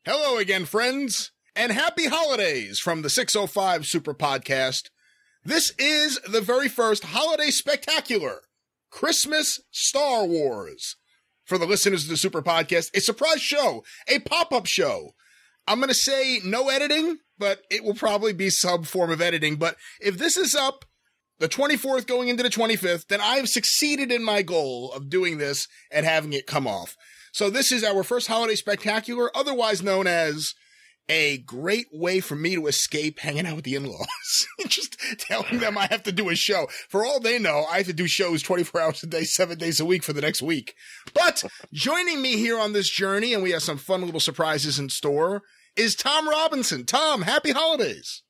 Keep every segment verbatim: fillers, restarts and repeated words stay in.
Hello again, friends, and happy holidays from the six oh five Super Podcast. This is the very first holiday spectacular, Christmas Star Wars. For the listeners of the Super Podcast, a surprise show, a pop-up show. I'm going to say no editing, but it will probably be some form of editing. But if this is up the twenty-fourth going into the twenty-fifth, then I have succeeded in my goal of doing this and having it come off. So this is our first holiday spectacular, otherwise known as a great way for me to escape hanging out with the in-laws. Just telling them I have to do a show. For all they know, I have to do shows twenty-four hours a day, seven days a week for the next week. But joining me here on this journey, and we have some fun little surprises in store, is Tom Robinson. Tom, happy holidays.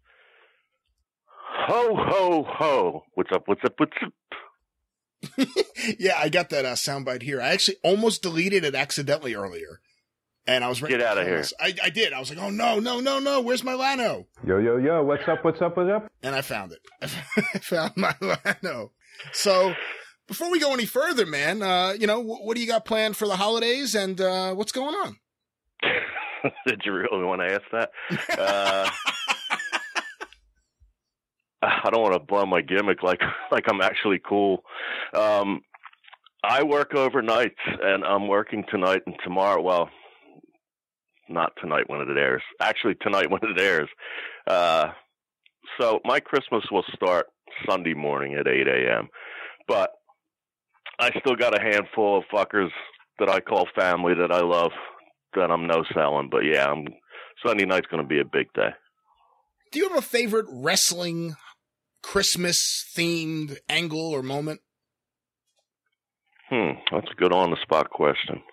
Ho, ho, ho. What's up, what's up, what's up? Yeah, I got that uh, soundbite here. I actually almost deleted it accidentally earlier. And I was ready Get out of here. I, I did. I was like, oh, no, no, no, no. Where's my Lano? Yo, yo, yo. What's up, what's up, what's up? And I found it. I found my Lano. So before we go any further, man, uh, you know, w- what do you got planned for the holidays and uh, what's going on? Did you really want to ask that? Uh, I don't want to blow my gimmick like like I'm actually cool. Um, I work overnights, and I'm working tonight and tomorrow. Well, not tonight when it airs. Actually, tonight when it airs. Uh, so my Christmas will start Sunday morning at eight a.m., but I still got a handful of fuckers that I call family that I love that I'm no-selling. But yeah, I'm, Sunday night's going to be a big day. Do you have a favorite wrestling Christmas-themed angle or moment? Hmm, that's a good on-the-spot question.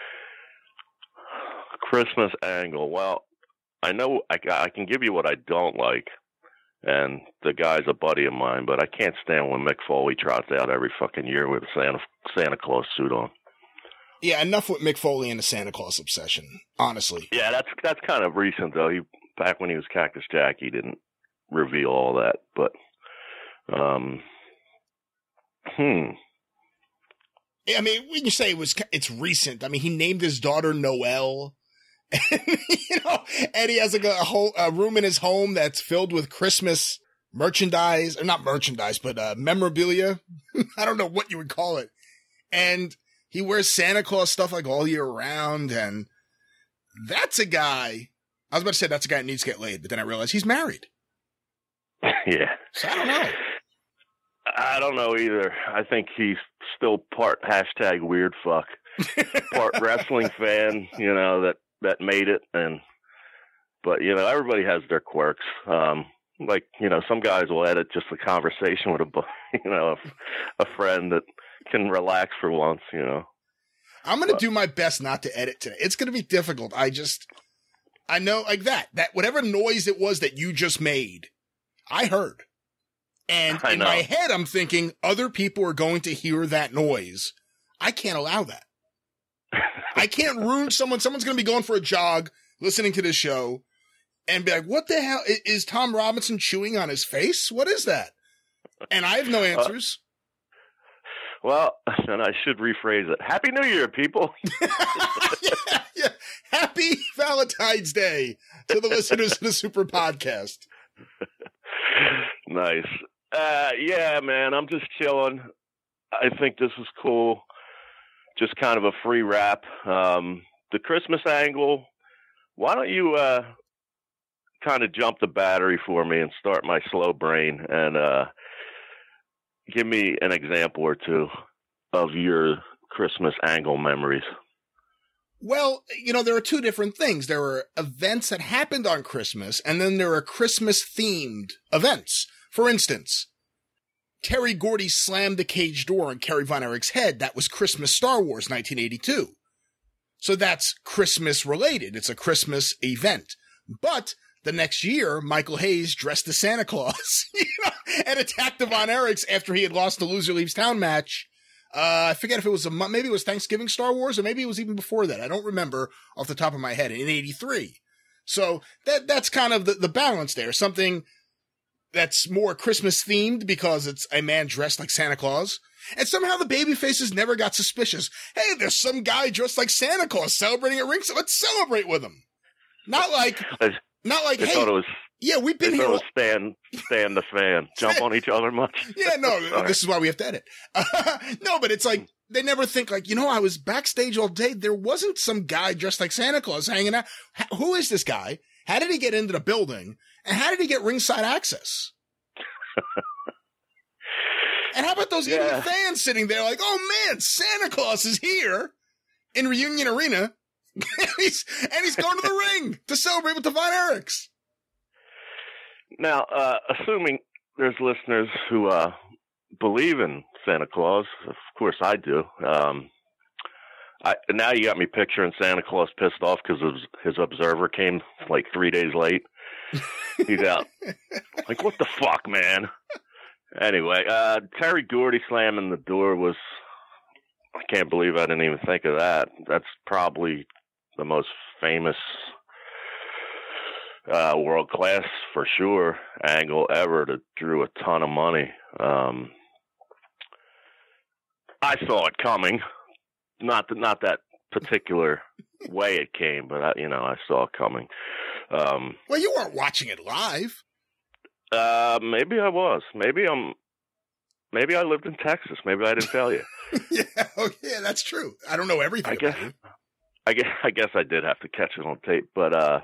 Christmas angle. Well, I know I, I can give you what I don't like, and the guy's a buddy of mine, but I can't stand when Mick Foley trots out every fucking year with a Santa, Santa Claus suit on. Yeah, enough with Mick Foley and the Santa Claus obsession, honestly. Yeah, that's that's kind of recent, though. He back when he was Cactus Jack, he didn't reveal all that, but um, hmm. I mean, when you say it was, it's recent. I mean, he named his daughter Noelle, and, you know, and he has like a whole a room in his home that's filled with Christmas merchandise, or not merchandise, but uh, memorabilia. I don't know what you would call it, and he wears Santa Claus stuff like all year round, and that's a guy. I was about to say that's a guy that needs to get laid, but then I realized he's married. Yeah. So I don't know. I don't know either. I think he's still part hashtag weird fuck, part wrestling fan, you know, that, that made it. And, but, you know, everybody has their quirks. Um, like, you know, some guys will edit just a conversation with a, you know, a, a friend that can relax for once, you know. I'm going to do my best not to edit today. It's going to be difficult. I just, I know like that, that whatever noise it was that you just made, I heard. And I in know. my head, I'm thinking other people are going to hear that noise. I can't allow that. I can't ruin someone. Someone's going to be going for a jog, listening to this show, and be like, what the hell? Is Tom Robinson chewing on his face? What is that? And I have no answers. Uh, well, and I should rephrase it. Happy New Year, people. yeah, yeah. Happy Valentine's Day to the listeners of the Super Podcast. Nice. Uh, yeah, man, I'm just chilling. I think this is cool. Just kind of a free wrap. Um, the Christmas angle, why don't you uh, kind of jump the battery for me and start my slow brain and uh, give me an example or two of your Christmas angle memories. Well, you know, there are two different things. There are events that happened on Christmas, and then there are Christmas-themed events. For instance, Terry Gordy slammed the cage door on Kerry Von Erich's head. That was Christmas Star Wars nineteen eighty-two. So that's Christmas-related. It's a Christmas event. But the next year, Michael Hayes dressed as Santa Claus you know, and attacked the Von Erichs after he had lost the Loser Leaves Town match. Uh, I forget if it was a maybe it was Thanksgiving Star Wars, or maybe it was even before that. I don't remember off the top of my head. In eighty-three, so that that's kind of the, the balance there. Something that's more Christmas themed because it's a man dressed like Santa Claus, and somehow the baby faces never got suspicious. Hey, there's some guy dressed like Santa Claus celebrating at ringside. Let's celebrate with him. Not like, not like, I hey, thought it was, yeah, we've been I here. thought it was Stan, Stan the fan. Jump on each other much? Yeah, no, Sorry. this is why we have to edit. Uh, no, but it's like, they never think like, you know, I was backstage all day. There wasn't some guy dressed like Santa Claus hanging out. H- who is this guy? How did he get into the building? And how did he get ringside access? And how about those Yeah. idiot fans sitting there like, oh man, Santa Claus is here in Reunion Arena. and, he's, and he's going to the ring to celebrate with the Von Erichs. Now, uh, assuming there's listeners who uh, believe in Santa Claus, of course I do. Um, I, now you got me picturing Santa Claus pissed off because his, his observer came like three days late. He's out. Like, what the fuck, man? Anyway, uh, Terry Gordy slamming the door was, I can't believe I didn't even think of that. That's probably the most famous uh, world class, for sure, angle ever that drew a ton of money. Um, I saw it coming. Not, the, not that particular way it came, but, I, you know, I saw it coming. Um, Well, you weren't watching it live. Uh, maybe I was. Maybe I'm. Maybe I lived in Texas. Maybe I didn't tell you. yeah, oh, yeah, that's true. I don't know everything I about guess. you. I guess. I guess I did have to catch it on tape, but uh,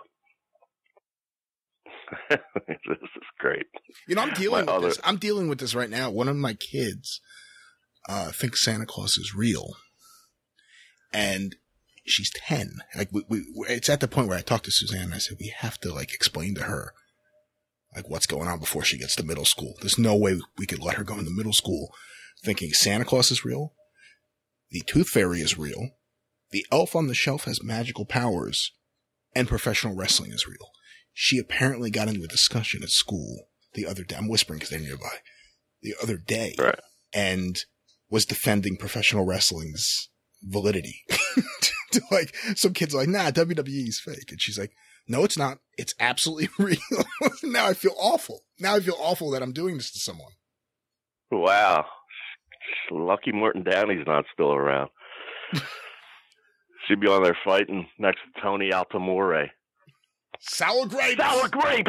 this is great. You know, I'm dealing My with other- this. I'm dealing with this right now. One of my kids uh, thinks Santa Claus is real, and she's ten. Like, we, we, it's at the point where I talked to Suzanne. And I said we have to like explain to her like what's going on before she gets to middle school. There's no way we could let her go into middle school thinking Santa Claus is real, the Tooth Fairy is real, the Elf on the Shelf has magical powers, and professional wrestling is real. She apparently got into a discussion at school the other day. I'm whispering because they're nearby. The other day, Right. and was defending professional wrestling's validity. To like, some kids are like, nah, W W E is fake. And she's like, no, it's not. It's absolutely real. Now I feel awful. Now I feel awful that I'm doing this to someone. Wow. Lucky Morton Downey's not still around. She'd be on there fighting next to Tony Altamore. Sour grapes. Sour grapes.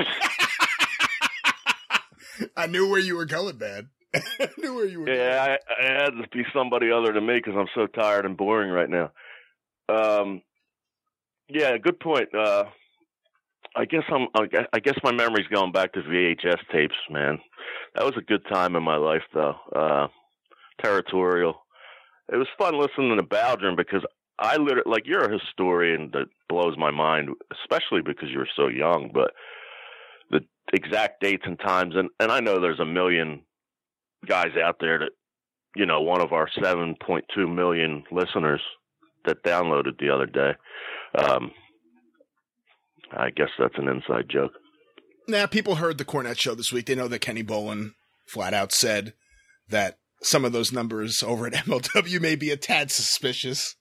I knew where you were going, man. I knew where you were Yeah, I, I had to be somebody other than me because I'm so tired and boring right now. Um, yeah, good point. Uh, I guess I'm. I guess my memory's going back to V H S tapes, man. That was a good time in my life, though. Uh, territorial. It was fun listening to Baldwin because I literally, like, you're a historian that blows my mind, especially because you were so young. But the exact dates and times, and, and I know there's a million guys out there that, you know, one of our seven point two million listeners that downloaded the other day. Um, I guess that's an inside joke. Now, people heard the Cornette show this week. They know that Kenny Bolin flat out said that some of those numbers over at M L W may be a tad suspicious.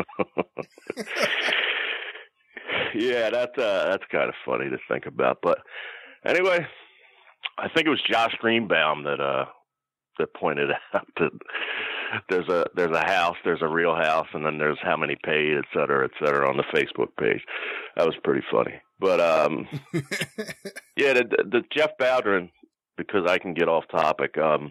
Yeah, that's uh, that's kind of funny to think about. But anyway, I think it was Josh Greenbaum that uh, that pointed out that there's a there's a house, there's a real house, and then there's how many paid, et cetera, et cetera, on the Facebook page. That was pretty funny. But um, yeah, the, the Jeff Bowdren, because I can get off topic. Um,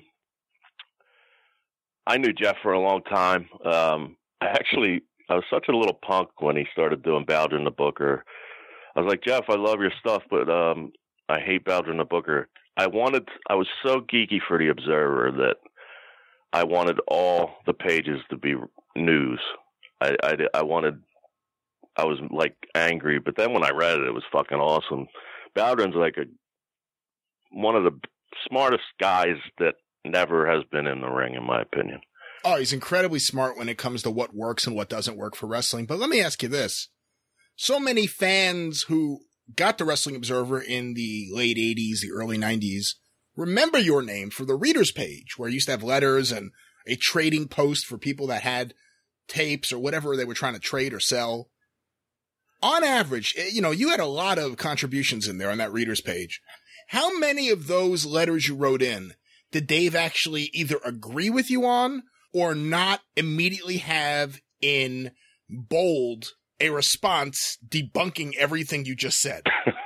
I knew Jeff for a long time. Um, I actually, I was such a little punk when he started doing Bowdren the Booker. I was like, Jeff, I love your stuff, but um, I hate Bowdren the Booker. I wanted, I was so geeky for the Observer that I wanted all the pages to be news. I, I, I wanted, I was like angry, but then when I read it, it was fucking awesome. Bowdren's like a one of the smartest guys that never has been in the ring, in my opinion. Oh, he's incredibly smart when it comes to what works and what doesn't work for wrestling. But let me ask you this. So many fans who got the Wrestling Observer in the late eighties, the early nineties, remember your name for the readers page, where you used to have letters and a trading post for people that had tapes or whatever they were trying to trade or sell. On average, you know, you had a lot of contributions in there on that readers page. How many of those letters you wrote in did Dave actually either agree with you on or not immediately have in bold a response debunking everything you just said?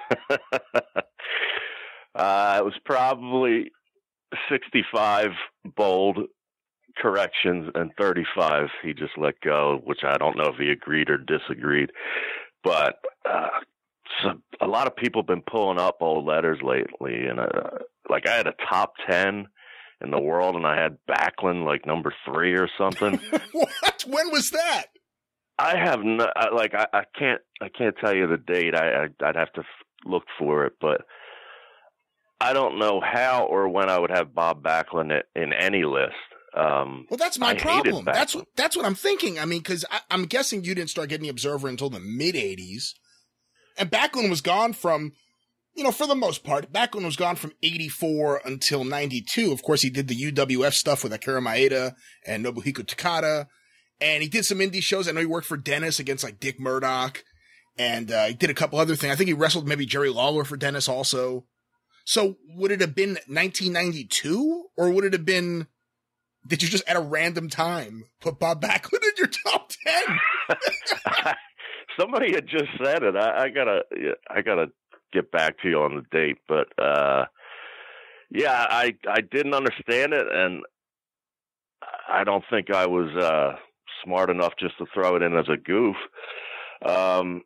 uh, it was probably sixty-five bold corrections and thirty-five he just let go, which I don't know if he agreed or disagreed. But uh, so a lot of people have been pulling up old letters lately, and uh, like I had a top ten in the world, and I had Backlund like number three or something. What? When was that? I have no, I, like I, I can't I can't tell you the date. I, I I'd have to f- look for it, but I don't know how or when I would have Bob Backlund in any list. Um, well, that's my I problem. That's what that's what I'm thinking. I mean, because I'm guessing you didn't start getting the Observer until the mid eighties, and Backlund was gone from, you know, for the most part, Backlund was gone from eighty-four until ninety-two. Of course, he did the U W F stuff with Akira Maeda and Nobuhiko Takada. And he did some indie shows. I know he worked for Dennis against like Dick Murdoch. And uh, he did a couple other things. I think he wrestled maybe Jerry Lawler for Dennis also. So would it have been nineteen ninety-two? Or would it have been, did you just at a random time put Bob Backlund in your top ten? Somebody had just said it. I, I gotta, I gotta get back to you on the date. But uh, yeah, I, I didn't understand it. And I don't think I was uh, smart enough just to throw it in as a goof. Um,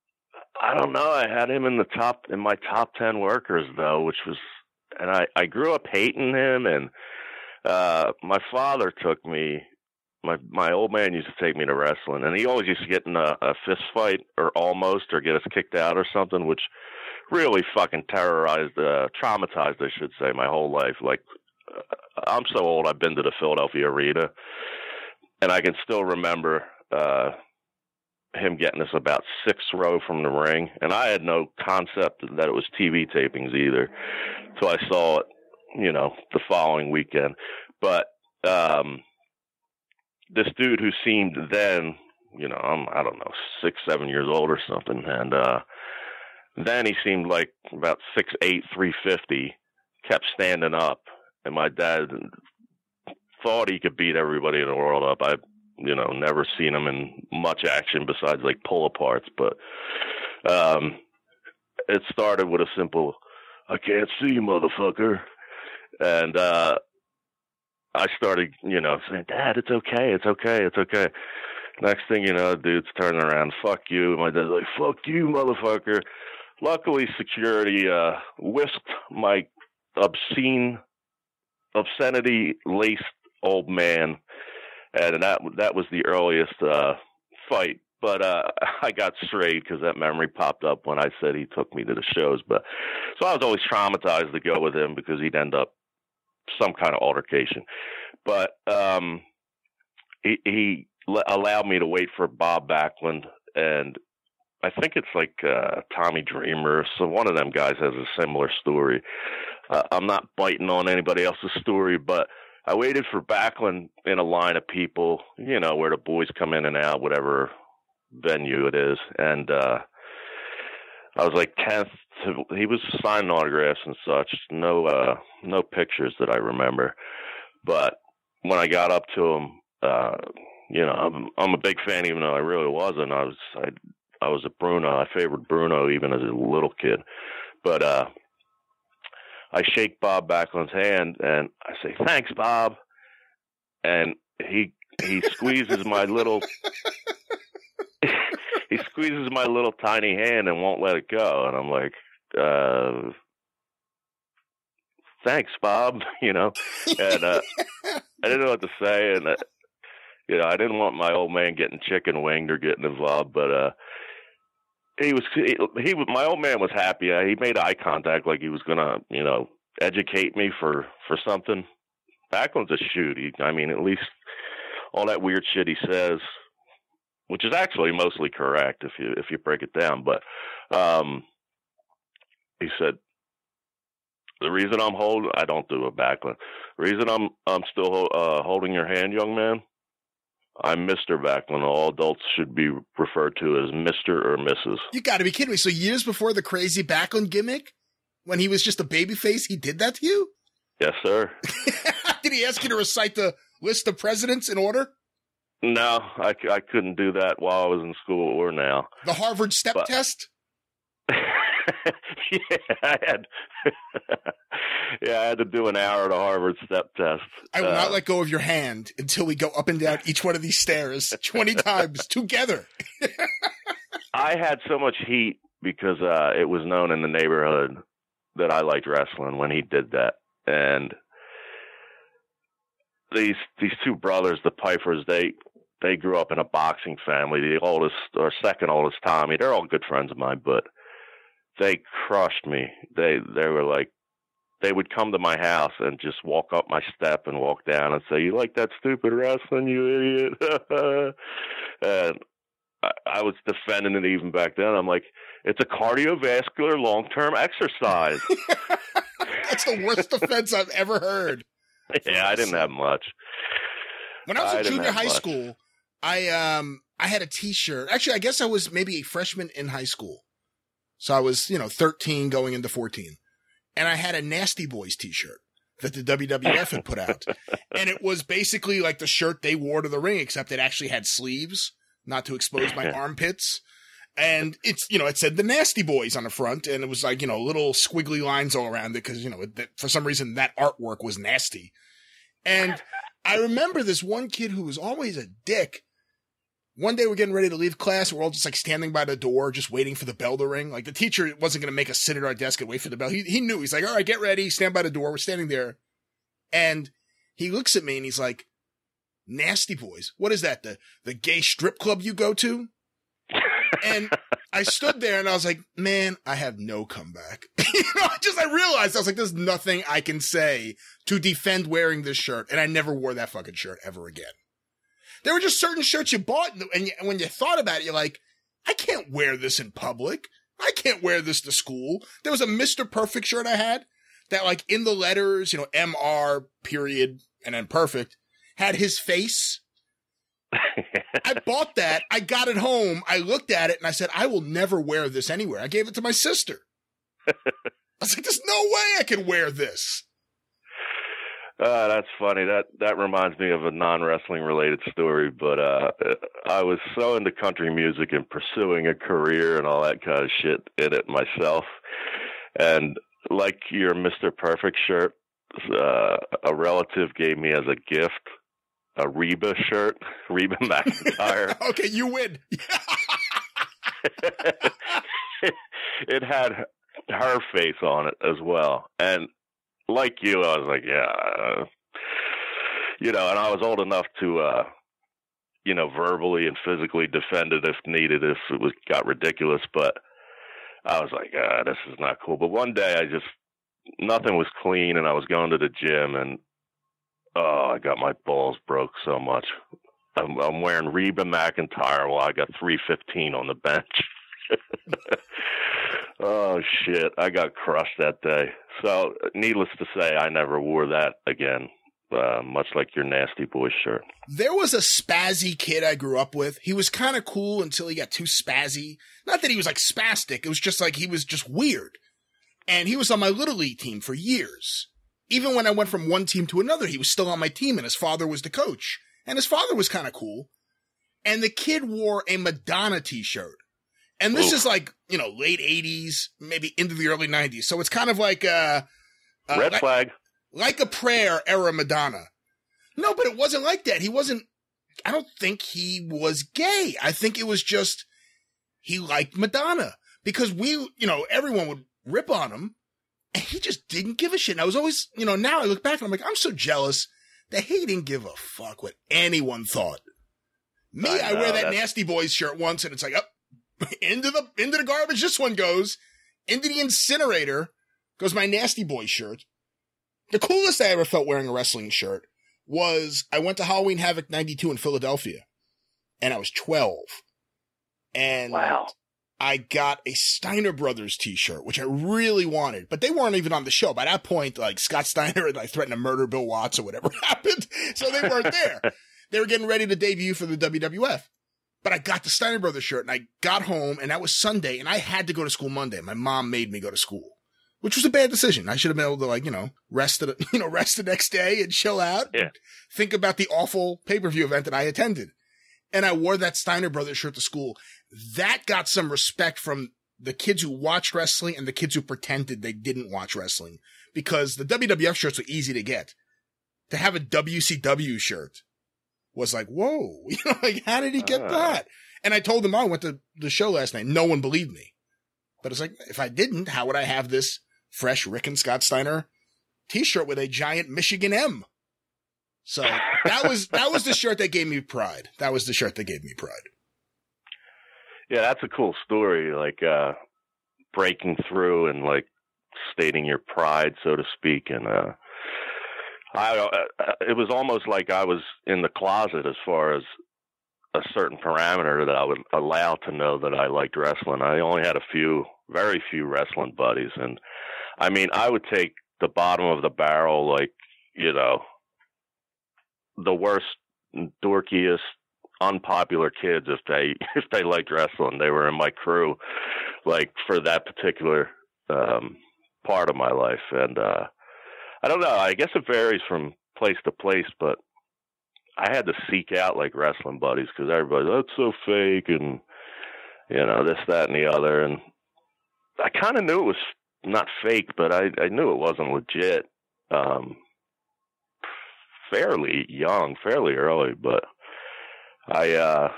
I don't know. I had him in the top, in my top ten workers though, which was, and I, I grew up hating him, and uh, my father took me, my, my old man used to take me to wrestling, and he always used to get in a, a fist fight or almost, or get us kicked out or something, which really fucking terrorized, uh, traumatized, I should say, my whole life. Like, uh, I'm so old, I've been to the Philadelphia Arena, and I can still remember uh, him getting us about six row from the ring. And I had no concept that it was T V tapings either. So I saw it, you know, the following weekend. But um, this dude who seemed then, you know, I'm, I don't know, six, seven years old or something. And uh, then he seemed like about six eight, three fifty, kept standing up. And my dad thought he could beat everybody in the world up. I, you know, never seen him in much action besides like pull aparts. But um, it started with a simple, "I can't see you, motherfucker." And uh, I started, you know, saying, "Dad, it's okay, it's okay, it's okay." Next thing you know, dude's turning around, "Fuck you." My dad's like, "Fuck you, motherfucker." Luckily, security uh, whisked my obscene, obscenity-laced old man, and that that was the earliest uh, fight. But uh, I got straight because that memory popped up when I said he took me to the shows. But so I was always traumatized to go with him because he'd end up some kind of altercation. But um, he, he allowed me to wait for Bob Backlund, and I think it's like uh, Tommy Dreamer. So one of them guys has a similar story. Uh, I'm not biting on anybody else's story, but I waited for Backlund in a line of people, you know, where the boys come in and out, whatever venue it is. And uh, I was like tenth. To, he was signing autographs and such. No, uh, no pictures that I remember. But when I got up to him, uh, you know, I'm, I'm a big fan, even though I really wasn't. I was, I, I was a Bruno. I favored Bruno even as a little kid. But uh, I shake Bob Backlund's hand and I say, "Thanks, Bob." And he he squeezes my little he squeezes my little tiny hand and won't let it go. And I'm like, uh, "Thanks, Bob." You know, and uh, I didn't know what to say, and uh, you know, I didn't want my old man getting chicken winged or getting involved, but uh, he was he, he was my old man was happy. Uh, he made eye contact like he was gonna, you know, educate me for for something. Backlund's a shoot. He, I mean, at least all that weird shit he says, which is actually mostly correct if you if you break it down. But um, he said, "The reason I'm holding, I don't do a Backlund. The reason I'm I'm still uh, holding your hand, young man, I'm Mister Backlund. All adults should be referred to as Mister or Missus" You got to be kidding me. So years before the crazy Backlund gimmick, when he was just a babyface, he did that to you? Yes, sir. Did he ask you to recite the list of presidents in order? No, I, I couldn't do that while I was in school or now. The Harvard step but, test? yeah, I had. yeah, I had to do an hour of the Harvard step test. I will uh, not let go of your hand until we go up and down each one of these stairs twenty times together. I had so much heat because uh, it was known in the neighborhood that I liked wrestling when he did that, and these these two brothers, the Pipers, they they grew up in a boxing family. The oldest or second oldest, Tommy, they're all good friends of mine, but they crushed me. They they were like, they would come to my house and just walk up my step and walk down and say, "You like that stupid wrestling, you idiot?" And I, I was defending it even back then. I'm like, it's a cardiovascular long-term exercise. That's the worst defense I've ever heard. Yeah, I didn't have much. When I was I in junior high much. school, I um I had a T-shirt. Actually, I guess I was maybe a freshman in high school. So I was, you know, thirteen going into fourteen. And I had a Nasty Boys T-shirt that the W W F had put out. And it was basically like the shirt they wore to the ring, except it actually had sleeves, not to expose my armpits. And it's, you know, it said the Nasty Boys on the front, and it was like, you know, little squiggly lines all around it because, you know, that, for some reason that artwork was nasty. And I remember this one kid who was always a dick. One day we're getting ready to leave class. We're all just like standing by the door, just waiting for the bell to ring. Like the teacher wasn't going to make us sit at our desk and wait for the bell. He, he knew. He's like, all right, get ready. Stand by the door. We're standing there. And he looks at me and he's like, Nasty Boys. What is that? The, the gay strip club you go to? And I stood there and I was like, man, I have no comeback. you know, I just, I realized, I was like, there's nothing I can say to defend wearing this shirt. And I never wore that fucking shirt ever again. There were just certain shirts you bought, and you, when you thought about it, you're like, I can't wear this in public. I can't wear this to school. There was a Mister Perfect shirt I had that, like, in the letters, you know, M R, period, and then perfect, had his face. I bought that. I got it home. I looked at it, and I said, I will never wear this anywhere. I gave it to my sister. I was like, there's no way I can wear this. Uh, that's funny. That that reminds me of a non-wrestling related story, but uh, I was so into country music and pursuing a career and all that kind of shit in it myself. And like your Mister Perfect shirt, uh, a relative gave me as a gift a Reba shirt, Reba McEntire. Okay, you win. It had her face on it as well, and like you, I was like, yeah, uh, you know, and I was old enough to, uh, you know, verbally and physically defend it if needed, if it was got ridiculous. But I was like, ah, this is not cool. But one day I just, nothing was clean, and I was going to the gym, and oh, I got my balls broke so much. I'm, I'm wearing Reba McEntire while I got three fifteen on the bench. Oh, shit. I got crushed that day. So, needless to say, I never wore that again, uh, much like your Nasty Boy shirt. There was a spazzy kid I grew up with. He was kind of cool until he got too spazzy. Not that he was like spastic. It was just like he was just weird. And he was on my Little League team for years. Even when I went from one team to another, he was still on my team, and his father was the coach. And his father was kind of cool. And the kid wore a Madonna t-shirt. And this Oof. is like, you know, late eighties, maybe into the early nineties. So it's kind of like uh, uh Red like, flag. Like a Prayer era Madonna. No, but it wasn't like that. He wasn't, I don't think he was gay. I think it was just, he liked Madonna. Because we, you know, everyone would rip on him. And he just didn't give a shit. And I was always, you know, now I look back and I'm like, I'm so jealous that he didn't give a fuck what anyone thought. Me, I, I know, wear that that's... Nasty Boys shirt once and it's like, oh, into the into the garbage this one goes. Into the incinerator goes my Nasty Boys shirt. The coolest I ever felt wearing a wrestling shirt was I went to Halloween Havoc ninety-two in Philadelphia. And I was twelve. And wow. I got a Steiner Brothers t-shirt, which I really wanted, but they weren't even on the show. By that point, like Scott Steiner had like threatened to murder Bill Watts or whatever happened. So they weren't there. They were getting ready to debut for the W W F. But I got the Steiner Brothers shirt and I got home and that was Sunday and I had to go to school Monday. My mom made me go to school, which was a bad decision. I should have been able to like, you know, rest the, you know, rest the next day and chill out. Yeah. And think about the awful pay-per-view event that I attended. and I wore that Steiner Brothers shirt to school, that got some respect from the kids who watched wrestling and the kids who pretended they didn't watch wrestling, because the W W F shirts were easy to get. To have a W C W shirt was like, whoa, you know, like, how did he get uh. that? And I told them, oh, I went to the show last night. No one believed me. But it's like, if I didn't, how would I have this fresh Rick and Scott Steiner t-shirt with a giant Michigan M? So that was, that was the shirt that gave me pride. That was the shirt that gave me pride. Yeah, that's a cool story. Like, uh, breaking through and like stating your pride, so to speak. And, uh, I, uh, it was almost like I was in the closet as far as a certain parameter that I would allow to know that I liked wrestling. I only had a few, very few wrestling buddies. And I mean, I would take the bottom of the barrel, like, you know, the worst, dorkiest, unpopular kids, if they, if they liked wrestling, they were in my crew, like, for that particular, um, part of my life. And, uh, I don't know, I guess it varies from place to place, but I had to seek out like wrestling buddies because everybody, that's so fake, and you know, this, that, and the other. And I kind of knew it was not fake, but I, I knew it wasn't legit. Um, fairly young, fairly early, but I, uh,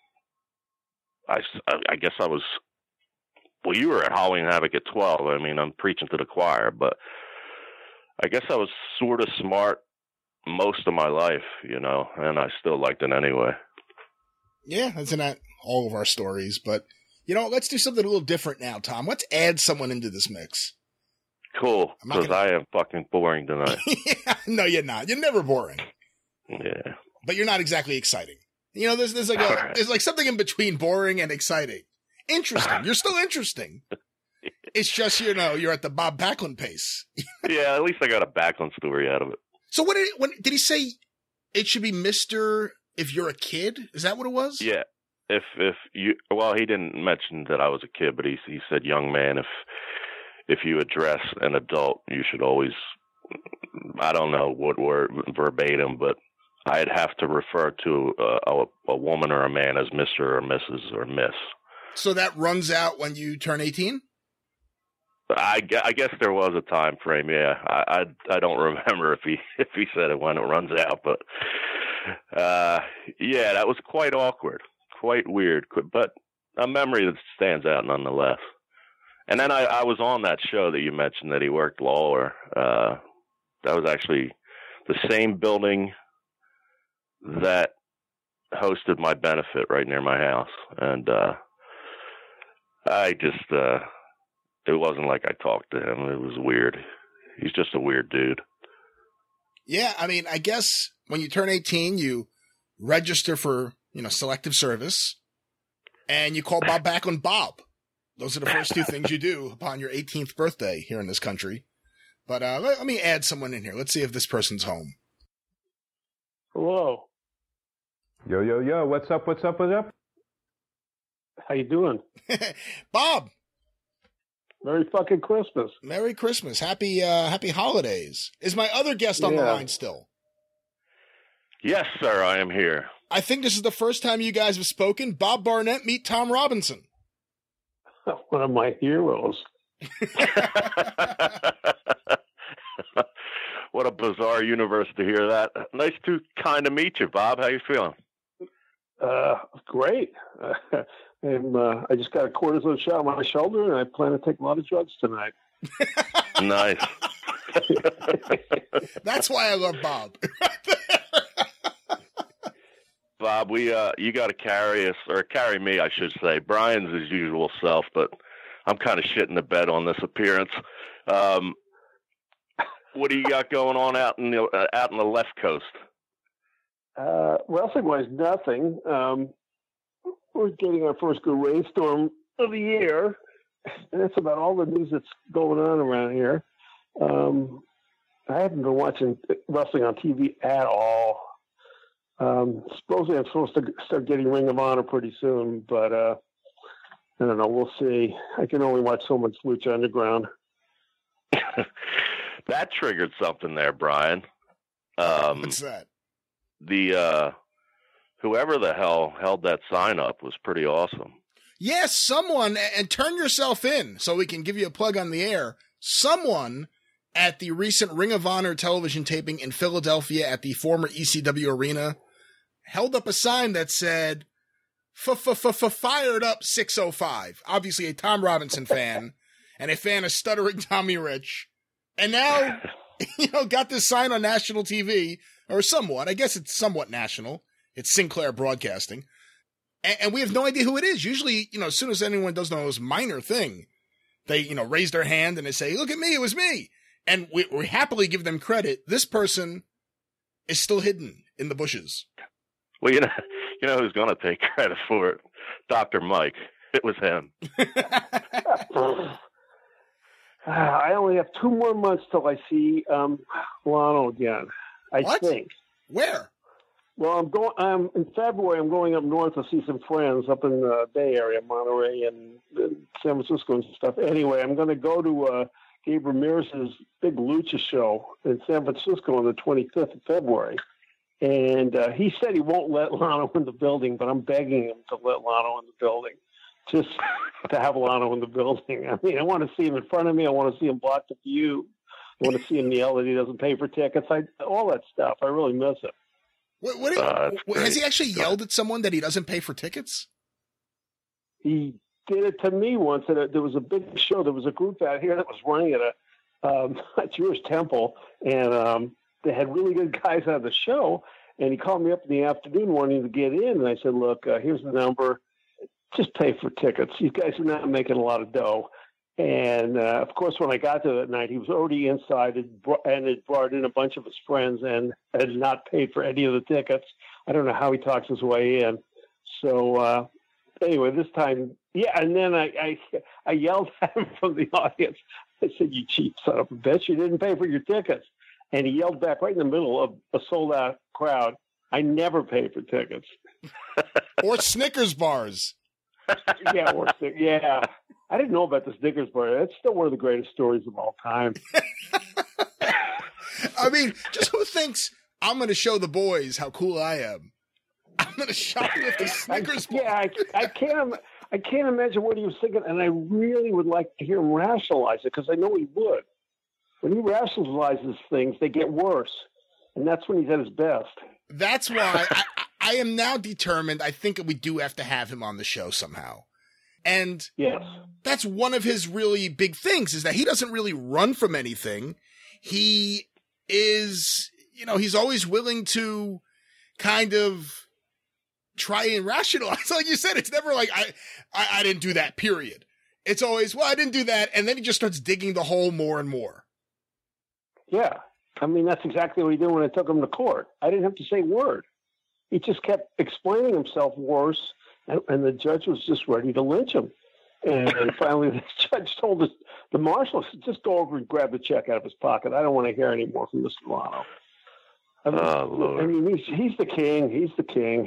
I, I guess I was. Well, you were at Halloween Havoc at twelve. I mean, I'm preaching to the choir, but I guess I was sort of smart most of my life, you know, and I still liked it anyway. Yeah, that's not all of our stories, but, you know, let's do something a little different now, Tom. Let's add someone into this mix. Cool, because gonna... I am fucking boring tonight. Yeah, no, you're not. You're never boring. Yeah. But you're not exactly exciting. You know, there's, there's like a, right. there's like something in between boring and exciting. Interesting. You're still interesting. It's just, you know, you're at the Bob Backlund pace. Yeah, at least I got a Backlund story out of it. So what did it, when did he say it should be Mister if you're a kid? Is that what it was? Yeah. If if you well, he didn't mention that I was a kid, but he he said, young man, if if you address an adult, you should always, I don't know what word verbatim, but I'd have to refer to a, a, a woman or a man as Mister or Missus or Miss. So that runs out when you turn eighteen? I, I guess there was a time frame, yeah. I, I I don't remember if he if he said it when it runs out, but uh, yeah, that was quite awkward, quite weird, but a memory that stands out nonetheless. And then I, I was on that show that you mentioned that he worked Lawler. Uh, that was actually the same building that hosted my benefit right near my house, and uh, I just. Uh, It wasn't like I talked to him. It was weird. He's just a weird dude. Yeah, I mean, I guess when you turn eighteen, you register for, you know, selective service, and you call Bob Backlund Bob. Those are the first two things you do upon your eighteenth birthday here in this country. But uh, let, let me add someone in here. Let's see if this person's home. Hello. Yo, yo, yo. What's up, what's up, what's up? How you doing? Bob. Merry fucking Christmas. Merry Christmas. Happy uh, happy holidays. Is my other guest on yeah. the line still? Yes, sir, I am here. I think this is the first time you guys have spoken. Bob Barnett, meet Tom Robinson. One of my heroes. What a bizarre universe to hear that. Nice to kind of meet you, Bob. How you feeling? Uh, great. Uh, and uh, I just got a cortisone shot on my shoulder, and I plan to take a lot of drugs tonight. Nice. That's why I love Bob. Bob, we uh, you got to carry us, or carry me, I should say. Brian's his usual self, but I'm kind of shitting the bed on this appearance. Um, what do you got going on out in the uh, out in the left coast? Uh, wrestling-wise, nothing. Um, we're getting our first good rainstorm of the year, and that's about all the news that's going on around here. Um, I haven't been watching wrestling on T V at all. Um, supposedly I'm supposed to start getting Ring of Honor pretty soon, but uh, I don't know. We'll see. I can only watch so much Lucha Underground. That triggered something there, Brian. Um, What's that? The uh, whoever the hell held that sign up was pretty awesome. Yes, someone, and turn yourself in so we can give you a plug on the air. Someone at the recent Ring of Honor television taping in Philadelphia at the former E C W arena held up a sign that said, "Fired up six oh five." Obviously a Tom Robinson fan and a fan of stuttering Tommy Rich. And now, you know, got this sign on national T V, or somewhat. I guess it's somewhat national. It's Sinclair Broadcasting. And, and we have no idea who it is. Usually, you know, as soon as anyone does know this minor thing, they, you know, raise their hand and they say, "Look at me, it was me." And we, we happily give them credit. This person is still hidden in the bushes. Well, you know, you know who's going to take credit for it? Doctor Mike. It was him. I only have two more months till I see um, Lano again. I What? think. Where? Well, I'm going. Um, in February, I'm going up north to see some friends up in the Bay Area, Monterey and, and San Francisco and stuff. Anyway, I'm going to go to uh, Gabe Ramirez's big lucha show in San Francisco on the twenty-fifth of February. And uh, he said he won't let Lano in the building, but I'm begging him to let Lano in the building, just to have Lano in the building. I mean, I want to see him in front of me. I want to see him block the view. I want to see him yell that he doesn't pay for tickets. I, all that stuff. I really miss it. What, what, Uh, what- has he actually yelled at someone that he doesn't pay for tickets? He did it to me once. At a, there was a big show. There was a group out here that was running at a, um, a Jewish temple, and um, they had really good guys on the show. And he called me up in the afternoon wanting to get in, and I said, "Look, uh, here's the number. Just pay for tickets. You guys are not making a lot of dough." And uh, of course, when I got there that night, he was already inside and, br- and had brought in a bunch of his friends and had not paid for any of the tickets. I don't know how he talks his way in. So uh, anyway, this time, yeah. And then I, I, I yelled at him from the audience. I said, "You cheap son of a bitch! You didn't pay for your tickets." And he yelled back right in the middle of a sold out crowd, "I never pay for tickets." Or Snickers bars. yeah, or, yeah. I didn't know about the Snickers bar. That's still one of the greatest stories of all time. I mean, just who thinks I'm going to show the boys how cool I am? I'm going to shoplift the Snickers I, bar. yeah, I, I can't. I can't imagine what he was thinking, and I really would like to hear him rationalize it because I know he would. When he rationalizes things, they get worse, and that's when he's at his best. That's why I, I am now determined. I think we do have to have him on the show somehow. And Yes. that's one of his really big things is that he doesn't really run from anything. He is, you know, he's always willing to kind of try and rationalize. Like you said, it's never like, I, I, I didn't do that, period. It's always, well, I didn't do that. And then he just starts digging the hole more and more. Yeah. I mean, that's exactly what he did when I took him to court. I didn't have to say a word. He just kept explaining himself worse, and, and the judge was just ready to lynch him. And, and finally, the judge told us, the marshal, just go over and grab the check out of his pocket. I don't want to hear any more from Mister Lano. I mean, Oh, Lord. I mean he's, he's the king. He's the king.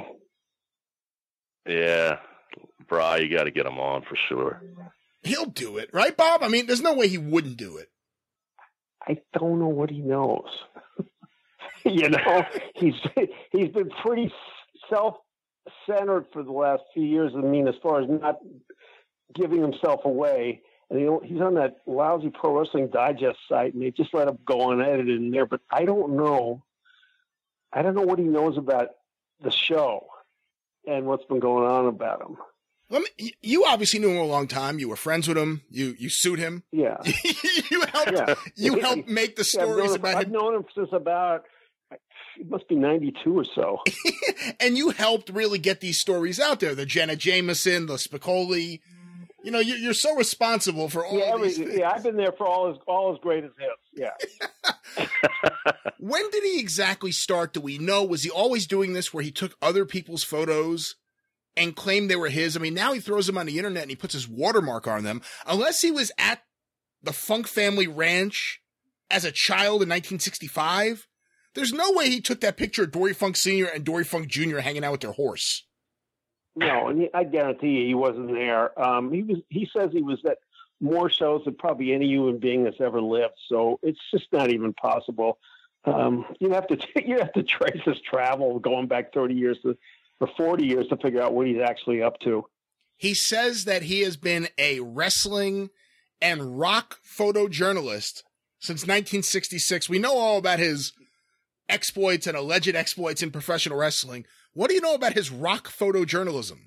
Yeah. Bri, you got to get him on for sure. He'll do it, right, Bob? I mean, there's no way he wouldn't do it. I don't know what he knows. you know, he's he's been pretty self-centered for the last few years. I mean, as far as not giving himself away. And you know, he's on that lousy Pro Wrestling Digest site, and they just let him go unedited in there. But I don't know. I don't know what he knows about the show and what's been going on about him. Let me, you obviously knew him a long time. You were friends with him. You you sued him. Yeah. you helped. Yeah. You helped make the Yeah, I've stories known him- about I've him, known him since about, it must be ninety-two or so. and you helped really get these stories out there. The Jenna Jameson, the Spicoli. You know, you're, you're so responsible for all Yeah, of every, these things. yeah, I've been there for all his all his greatest hits. Yeah. When did he exactly start? Do we know? Was he always doing this where he took other people's photos and claimed they were his? I mean, now he throws them on the internet and he puts his watermark on them. Unless he was at the Funk Family Ranch as a child in nineteen sixty-five, there's no way he took that picture of Dory Funk Senior and Dory Funk Junior hanging out with their horse. No, and he, I guarantee you he wasn't there. Um, he was. He says he was at more shows than probably any human being that's ever lived. So it's just not even possible. Um, you have to you have to trace his travel going back thirty years to for forty years to figure out what he's actually up to. He says that he has been a wrestling and rock photojournalist since nineteen sixty-six. We know all about his exploits and alleged exploits in professional wrestling. What do you know about his rock photojournalism?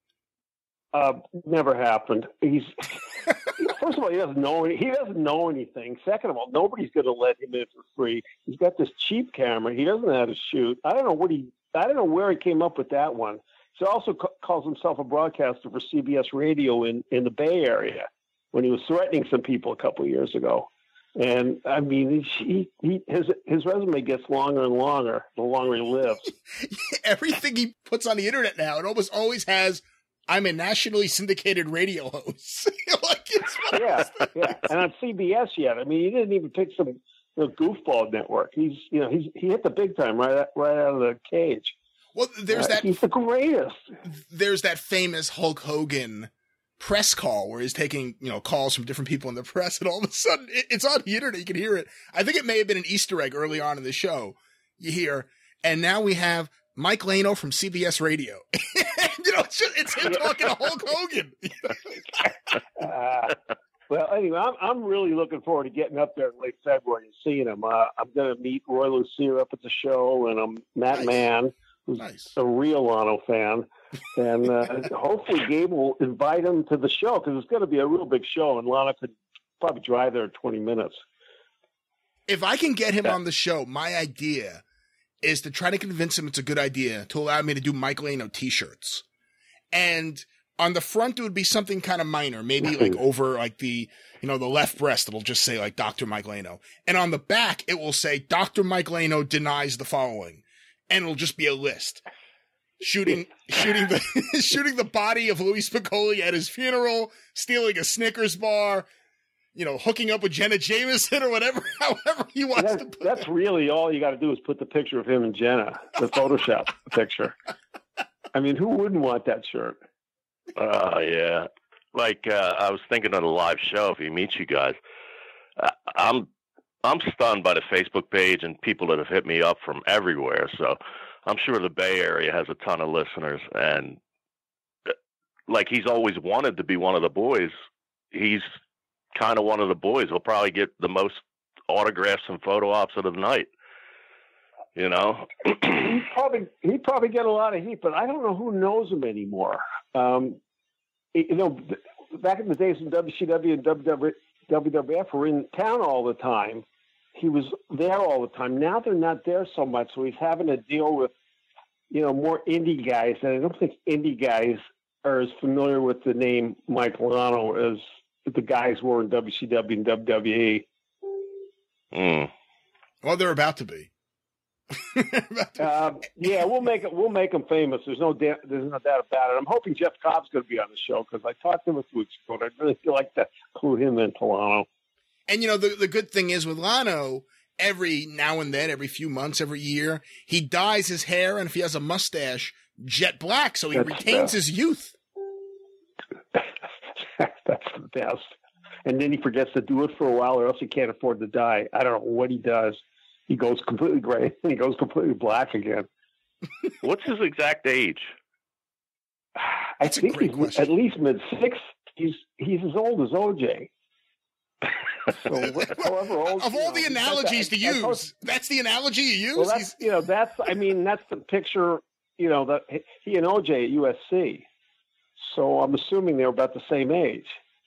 Uh, never happened. He's first of all, he doesn't know he doesn't know anything. Second of all, nobody's going to let him in for free. He's got this cheap camera. He doesn't know how to shoot. I don't know what he. I don't know where he came up with that one. He also ca- calls himself a broadcaster for C B S Radio in, in the Bay Area when he was threatening some people a couple of years ago. And I mean, he, he his his resume gets longer and longer the longer he lives. Everything he puts on the internet now, it almost always has, "I'm a nationally syndicated radio host." Like, it's yeah, yeah. And on C B S yet. I mean, he didn't even pick some you know, goofball network. He's you know he's he hit the big time right right out of the cage. Well, there's uh, that. He's the greatest. There's that famous Hulk Hogan press call where he's taking, you know, calls from different people in the press, and all of a sudden it, it's on the internet. You can hear it. I think it may have been an Easter egg early on in the show. You hear, and now we have Mike Lano from C B S Radio. You know, it's, just, it's him talking to Hulk Hogan. uh, well, anyway, I'm I'm really looking forward to getting up there in late February and seeing him. Uh, I'm going to meet Roy Lucier up at the show, and I'm Matt Nice. Mann, who's Nice. a real Lano fan. And uh, hopefully Gabe will invite him to the show because it's going to be a real big show, and Lana could probably drive there in twenty minutes. If I can get him on the show, my idea is to try to convince him it's a good idea to allow me to do Mike Lano t-shirts. And on the front, it would be something kind of minor, maybe like over like the, you know, the left breast. It'll just say like Doctor Mike Lano. And on the back, it will say Doctor Mike Lano denies the following. And it'll just be a list. Shooting, shooting the, shooting the body of Louis Spicolli at his funeral, stealing a Snickers bar, you know, hooking up with Jenna Jameson or whatever, however he wants That's, to put that's really all you got to do is put the picture of him and Jenna, the Photoshop picture. I mean, who wouldn't want that shirt? Oh, uh, yeah. Like, uh, I was thinking of the live show if he meets you guys. Uh, I'm I'm stunned by the Facebook page and people that have hit me up from everywhere. So I'm sure the Bay Area has a ton of listeners. And, uh, like, he's always wanted to be one of the boys. He's kind of one of the boys. He'll probably get the most autographs and photo ops of the night. You know, he'd probably he'd probably get a lot of heat, but I don't know who knows him anymore. Um, you know, back in the days when W C W and W W F were in town all the time, he was there all the time. Now they're not there so much, so he's having to deal with, you know, more indie guys. And I don't think indie guys are as familiar with the name Mike Lano as the guys were in W C W and W W E. Mm. Well, they're about to be. uh, yeah, we'll make it. We'll make him famous. There's no da- there's no doubt about it. I'm hoping Jeff Cobb's going to be on the show because I talked to him a few weeks ago, and I'd really feel like to clue him in Lano. And you know, the the good thing is with Lano, every now and then, every few months, every year, he dyes his hair, and if he has a mustache, jet black, so he That's retains the- his youth. That's the best. And then he forgets to do it for a while, or else he can't afford to dye. I don't know what he does. He goes completely gray, and he goes completely black again. What's his exact age? I That's a think great he's question. at least mid sixties. He's he's as old as O J. So wh- however old, Of you all know, the he's got analogies that- to I use, suppose- that's the analogy you use? Well, that's He's- you know that's I mean that's the picture. You know that he and O J at U S C. So I'm assuming they're about the same age.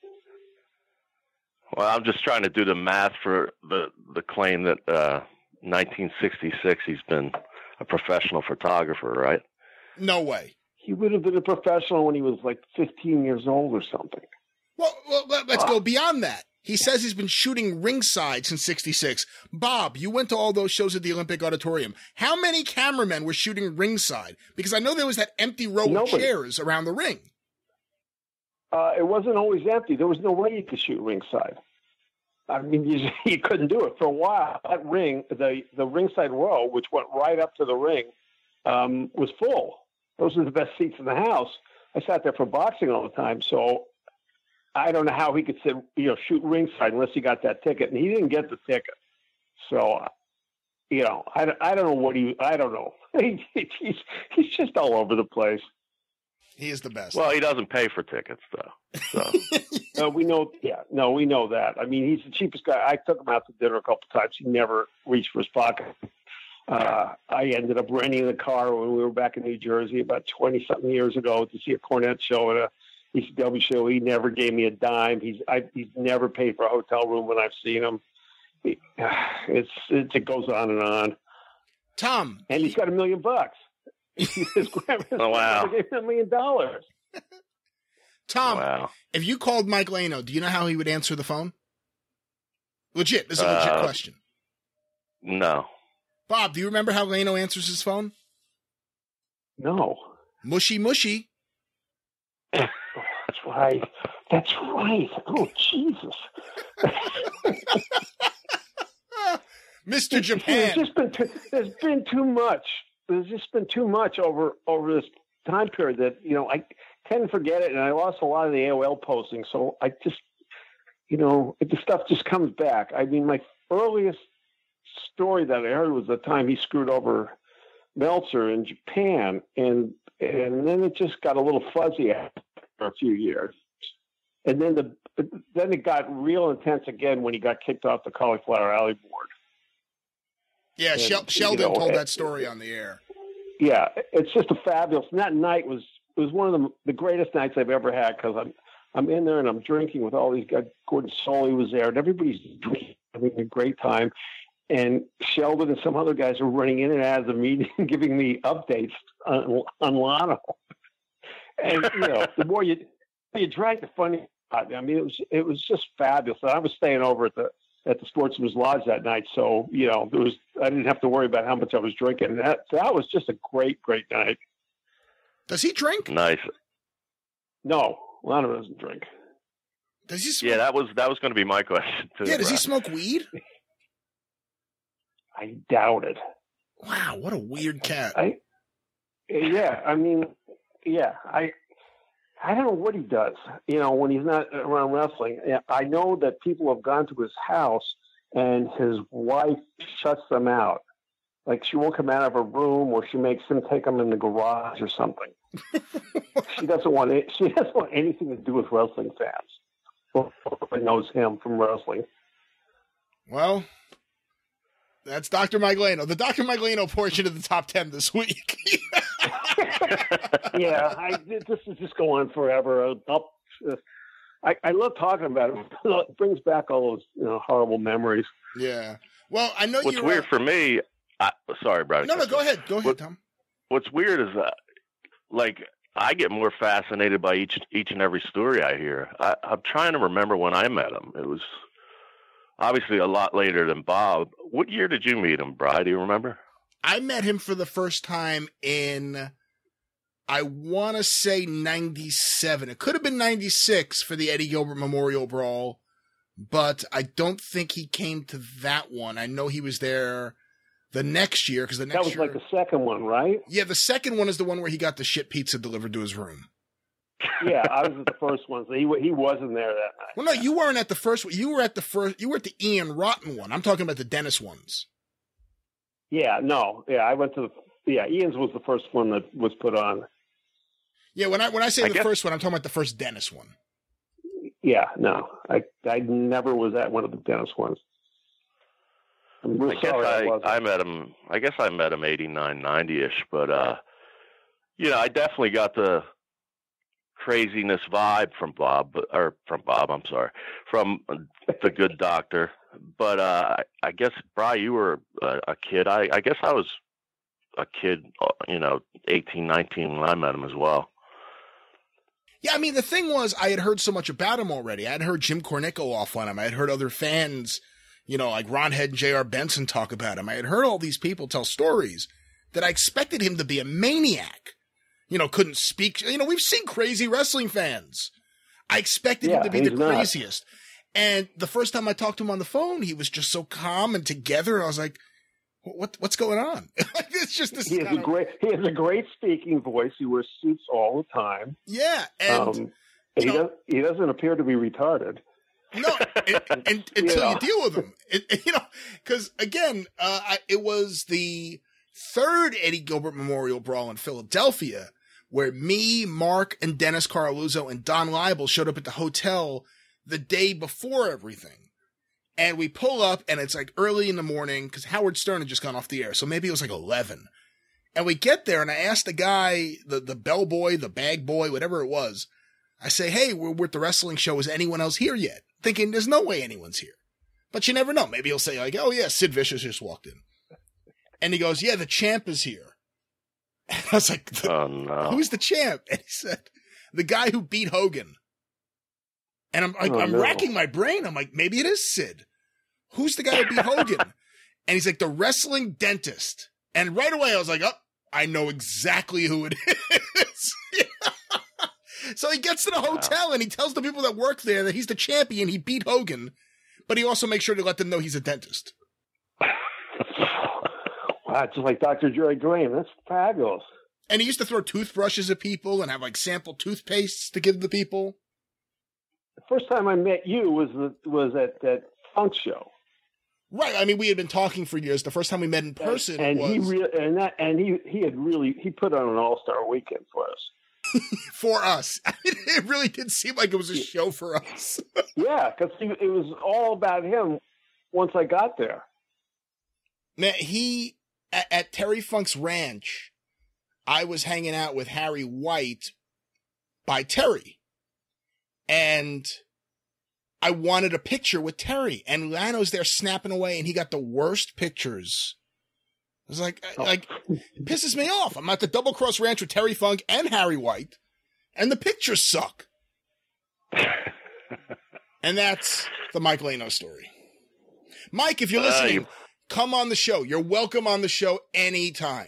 Well, I'm just trying to do the math for the, the claim that uh, nineteen sixty-six he's been a professional photographer, right? No way. He would have been a professional when he was like fifteen years old or something. Well, well let, let's go beyond that. He says he's been shooting ringside since sixty-six. Bob, you went to all those shows at the Olympic Auditorium. How many cameramen were shooting ringside? Because I know there was that empty row Nobody. of chairs around the ring. Uh, it wasn't always empty. There was no way you could shoot ringside. I mean, you, you couldn't do it for a while. That ring, the the ringside row, which went right up to the ring, um, was full. Those were the best seats in the house. I sat there for boxing all the time, so I don't know how he could sit, you know, shoot ringside unless he got that ticket, and he didn't get the ticket. So you know, I, I don't know what he, I don't know. he's, he's just all over the place. He is the best. Well, he doesn't pay for tickets, though. So. No, we know. Yeah, no, we know that. I mean, he's the cheapest guy. I took him out to dinner a couple times. He never reached for his pocket. Uh, I ended up renting the car when we were back in New Jersey about twenty something years ago to see a Cornette show at a E C W show. He never gave me a dime. He's I, he's never paid for a hotel room when I've seen him. He, it's, it's it goes on and on. Tom, and he's got a million bucks. His grandmother oh, wow. gave him a million dollars. Tom, wow. If you called Mike Lano, do you know how he would answer the phone? Legit. This is a legit uh, question. No. Bob, do you remember how Lano answers his phone? No. Mushy, mushy. Oh, that's right. That's right. Oh, Jesus. Mister Japan. There's just been too, there's been too much. There's just been too much over over this time period that, you know, I tend to forget it, and I lost a lot of the A O L postings, so I just, you know, the stuff just comes back. I mean, my earliest story that I heard was the time he screwed over Meltzer in Japan, and and then it just got a little fuzzy after a few years. And then the then it got real intense again when he got kicked off the Cauliflower Alley board. Yeah, and, Shel- Sheldon you know, told it, that story on the air. Yeah, it's just a fabulous. And that night was was one of the the greatest nights I've ever had, because I'm I'm in there and I'm drinking with all these guys. Gordon Soley was there, and everybody's drinking, having a great time. And Sheldon and some other guys were running in and out of the meeting, giving me updates on, on Lano. And you know, the more you you drank, the funny. I mean, it was it was just fabulous. And I was staying over at the at the Sportsman's Lodge that night, so you know, there was I didn't have to worry about how much I was drinking. And that that was just a great, great night. Does he drink? Nice. No, Lano doesn't drink. Does he smoke? Yeah, that was that was going to be my question too. Yeah, does he Brad. smoke weed? I doubt it. Wow, what a weird cat. I, yeah, I mean, yeah, I, I don't know what he does, you know, when he's not around wrestling. I know that people have gone to his house and his wife shuts them out. Like, she won't come out of her room, or she makes him take them in the garage or something. She doesn't want it. She doesn't want anything to do with wrestling fans. Well, knows him from wrestling. Well, that's Doctor Mike Lano. The Doctor Mike Lano portion of the top ten this week. Yeah, I, this is just going on forever. I'll, I, I love talking about it. It brings back all those, you know, horrible memories. Yeah. Well, I know What's you're weird uh, for me, I, sorry, Brad. No, no, go ahead. Go ahead, what, Tom. What's weird is that, like, I get more fascinated by each each and every story I hear. I, I'm trying to remember when I met him. It was obviously a lot later than Bob. What year did you meet him, Brad? Do you remember? I met him for the first time in, I want to say ninety-seven. It could have been ninety-six for the Eddie Gilbert Memorial Brawl, but I don't think he came to that one. I know he was there the next year, because the next That was year, like the second one, right? yeah, the second one is the one where he got the shit pizza delivered to his room. Yeah, I was at the first one, so he he wasn't there that night. Well, no, you weren't at the first one. You were at the first. You were at the Ian Rotten one. I'm talking about the Dennis ones. Yeah, no, yeah, I went to the yeah. Ian's was the first one that was put on. Yeah, when I when I say I the guess- first one, I'm talking about the first Dennis one. Yeah, no, I I never was at one of the Dennis ones. I'm I real guess sorry I, I, wasn't. I met him. I guess I met him eighty-nine, ninety-ish. But uh, you know, I definitely got the craziness vibe from Bob, or from Bob. I'm sorry, from the Good Doctor. But uh, I guess, Bri, you were a, a kid. I, I guess I was a kid. You know, eighteen, nineteen when I met him as well. Yeah, I mean, the thing was, I had heard so much about him already. I had heard Jim Cornette go off on him. I had heard other fans, you know, like Ron Head and J R Benson talk about him. I had heard all these people tell stories that I expected him to be a maniac. You know, couldn't speak. You know, we've seen crazy wrestling fans. I expected Yeah, him to be he's the not. craziest. And the first time I talked to him on the phone, he was just so calm and together. And I was like, what, what's going on? It's just this He has kind a of- great he has a great speaking voice. He wears suits all the time. yeah. And, um, you he know- does he doesn't appear to be retarded. No, and, and, until Yeah. you deal with them, it, it- you know, because again, uh, I, it was the third Eddie Gilbert Memorial Brawl in Philadelphia, where me, Mark, and Dennis Carluzzo and Don Leibel showed up at the hotel the day before everything. And we pull up, and it's like early in the morning, because Howard Stern had just gone off the air, so maybe it was like eleven. And we get there, and I asked the guy, the, the bellboy, the bag boy, whatever it was, I say, hey, we're, we're at the wrestling show. Is anyone else here yet? Thinking there's no way anyone's here. But you never know. Maybe he'll say, like, oh, yeah, Sid Vicious just walked in. And he goes, yeah, the champ is here. And I was like, Oh no. who's the champ? And he said, the guy who beat Hogan. And I'm like, Oh, I'm no. racking my brain. I'm like, maybe it is Sid. Who's the guy who beat Hogan? And he's like, the wrestling dentist. And right away I was like, oh, I know exactly who it is. So he gets to the hotel and he tells the people that work there that he's the champion. He beat Hogan, but he also makes sure to let them know he's a dentist. Wow, just like Doctor Jerry Graham. That's fabulous. And he used to throw toothbrushes at people and have like sample toothpastes to give the people. The first time I met you was the, was at that funk show. Right. I mean, we had been talking for years. The first time we met in person and was he re- and that and he he had really he put on an all-star weekend for us. for us. I mean, it really did seem like it was a show for us. Yeah, because it was all about him once I got there. Man, he, at, at Terry Funk's ranch, I was hanging out with Harry White by Terry. And I wanted a picture with Terry. And Lano's there snapping away, and he got the worst pictures. It was like, Oh. like, it pisses me off. I'm at the Double Cross Ranch with Terry Funk and Harry White, and the pictures suck. And that's the Mike Lano story. Mike, if you're Uh, listening, you- come on the show. You're welcome on the show anytime.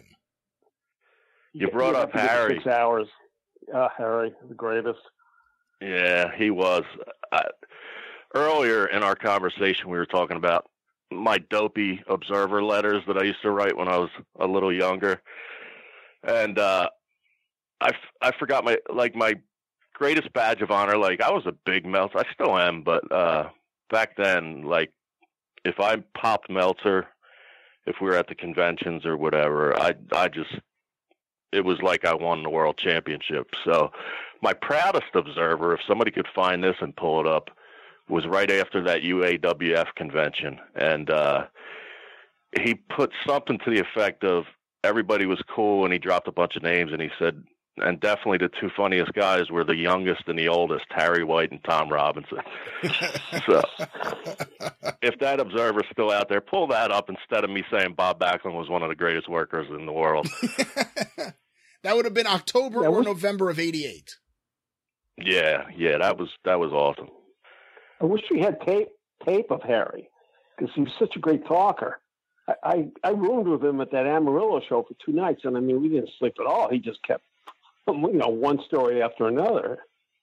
You brought You up have to get Harry. Six hours. Uh, Harry, the greatest. Yeah, he was. I, earlier in our conversation, we were talking about my dopey observer letters that I used to write when I was a little younger. And uh, I, f- I forgot my, like, my greatest badge of honor. Like, I was a big Meltzer. I still am, but uh, back then, like, if I popped Meltzer, if we were at the conventions or whatever, I, I just, it was like I won the world championship. So my proudest observer, if somebody could find this and pull it up, was right after that U A W F convention. And uh, he put something to the effect of everybody was cool, and he dropped a bunch of names, and he said, and definitely the two funniest guys were the youngest and the oldest, Harry White and Tom Robinson. So if that observer's still out there, pull that up instead of me saying Bob Backlund was one of the greatest workers in the world. That would have been October Yeah, or we- November of eighty-eight. Yeah, yeah, that was that was awesome. I wish we had tape tape of Harry because he was such a great talker. I, I, I roomed with him at that Amarillo show for two nights, and I mean, we didn't sleep at all. He just kept, you know, one story after another.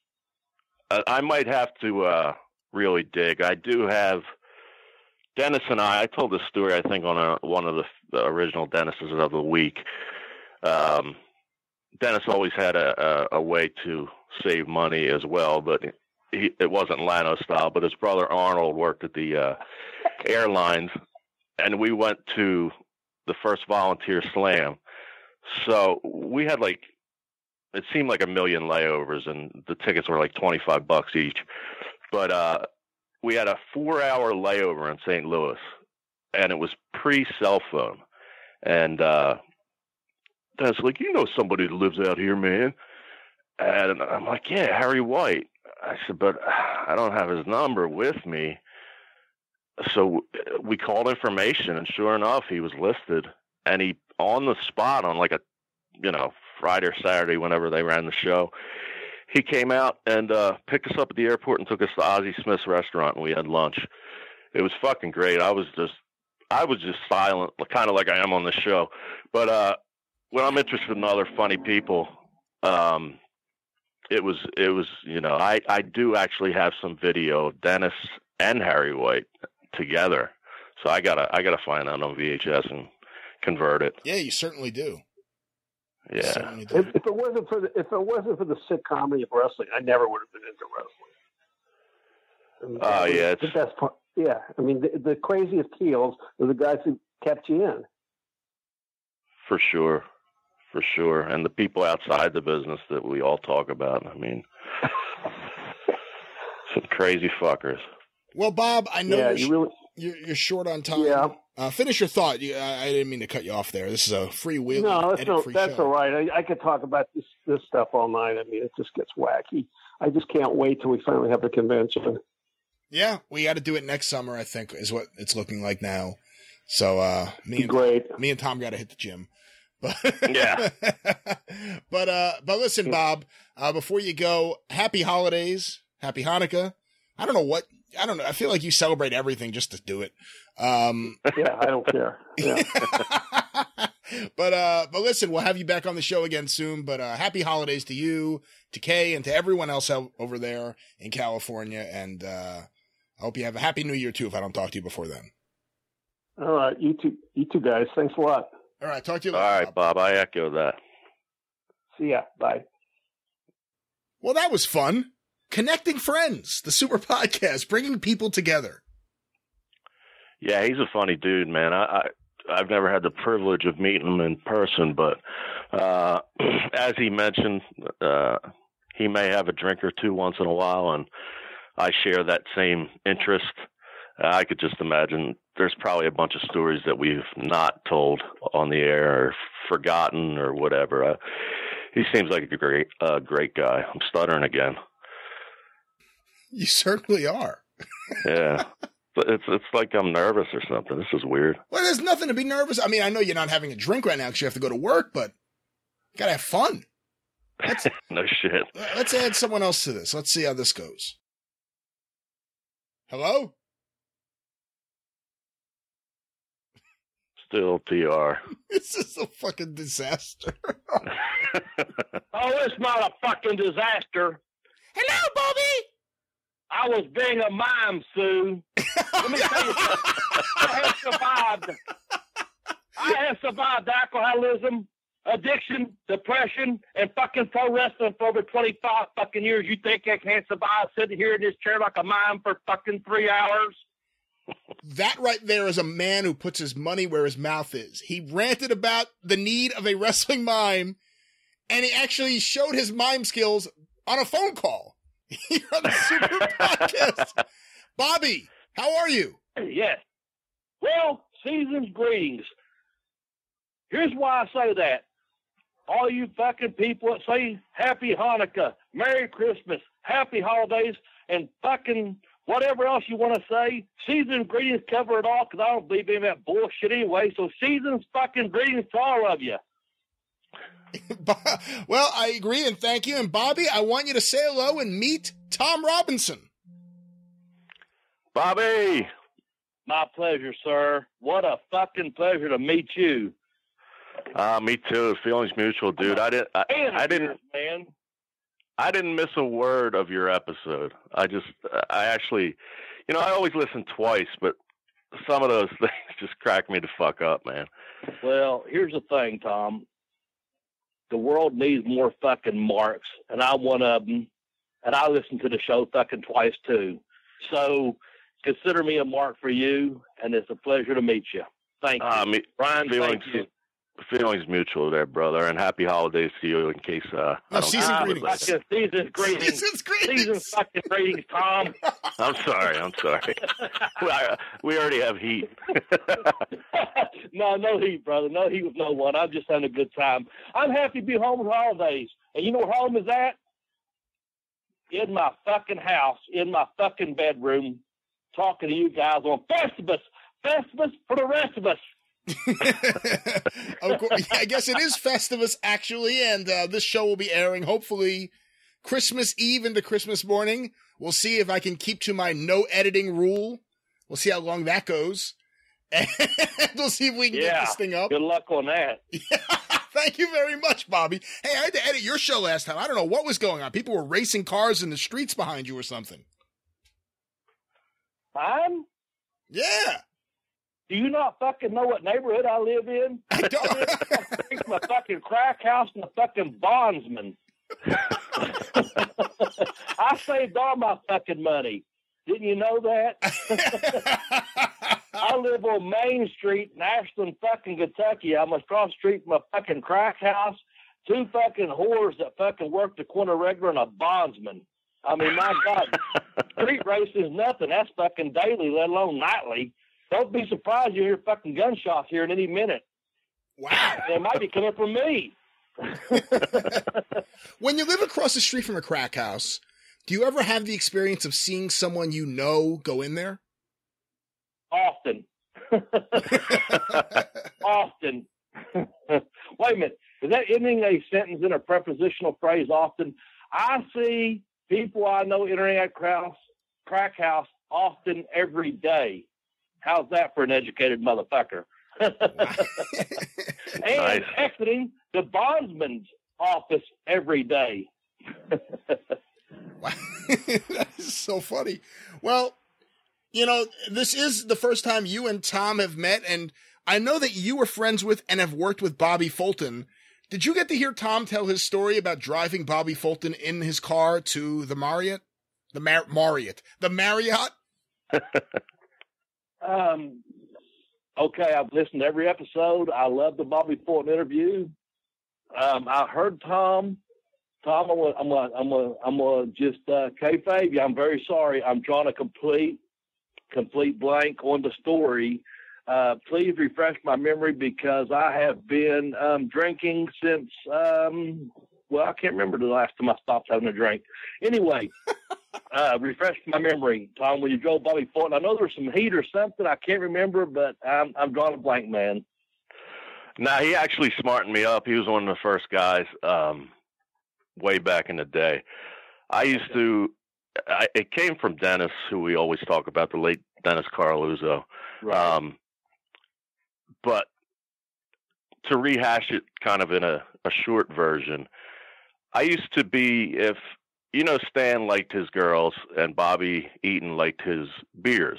I, I might have to uh, really dig. I do have Dennis and I. I told this story, I think, on a, one of the, the original Dennises of the week. Um, Dennis always had a, a, a way to save money as well, but he, it wasn't Lano style. But his brother Arnold worked at the uh, airlines, and we went to the first volunteer slam. So we had like, it seemed like a million layovers, and the tickets were like twenty-five bucks each. But uh, we had a four-hour layover in Saint Louis, and it was pre-cell phone. And uh, Dennis was like, you know somebody that lives out here, man. And I'm like, yeah, Harry White. I said, but I don't have his number with me. So we called information, and sure enough, he was listed. And he, on the spot, on like a, you know, Friday or Saturday, whenever they ran the show, he came out and uh, picked us up at the airport and took us to Ozzie Smith's restaurant, and we had lunch. It was fucking great. I was just, I was just silent, kind of like I am on the show. But uh, when I'm interested in other funny people, um, it was, it was, you know, I, I do actually have some video of Dennis and Harry White together. So I gotta, I gotta find that on V H S and convert it. Yeah, you certainly do. You Yeah. certainly do. If, if it wasn't for the if it wasn't for the sick comedy of wrestling, I never would have been into Oh, yeah. The best part. Yeah. I mean, the, the craziest heels are the guys who kept you in. For sure. For sure. And the people outside the business that we all talk about. I mean, some crazy fuckers. Well, Bob, I know Yeah, you're, you really. you're, you're short on time. Yeah. Uh, finish your thought. You, I, I didn't mean to cut you off there. This is a free wheel. No, that's, no, free that's show. all right. I, I could talk about this this stuff all night. I mean, it just gets wacky. I just can't wait till we finally have the convention. Yeah, we got to do it next summer, I think, is what it's looking like now. So uh, me and Great. me and Tom got to hit the gym. But Yeah. but uh, but listen, Bob. Uh, before you go, happy holidays, happy Hanukkah. I don't know what I don't know. I feel like you celebrate everything just to do it. Um, Yeah, I don't care. Yeah. but uh, but listen, we'll have you back on the show again soon. But uh, happy holidays to you, to Kay, and to everyone else out over there in California. And uh, I hope you have a happy New Year too. If I don't talk to you before then. All right, you two, you two guys. Thanks a lot. All right, talk to you All later. right, Bob. I echo that. See ya. Bye. Well, that was fun. Connecting friends, the Super Podcast, bringing people together. Yeah, he's a funny dude, man. I, I I've never had the privilege of meeting him in person, but uh, as he mentioned, uh, he may have a drink or two once in a while, and I share that same interest. Uh, I could just imagine there's probably a bunch of stories that we've not told on the air or forgotten or whatever. Uh, he seems like a great, uh, great guy. I'm stuttering again. You certainly are. Yeah. It's it's like I'm nervous or something. This is weird. Well, there's nothing to be nervous. I mean, I know you're not having a drink right now because you have to go to work, but you gotta have fun. Let's, No shit. let's add someone else to this. Let's see how this goes. Hello? Still T R. This is a fucking disaster. Oh, it's not a fucking disaster. Hello, Bobby! I was being a mime, Sue. Let me tell you something. I have survived. I have survived alcoholism, addiction, depression, and fucking pro wrestling for over twenty-five fucking years. You think I can't survive sitting here in this chair like a mime for fucking three hours? That right there is a man who puts his money where his mouth is. He ranted about the need of a wrestling mime, and he actually showed his mime skills on a phone call here on the Super Podcast. Bobby, how are you? Yes. Well, season's greetings. Here's why I say that. All you fucking people that say Happy Hanukkah, Merry Christmas, Happy Holidays, and fucking whatever else you want to say, season's greetings cover it all because I don't believe in that bullshit anyway. So season's fucking greetings to all of you. Well, I agree and thank you. And Bobby, I want you to say hello and meet Tom Robinson. Bobby! My pleasure, sir. What a fucking pleasure to meet you. Uh, me too. Feelings mutual, dude. I didn't. I, And I didn't. man. I didn't miss a word of your episode. I just. I actually. You know, I always listen twice, but some of those things just crack me the fuck up, man. Well, here's the thing, Tom. The world needs more fucking marks, and I'm one of them. And I listen to the show fucking twice too. So consider me a mark for you, and it's a pleasure to meet you. Thank you, Uh, me, Brian. feelings, Thank you. feelings mutual there, brother. And happy holidays to you. In case uh, I No, don't season get Ah, to it greetings. later. fucking season's greetings. Season's greetings. Season's fucking greetings, Tom. I'm sorry. I'm sorry. we, I, we already have heat. No, no heat, brother. No heat with no one. I'm just having a good time. I'm happy to be home with holidays. And you know where home is at? In my fucking house, in my fucking bedroom, talking to you guys on Festivus. Festivus for the rest of us. Of course, I guess it is Festivus, actually, and uh, this show will be airing hopefully Christmas Eve into Christmas morning. We'll see if I can keep to my no editing rule. We'll see how long that goes. And we'll see if we can get Yeah. this thing up. Good luck on that. Thank you very much, Bobby. Hey, I had to edit your show last time. I don't know what was going on. People were racing cars in the streets behind you or something. Mine? Yeah. Do you not fucking know what neighborhood I live in? I don't. It's my fucking crack house and a fucking bondsman. I saved all my fucking money. Didn't you know that? I live on Main Street in Ashland, fucking Kentucky. I'm across the street from a fucking crack house, two fucking whores that fucking work the corner regular, and a bondsman. I mean, my God, street race is nothing. That's fucking daily, let alone nightly. Don't be surprised you hear fucking gunshots here in any minute. Wow. They might be coming from me. When you live across the street from a crack house, do you ever have the experience of seeing someone you know go in there? Often. Often. Wait a minute. Is that ending a sentence in a prepositional phrase, often? I see people I know entering that crack house often every day. How's that for an educated motherfucker? And Nice. exiting the bondsman's office every day. Wow. That is so funny. Well, you know, this is the first time you and Tom have met, and I know that you were friends with and have worked with Bobby Fulton. Did you get to hear Tom tell his story about driving Bobby Fulton in his car to the Marriott? The Mar- Marriott. The Marriott? Um, okay, I've listened to every episode. I love the Bobby Fulton interview. Um, I heard Tom. Tom, I'm gonna, I'm gonna, I'm gonna, I'm gonna just uh, kayfabe you. I'm very sorry. I'm drawing a complete, complete blank on the story. Uh, please refresh my memory because I have been um, drinking since. Um, well, I can't remember the last time I stopped having a drink. Anyway. Uh, refresh my memory, Tom, when you drove Bobby Fulton. I know there was some heat or something. I can't remember, but I'm, I'm drawing a blank, man. Nah, he actually smartened me up. He was one of the first guys um, way back in the day. I used to, I, it came from Dennis, who we always talk about, the late Dennis Carluzzo. Right. Um, but to rehash it kind of in a, a short version, I used to be, if, you know, Stan liked his girls and Bobby Eaton liked his beers.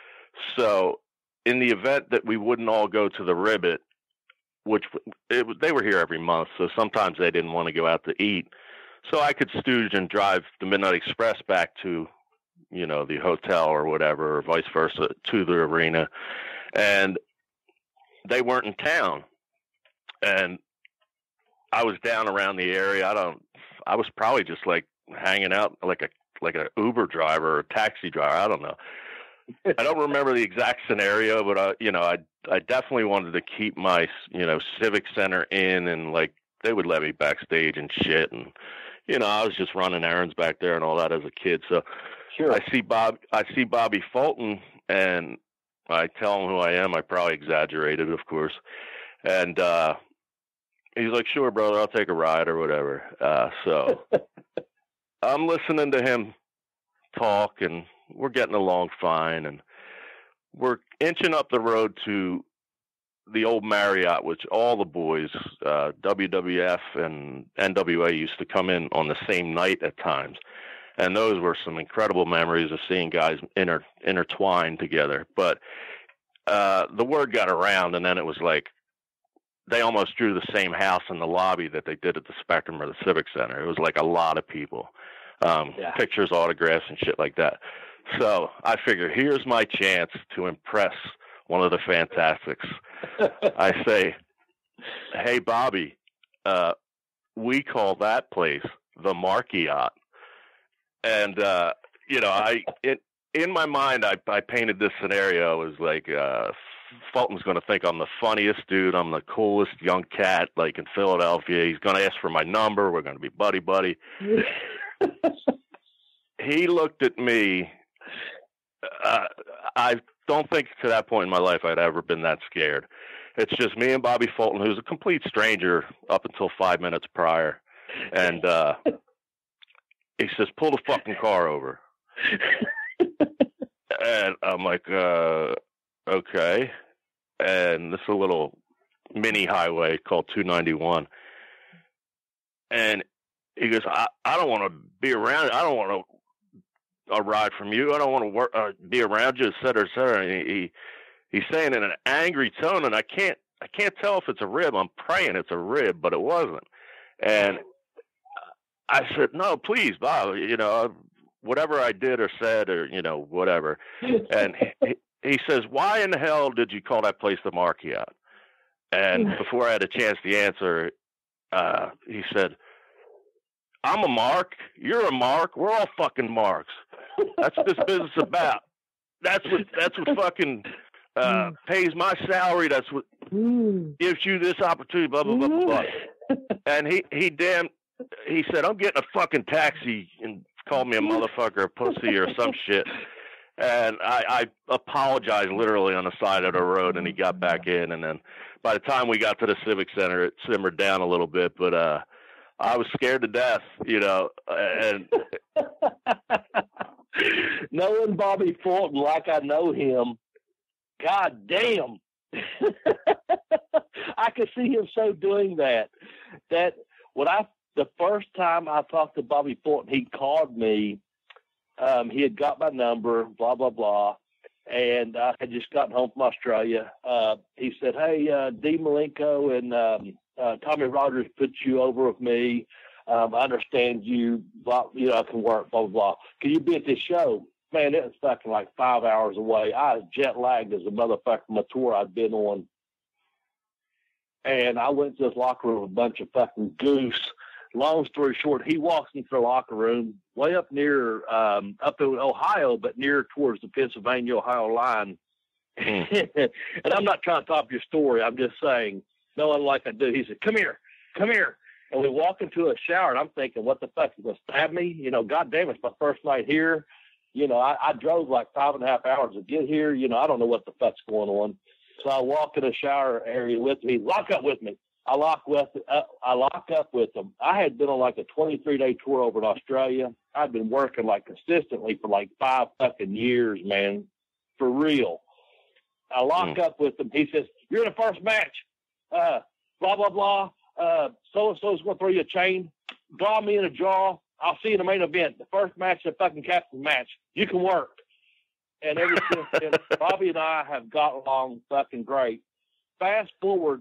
So in the event that we wouldn't all go to the Ribbit, which it, they were here every month, so sometimes they didn't want to go out to eat. So I could stooge and drive the Midnight Express back to, you know, the hotel or whatever, or vice versa, to the arena. And they weren't in town. And I was down around the area. I don't, I was probably just like, hanging out like a like an Uber driver or a taxi driver. I don't know. I don't remember the exact scenario, but I, you know, I I definitely wanted to keep my, you know, Civic Center in, and like they would let me backstage and shit, and you know, I was just running errands back there and all that as a kid. So Sure. I see Bob, I see Bobby Fulton, and I tell him who I am. I probably exaggerated, of course, and uh, he's like, "Sure, brother, I'll take a ride or whatever." Uh, so. I'm listening to him talk, and we're getting along fine, and we're inching up the road to the old Marriott, which all the boys, uh, W W F and N W A, used to come in on the same night at times. And those were some incredible memories of seeing guys inter- intertwined together. But uh, the word got around, and then it was like they almost drew the same house in the lobby that they did at the Spectrum or the Civic Center. It was like a lot of people. Um, Yeah. Pictures, autographs, and shit like that. So I figure, here's my chance to impress one of the Fantastics. I say, "Hey, Bobby, uh, we call that place the Marriott." And, uh, you know, I it, in my mind, I, I painted this scenario as like, uh, Fulton's going to think I'm the funniest dude. I'm the coolest young cat, like in Philadelphia. He's going to ask for my number. We're going to be buddy-buddy. He looked at me. Uh, I don't think to that point in my life I'd ever been that scared. It's just me and Bobby Fulton, who's a complete stranger up until five minutes prior. And uh, he says, "Pull the fucking car over." And I'm like, uh, okay. And this is a little mini highway called two ninety-one. And he goes, I, I don't want to be around. I don't want to a ride from you. I don't want to work, uh, be around you, et cetera, et cetera. And he, he, he's saying in an angry tone, and I can't, I can't tell if it's a rib. I'm praying it's a rib, but it wasn't. And I said, "No, please, Bob, you know, whatever I did or said or, you know, whatever. And he, he says, why in the hell did you call that place the Marquette? And before I had a chance to answer, uh, he said, I'm a Mark. You're a Mark. We're all fucking Marks. That's what this business is about. That's what, that's what fucking uh, pays my salary. That's what gives you this opportunity, blah, blah, blah, blah, blah. And he, he damn, he said, I'm getting a fucking taxi, and called me a motherfucker, a pussy, or some shit. And I, I apologized literally on the side of the road, and he got back in. And then by the time we got to the Civic Center, it simmered down a little bit. But uh, I was scared to death, you know. And knowing Bobby Fulton like I know him, God damn. I could see him so doing that. That when I the first time I talked to Bobby Fulton, he called me. Um, he had got my number, blah blah blah, and I had just gotten home from Australia. Uh, he said, "Hey, uh, D. Malenko and um, uh, Tommy Rogers put you over with me. Um, I understand you. Blah, you know, I can work. Blah blah blah. Can you be at this show?" Man, it was fucking like five hours away. I was jet lagged as a motherfucker from a tour I'd been on. And I went to this locker room with a bunch of fucking goose. Long story short, he walks into the locker room way up near, um, up in Ohio, but near towards the Pennsylvania-Ohio line. And I'm not trying to top your story. I'm just saying, knowing like I do, he said, come here, come here. And we walk into a shower, and I'm thinking, what the fuck, he's going to stab me? You know, God damn, it's my first night here. You know, I, I drove like five and a half hours to get here. You know, I don't know what the fuck's going on. So I walk in the shower area with me. Lock up with me. I lock with uh, I lock up with them. I had been on like a twenty-three day tour over in Australia. I'd been working like consistently for like five fucking years, man, for real. I lock mm. up with them. He says, "You're in the first match. Uh, blah blah blah. Uh, so and so's gonna throw you a chain. Draw me in a jaw. I'll see you in the main event. The first match is a fucking captain match. You can work." And ever since then, Bobby and I have got along fucking great. Fast forward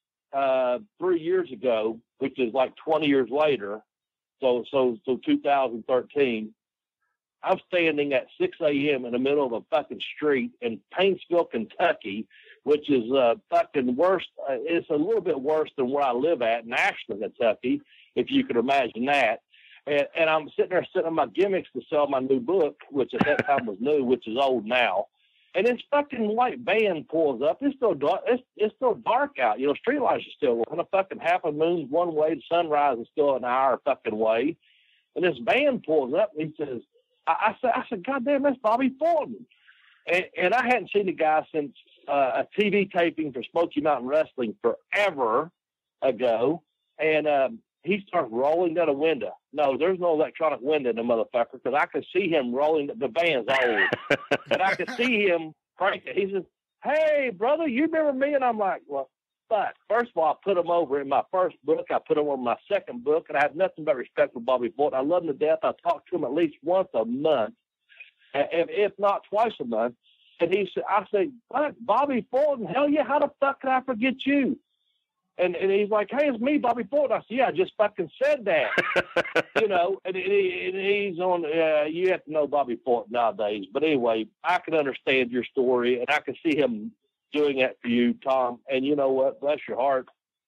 uh, three years ago, which is like twenty years later, so so so two thousand thirteen, I'm standing at six a.m. in the middle of a fucking street in Paintsville, Kentucky, which is uh, fucking worse. Uh, it's a little bit worse than where I live at in Ashland, Kentucky, if you could imagine that. And, and I'm sitting there sitting on my gimmicks to sell my new book, which at that time was new, which is old now. And this fucking white van pulls up. It's still dark. It's, it's still dark out. You know, street lights are still on. A fucking half a moon's one way. The sunrise is still an hour fucking way. And this van pulls up and he says, I, I said, I said, God damn, that's Bobby Fulton. And, and I hadn't seen the guy since uh, a T V taping for Smoky Mountain Wrestling forever ago. And, um, he starts rolling down a window. No, there's no electronic window in the motherfucker because I could see him rolling. The van's old. And I could see him cranking. He says, "Hey, brother, you remember me?" And I'm like, well, fuck. First of all, I put him over in my first book. I put him on my second book, and I have nothing but respect for Bobby Fulton. I love him to death. I talk to him at least once a month, if, if not twice a month. And he said, I said, "Fuck, Bobby Fulton, hell yeah, how the fuck could I forget you?" And, and he's like, "Hey, it's me, Bobby Fulton." I said, "Yeah, I just fucking said that." You know, and, and, he, and he's on, uh, you have to know Bobby Fulton nowadays. But anyway, I can understand your story, and I can see him doing that for you, Tom. And you know what? Bless your heart.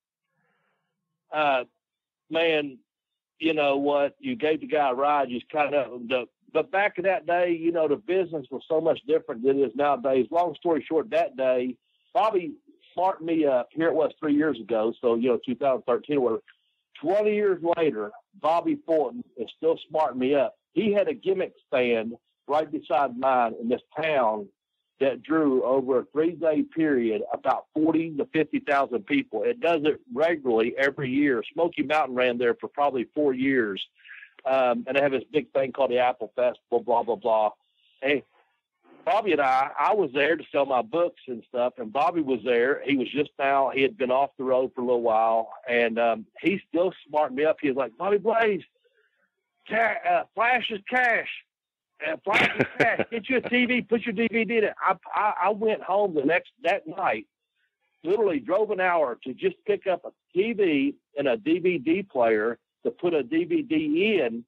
Uh, man, you know what? You gave the guy a ride. You kind of, the, but back in that day, you know, the business was so much different than it is nowadays. Long story short, that day, Bobby smartened me up. Here it was three years ago, so, you know, two thousand thirteen or whatever. twenty years later, Bobby Fulton is still smarting me up. He had a gimmick stand right beside mine in this town that drew over a three-day period about forty to fifty thousand people. It does it regularly every year. Smoky Mountain ran there for probably four years. Um, and they have this big thing called the Apple Festival, blah, blah, blah. Hey, Bobby and I, I was there to sell my books and stuff, and Bobby was there. He was just now, he had been off the road for a little while, and um, he still smartened me up. He was like, "Bobby Blaze, ca- uh, flash is cash. Uh, flash is cash. Get you a T V, put your D V D in it." I, I, I went home the next, that night, literally drove an hour to just pick up a T V and a D V D player to put a D V D in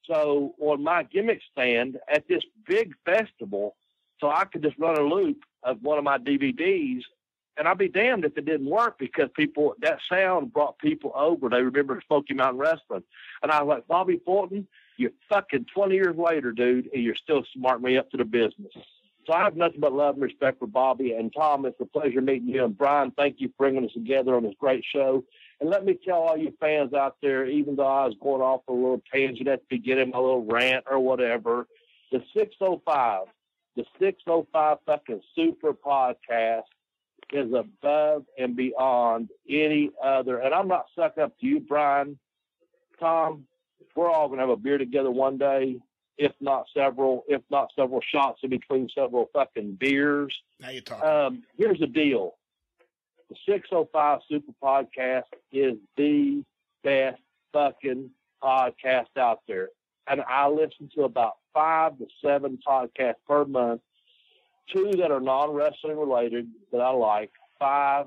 So on my gimmick stand at this big festival, so I could just run a loop of one of my D V Ds, and I'd be damned if it didn't work, because people, that sound brought people over. They remember Smoky Mountain Wrestling. And I was like, Bobby Fulton, you're fucking twenty years later, dude, and you're still smarting me up to the business. So I have nothing but love and respect for Bobby. And Tom, it's a pleasure meeting you. And Brian, thank you for bringing us together on this great show. And let me tell all you fans out there, even though I was going off a little tangent at the beginning, a little rant or whatever, the six oh five, the six oh five fucking super podcast is above and beyond any other. And I'm not sucking up to you, Brian. Tom, we're all going to have a beer together one day, if not several, if not several shots in between several fucking beers. Now you're talking. Um, here's the deal. The six oh five Super Podcast is the best fucking podcast out there. And I listen to about five to seven podcasts per month, two that are non-wrestling related that I like, five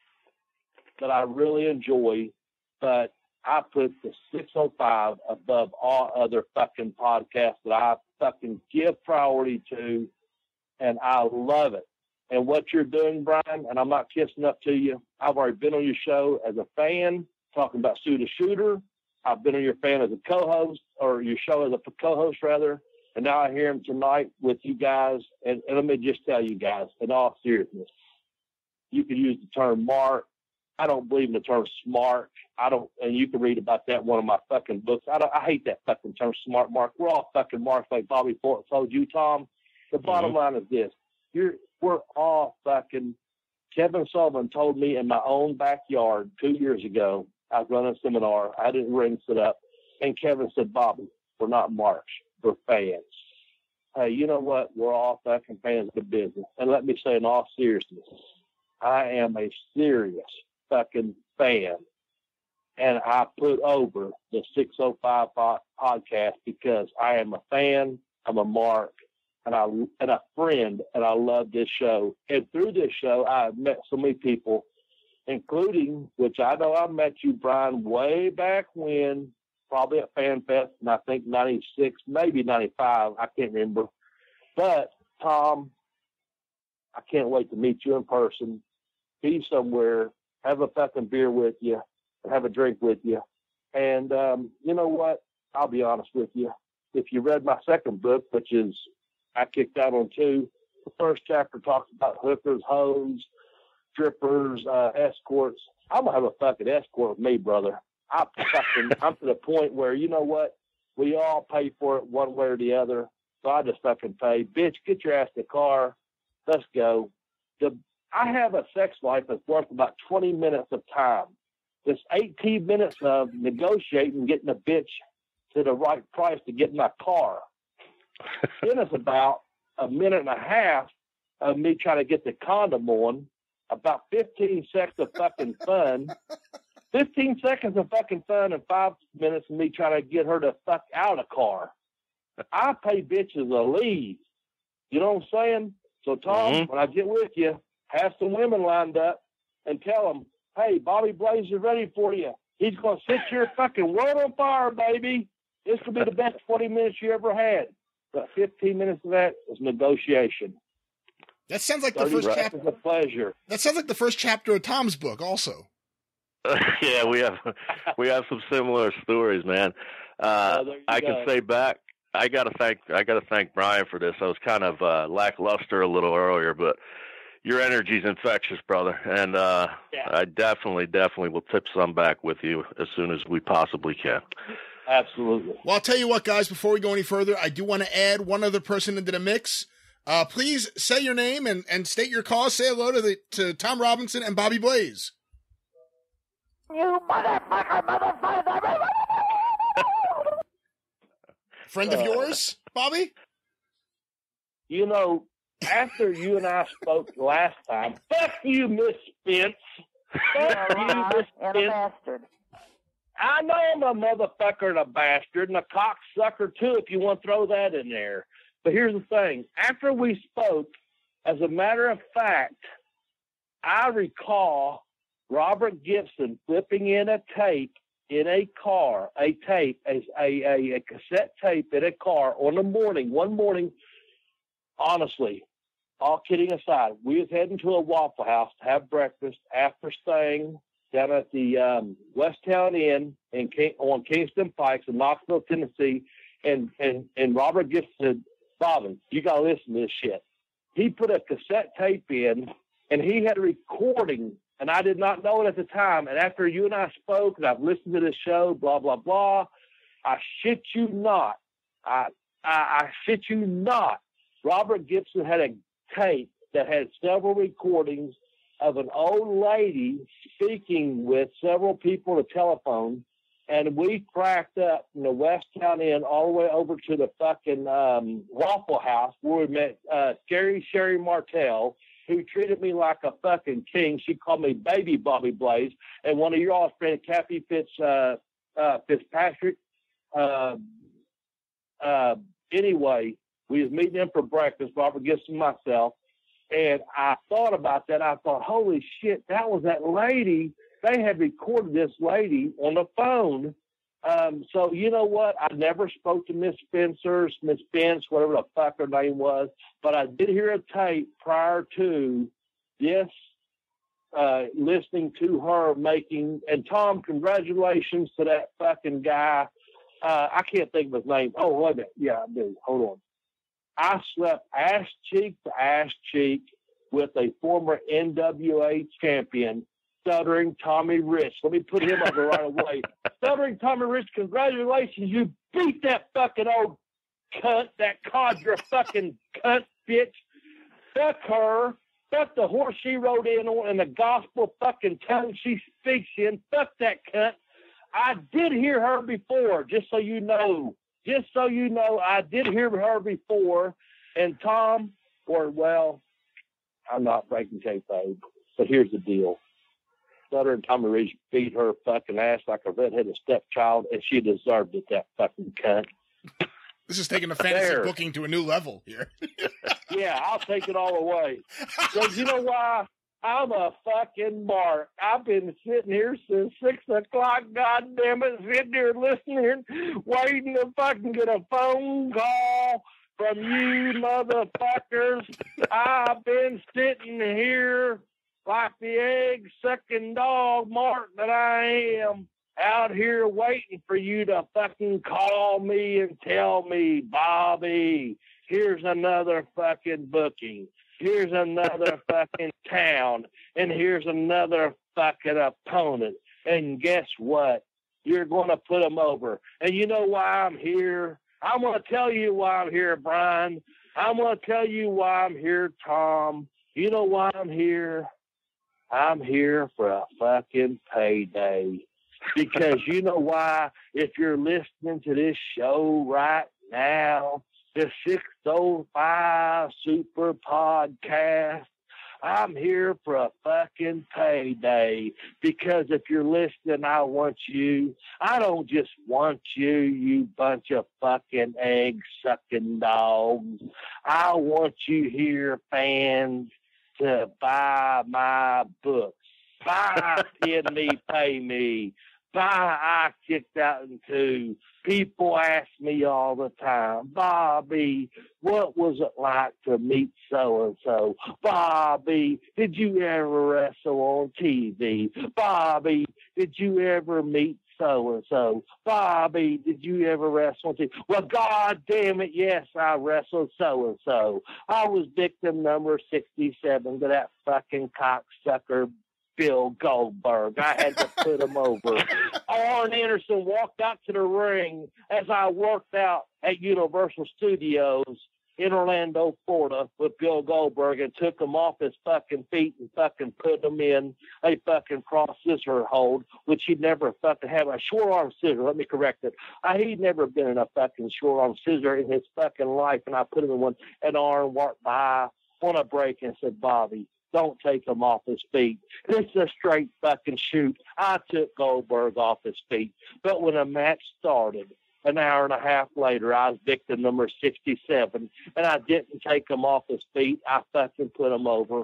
that I really enjoy, but I put the six oh five above all other fucking podcasts that I fucking give priority to, and I love it. And what you're doing, Brian, and I'm not kissing up to you, I've already been on your show as a fan, talking about Sue the Shooter. I've been on your fan as a co-host, or your show as a co-host, rather. And now I hear him tonight with you guys. And, and let me just tell you guys, in all seriousness, you can use the term mark. I don't believe in the term smart. I don't, and you can read about that in one of my fucking books. I don't, I hate that fucking term smart mark. We're all fucking marks, like Bobby Fulton told you, Tom. The bottom mm-hmm. line is this. You're, we're all fucking, Kevin Sullivan told me in my own backyard two years ago, I was running a seminar, I didn't ring sit up, and Kevin said, Bobby, we're not marks, we're fans. Hey, you know what? We're all fucking fans of the business. And let me say in all seriousness, I am a serious fucking fan. And I put over the six oh five podcast because I am a fan, I'm a mark, and I and a friend, and I love this show. And through this show, I've met so many people, including, which I know I met you, Brian, way back when, probably at Fan Fest, and I think ninety-six, maybe ninety-five, I can't remember. But, Tom, I can't wait to meet you in person, be somewhere, have a fucking beer with you, have a drink with you. And um, you know what? I'll be honest with you. If you read my second book, which is I kicked out on two, the first chapter talks about hookers, hoes, strippers, uh, escorts. I'm going to have a fucking escort with me, brother. I fucking, I'm to the point where, you know what? We all pay for it one way or the other. So I just fucking pay. Bitch, get your ass in the car. Let's go. The, I have a sex life that's worth about twenty minutes of time. This eighteen minutes of negotiating, getting a bitch to the right price to get in my car. Then it's about a minute and a half of me trying to get the condom on, about fifteen seconds of fucking fun, fifteen seconds of fucking fun, and five minutes of me trying to get her to fuck out of the car. I pay bitches a leave. You know what I'm saying? So, Tom, mm-hmm. when I get with you, have some women lined up and tell them, hey, Bobby Blaze is ready for you. He's going to set your fucking world on fire, baby. This will be the best twenty minutes you ever had. But fifteen minutes of that is negotiation. That sounds like the first chapter. It's a pleasure. That sounds like the first chapter of Tom's book also. Uh, yeah, we have we have some similar stories, man. Uh, oh, I go. can say back, I got to thank I got to thank Brian for this. I was kind of uh, lackluster a little earlier, but your energy's infectious, brother, and uh, yeah. I definitely, definitely will tip some back with you as soon as we possibly can. Absolutely. Well, I'll tell you what, guys, before we go any further, I do want to add one other person into the mix. Uh, please say your name and, and state your cause. Say hello to the to Tom Robinson and Bobby Blaze. You motherfucker, motherfucker. Friend of yours, Bobby? You know, after you and I spoke last time, fuck you, Miss Spence. Fuck you, Miss And a bastard. I know I'm a motherfucker and a bastard and a cocksucker, too, if you want to throw that in there. But here's the thing. After we spoke, as a matter of fact, I recall Robert Gibson flipping in a tape in a car, a tape, a, a, a, a cassette tape in a car on the morning, one morning, honestly, all kidding aside, we was heading to a Waffle House to have breakfast after staying down at the um, Westtown Inn in King, on Kingston Pikes in Knoxville, Tennessee. And, and, and Robert Gibson said, Bobbin, you got to listen to this shit. He put a cassette tape in, and he had a recording, and I did not know it at the time. And after you and I spoke, and I've listened to this show, blah, blah, blah, I shit you not. I, I, I shit you not. Robert Gibson had a tape that had several recordings of an old lady speaking with several people on the telephone, and we cracked up from the Westtown Inn all the way over to the fucking um, Waffle House where we met uh, Scary Sherry Martell, who treated me like a fucking king. She called me Baby Bobby Blaze, and one of your all friends, Kathy Fitz, uh, uh, Fitzpatrick. Uh, uh, anyway, we was meeting them for breakfast, Robert Gibson and myself, and I thought about that. I thought, holy shit, that was that lady. They had recorded this lady on the phone. Um, so you know what? I never spoke to Miss Spencer, Miss Spence, whatever the fuck her name was, but I did hear a tape prior to this, uh, listening to her making, and Tom, congratulations to that fucking guy. Uh, I can't think of his name. Oh, wait a minute. Yeah, I do. Hold on. I slept ass cheek to ass cheek with a former N W A champion, Stuttering Tommy Rich. Let me put him over right away. Stuttering Tommy Rich, congratulations. You beat that fucking old cunt, that codger fucking cunt bitch. Fuck her. Fuck the horse she rode in on and the gospel fucking tongue she speaks in. Fuck that cunt. I did hear her before, just so you know. Just so you know, I did hear her before. And Tom, or, well, I'm not breaking kayfabe, but here's the deal. Stutter and Tommy Reese beat her fucking ass like a redheaded stepchild, and she deserved it, that fucking cunt. This is taking the fantasy There. booking to a new level here. Yeah, I'll take it all away. Because you know why? I'm a fucking mark. I've been sitting here since six o'clock, God damn it, sitting here listening, waiting to fucking get a phone call from you motherfuckers. I've been sitting here like the egg-sucking dog, Mark, that I am, out here waiting for you to fucking call me and tell me, Bobby, here's another fucking booking. Here's another fucking town. And here's another fucking opponent. And guess what? You're going to put them over. And you know why I'm here? I'm going to tell you why I'm here, Brian. I'm going to tell you why I'm here, Tom. You know why I'm here? I'm here for a fucking payday. Because you know why? If you're listening to this show right now, the six oh five Super Podcast, I'm here for a fucking payday. Because if you're listening, I want you. I don't just want you, you bunch of fucking egg-sucking dogs. I want you here, fans, to buy my books. Buy Pin Me, Pay Me. Buy I Kicked Out in Two. People ask me all the time, Bobby, what was it like to meet so-and-so? Bobby, did you ever wrestle on T V? Bobby, did you ever meet so-and-so? Bobby, did you ever wrestle on T V? Well, God damn it, yes, I wrestled so-and-so. I was victim number sixty-seven to that fucking cocksucker Bill Goldberg. I had to put him over. Arn Anderson walked out to the ring as I worked out at Universal Studios in Orlando, Florida with Bill Goldberg and took him off his fucking feet and fucking put him in a fucking cross scissor hold, which he'd never fucking have a short arm scissor. Let me correct it. I, he'd never been in a fucking short arm scissor in his fucking life. And I put him in one, and Arn walked by on a break and said, Bobby, don't take him off his feet. It's a straight fucking shoot. I took Goldberg off his feet. But when the match started, an hour and a half later, I was victim number sixty-seven, and I didn't take him off his feet. I fucking put him over.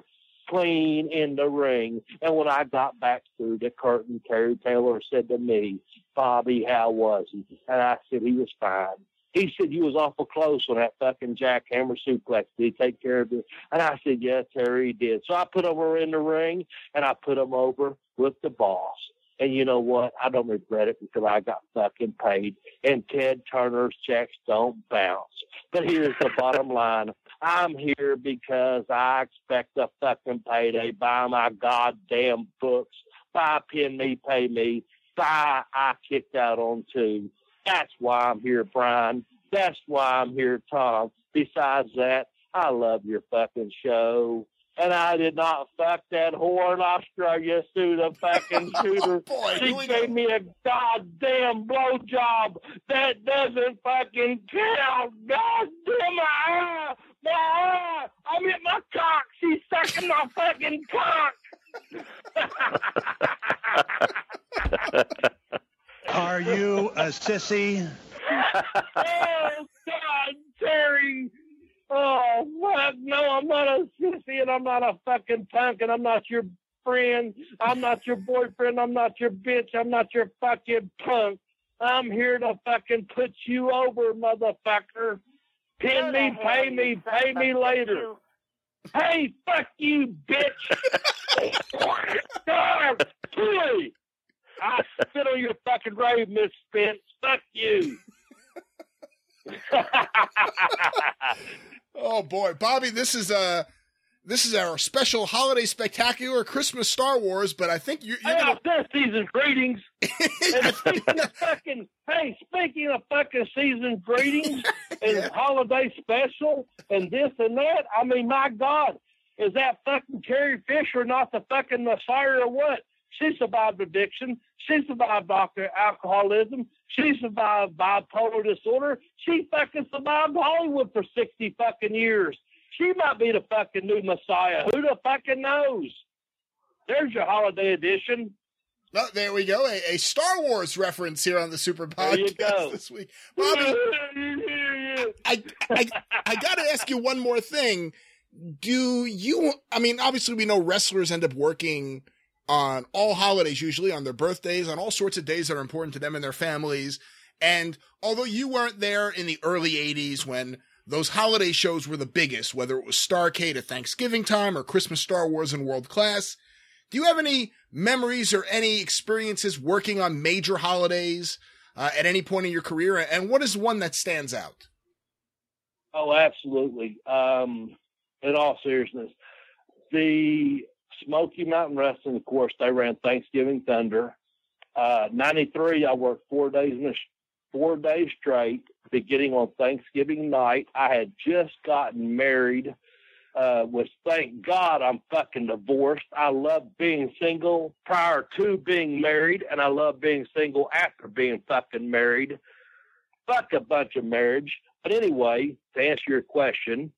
clean in the ring. And when I got back through the curtain, Terry Taylor said to me, Bobby, how was he? And I said, he was fine. He said, you was awful close on that fucking jackhammer suplex. Did he take care of it? And I said, yeah, Terry, he did. So I put him over in the ring, and I put him over with the boss. And you know what? I don't regret it because I got fucking paid. And Ted Turner's checks don't bounce. But here's the bottom line. I'm here because I expect a fucking payday. Buy my goddamn books. Buy Pin Me, Pay Me. Buy I Kicked Out on Two. That's why I'm here, Brian. That's why I'm here, Tom. Besides that, I love your fucking show. And I did not fuck that whore in Australia through the fucking shooter. Boy, she gave me a goddamn blowjob that doesn't fucking count. Goddamn my eye, my eye. I'm in my cock. She's sucking my fucking cock. Are you a sissy? Oh, God, Terry. Oh, fuck. No, I'm not a sissy, and I'm not a fucking punk, and I'm not your friend. I'm not your boyfriend. I'm not your bitch. I'm not your fucking punk. I'm here to fucking put you over, motherfucker. Pin me, pay me, pay me later. Hey, fuck you, bitch. God, please. I spit on your fucking grave, Miss Spence. Fuck you. Oh boy, Bobby, this is uh this is our special holiday spectacular Christmas Star Wars, but I think you're, you're hey, gonna... this season greetings. And speaking of fucking, hey, speaking of fucking season greetings and Yeah. holiday special and this and that, I mean, my God, is that fucking Carrie Fisher not the fucking Messiah or what? She survived addiction. She survived alcoholism. She survived bipolar disorder. She fucking survived Hollywood for sixty fucking years. She might be the fucking new Messiah. Who the fucking knows? There's your holiday edition. Oh, there we go. A, a Star Wars reference here on the Super There you Podcast go. this week. Bobby, I, I, I got to ask you one more thing. Do you, I mean, obviously we know wrestlers end up working on all holidays, usually on their birthdays, on all sorts of days that are important to them and their families. And although you weren't there in the early eighties when those holiday shows were the biggest, whether it was Starrcade at Thanksgiving time or Christmas Star Wars in World Class, do you have any memories or any experiences working on major holidays uh, at any point in your career? And what is one that stands out? Oh, absolutely. Um, in all seriousness, the Smoky Mountain Wrestling, of course, they ran Thanksgiving Thunder. Uh, ninety-three, I worked four days in a, four days straight, beginning on Thanksgiving night. I had just gotten married, uh, which thank God I'm fucking divorced. I love being single prior to being married, and I love being single after being fucking married. Fuck a bunch of marriage. But anyway, to answer your question,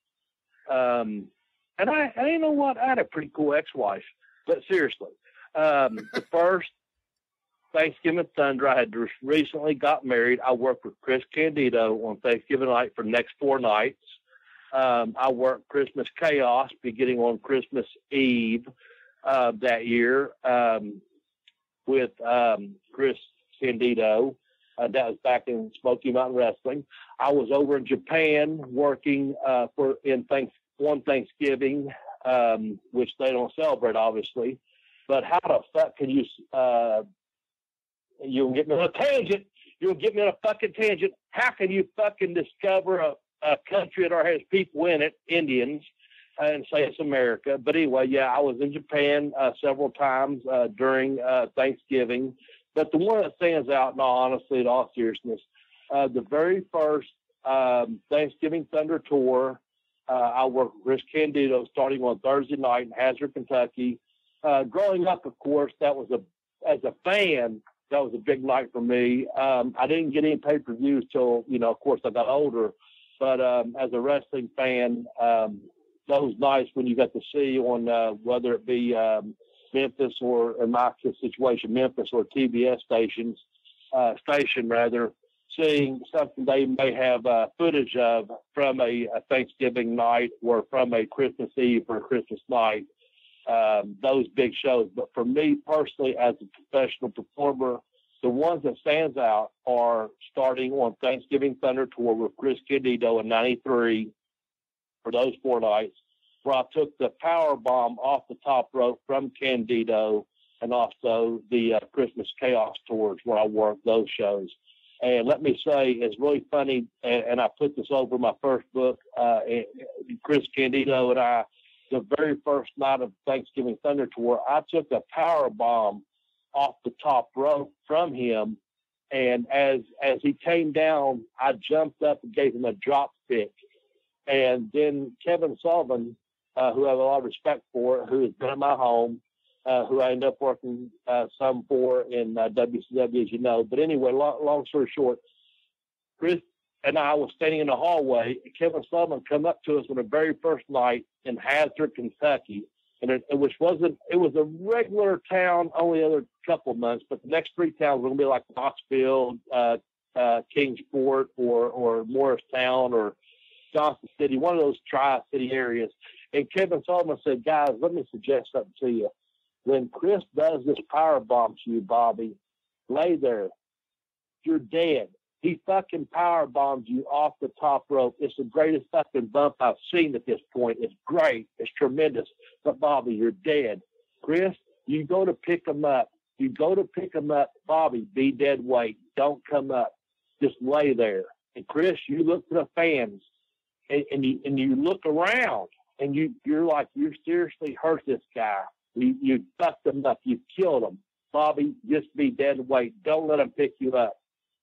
um, and I, and you know what? I had a pretty cool ex-wife. But seriously, um, the first Thanksgiving Thunder, I had just recently got married. I worked with Chris Candido on Thanksgiving night for the next four nights. Um, I worked Christmas Chaos beginning on Christmas Eve uh, that year um, with um, Chris Candido. Uh, that was back in Smoky Mountain Wrestling. I was over in Japan working uh, for in thanks one Thanksgiving, um, which they don't celebrate, obviously. But how the fuck can you? Uh, you'll get me on a tangent. You'll get me on a fucking tangent. How can you fucking discover a, a country that has people in it, Indians, and say it's America? But anyway, yeah, I was in Japan uh, several times uh, during uh, Thanksgiving. But the one that stands out, in all honesty, in all seriousness, uh, the very first um, Thanksgiving Thunder tour, uh, I worked with Chris Candido starting on Thursday night in Hazard, Kentucky. Uh, growing up, of course, that was a, as a fan, that was a big night for me. Um, I didn't get any pay-per-views till, you know, of course, I got older. But um, as a wrestling fan, um, those nights when you got to see on uh, whether it be um, Memphis or, in my situation, Memphis or T B S stations, uh, station rather, seeing something they may have uh, footage of from a, a Thanksgiving night or from a Christmas Eve or a Christmas night. um, those big shows. But for me personally, as a professional performer, the ones that stands out are starting on Thanksgiving Thunder Tour with Chris Candido in ninety-three for those four nights, where I took the power bomb off the top rope from Candido, and also the uh, Christmas Chaos Tours where I worked those shows. And let me say, it's really funny, and, and I put this over my first book, uh, and Chris Candido and I, the very first night of Thanksgiving Thunder Tour, I took a power bomb off the top rope from him, and as as he came down, I jumped up and gave him a drop kick. And then Kevin Sullivan, uh, who I have a lot of respect for, who has been in my home, uh, who I ended up working uh, some for in uh, W C W, as you know. But anyway, long, long story short, Chris and I was standing in the hallway. And Kevin Sullivan come up to us on the very first night in Hazard, Kentucky, and it, it which wasn't. It was a regular town, only other couple of months, but the next three towns were going to be like Knoxville, uh, uh, Kingsport, or or Morristown, or Johnson City, one of those tri-city areas. And Kevin Sullivan said, guys, let me suggest something to you. When Chris does this power bomb to you, Bobby, lay there. You're dead. He fucking power bombed you off the top rope. It's the greatest fucking bump I've seen at this point. It's great. It's tremendous. But Bobby, you're dead. Chris, you go to pick him up. You go to pick him up. Bobby, be dead weight. Don't come up. Just lay there. And Chris, you look to the fans. And, and you and you look around, and you you're like, you seriously hurt this guy. You you fucked him up. You killed him. Bobby, just be dead weight. Don't let him pick you up.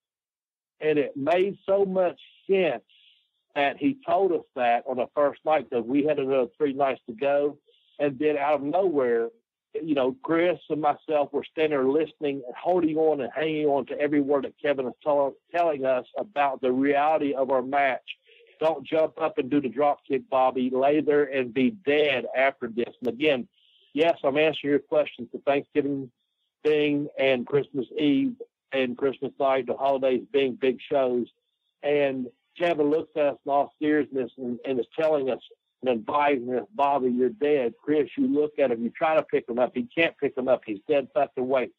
And it made so much sense that he told us that on the first night, because we had another three nights to go. And then out of nowhere, you know, Chris and myself were standing there listening and holding on and hanging on to every word that Kevin was tell, telling us about the reality of our match. Don't jump up and do the drop kick, Bobby. Lay there and be dead after this. And again, yes, I'm answering your questions. The Thanksgiving thing and Christmas Eve and Christmas night, the holidays being big shows. And Kevin looks at us in all seriousness and, and is telling us and advising us, Bobby, you're dead. Chris, you look at him. You try to pick him up. He can't pick him up. He's dead fucking weight.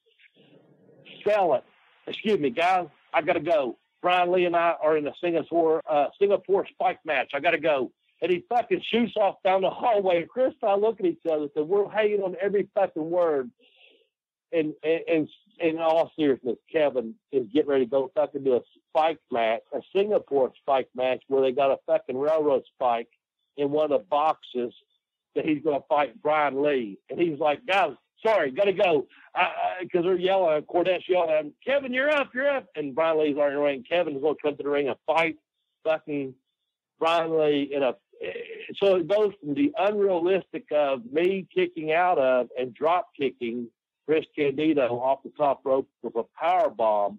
Sell it. Excuse me, guys. I got to go. Brian Lee and I are in a Singapore uh, Singapore spike match. I got to go. And he fucking shoots off down the hallway. And Chris and I look at each other and said, we're hanging on every fucking word. And, and, and in all seriousness, Kevin is getting ready to go fucking do a spike match, a Singapore spike match where they got a fucking railroad spike in one of the boxes that he's going to fight Brian Lee. And he's like, guys, sorry, got to go. Because they're yelling, Cordette's yelling at him, Kevin, you're up, you're up. And Brian Lee's already in the ring. Kevin's going to come to the ring and fight fucking Brian Lee in a. So it goes from the unrealistic of me kicking out of and drop kicking Chris Candido off the top rope with a power bomb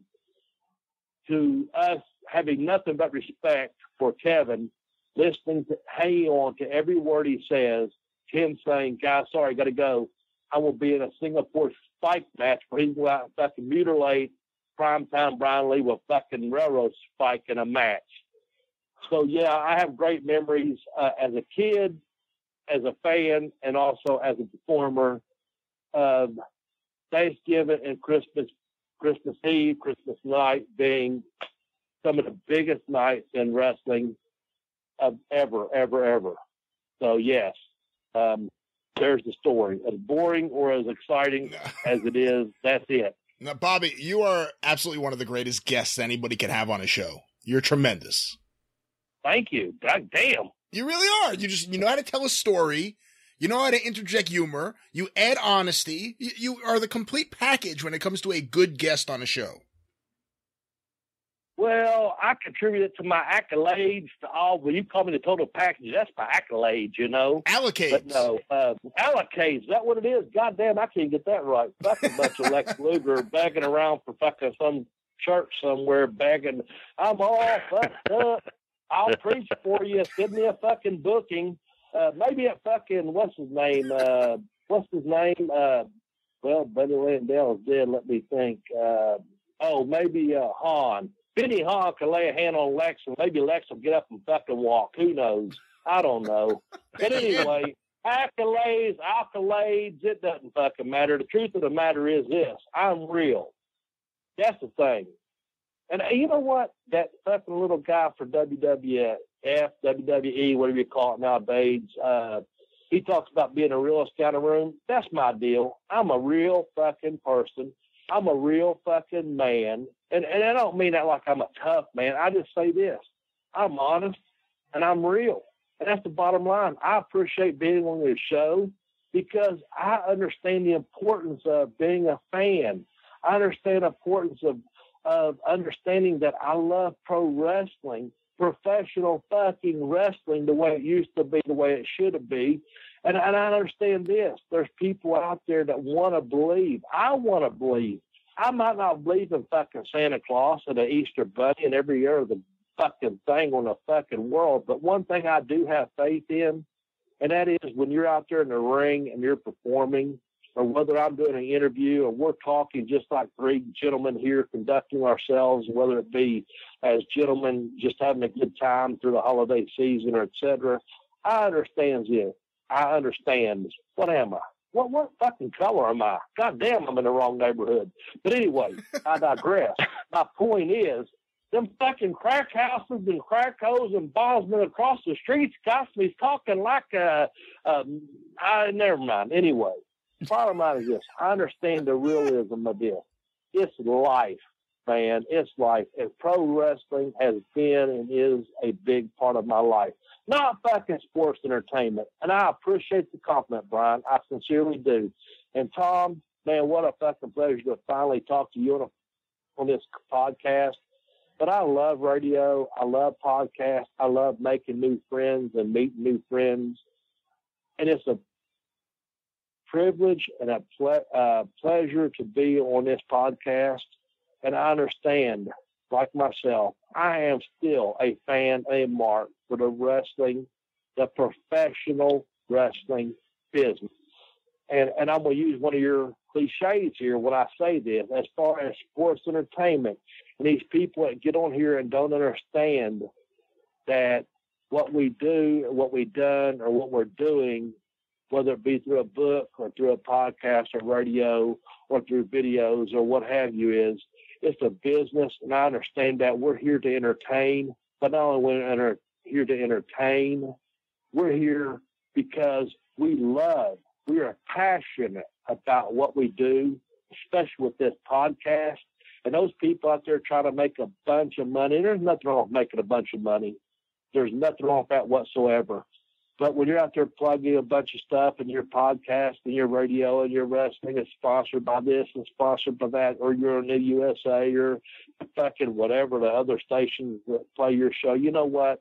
to us having nothing but respect for Kevin, listening to, hanging on to every word he says, him saying, guys, sorry, got to go. I will be in a Singapore spike match where he's going to out and fucking mutilate primetime Brian Lee with fucking railroad spike in a match. So, yeah, I have great memories uh, as a kid, as a fan, and also as a performer of Thanksgiving and Christmas, Christmas Eve, Christmas night being some of the biggest nights in wrestling of ever, ever, ever. So, yes, um, there's the story. As boring or as exciting as it is, that's it. Now, Bobby, you are absolutely one of the greatest guests anybody can have on a show. You're tremendous. Thank you. God damn. You really are. You just, you know how to tell a story. You know how to interject humor. You add honesty. You, you are the complete package when it comes to a good guest on a show. Well, I contribute it to my accolades to all. Well, you call me the total package. That's my accolades, you know. Allocades. But no, uh, allocades. Is that what it is? God damn, I can't get that right. Fuck a bunch of Lex Luger begging around for fucking some church somewhere begging. I'm all fucked up. I'll preach for you. Send me a fucking booking. Uh, maybe a fucking, what's his name? Uh, what's his name? Uh, well, Buddy Landell is dead. Let me think. Uh, oh, maybe uh, Han. Benny Hahn can lay a hand on Lex, and maybe Lex will get up and fucking walk. Who knows? I don't know. But anyway, accolades, accolades, it doesn't fucking matter. The truth of the matter is this. I'm real. That's the thing. And you know what? That fucking little guy for W W F, W W E, whatever you call it nowadays, uh, he talks about being a realist kind of room. That's my deal. I'm a real fucking person. I'm a real fucking man. And, and I don't mean that like I'm a tough man. I just say this. I'm honest and I'm real. And that's the bottom line. I appreciate being on this show because I understand the importance of being a fan. I understand the importance of, of understanding that I love pro wrestling, professional fucking wrestling, the way it used to be, the way it should have been. And, and I understand this. There's people out there that want to believe. I want to believe. I might not believe in fucking Santa Claus and the Easter Bunny and every year of the fucking thing on the fucking world. But one thing I do have faith in, and that is when you're out there in the ring and you're performing, or whether I'm doing an interview or we're talking just like three gentlemen here conducting ourselves, whether it be as gentlemen just having a good time through the holiday season or et cetera, I understand this. I understand. What am I? What what fucking color am I? God damn, I'm in the wrong neighborhood. But anyway, I digress. My point is, them fucking crack houses and crack holes and ballsmen across the streets got me talking like a, um, I, never mind. Anyway, bottom line is this. I understand the realism of this. It's life, man. It's life. And pro wrestling has been and is a big part of my life. Not fucking sports entertainment. And I appreciate the compliment, Brian. I sincerely do. And Tom, man, what a fucking pleasure to finally talk to you on, a, on this podcast. But I love radio. I love podcasts. I love making new friends and meeting new friends. And it's a privilege and a ple- uh, pleasure to be on this podcast. And I understand, like myself, I am still a fan, a mark for the wrestling, the professional wrestling business. And and I'm going to use one of your cliches here when I say this, as far as sports entertainment. And these people that get on here and don't understand that what we do, or what we've done, or what we're doing, whether it be through a book or through a podcast or radio or through videos or what have you, is it's a business. And I understand that we're here to entertain, but not only we're here to entertain, we're here because we love, we are passionate about what we do, especially with this podcast. And those people out there trying to make a bunch of money, there's nothing wrong with making a bunch of money. There's nothing wrong with that whatsoever. But when you're out there plugging a bunch of stuff in your podcast and your radio and your wrestling is sponsored by this and sponsored by that, or you're on the U S A or fucking whatever, the other stations that play your show, you know what?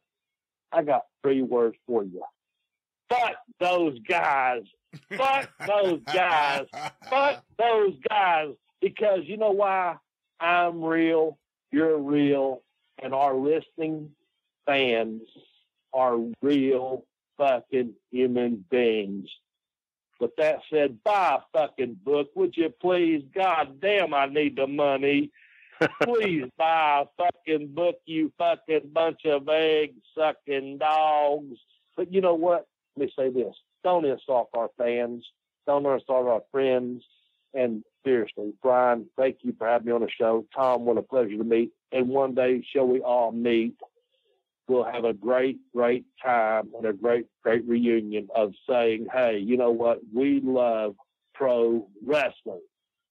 I got three words for you. Fuck those guys. Fuck those guys. Fuck those guys. Because you know why? I'm real, you're real, and our listening fans are real fucking human beings. With that said, buy a fucking book, would you please? God damn, I need the money. Please buy a fucking book, you fucking bunch of egg-sucking dogs. But you know what? Let me say this. Don't insult our fans. Don't insult our friends. And seriously, Brian, thank you for having me on the show. Tom, what a pleasure to meet. And one day, shall we all meet? We'll have a great, great time and a great, great reunion of saying, hey, you know what? We love pro wrestling.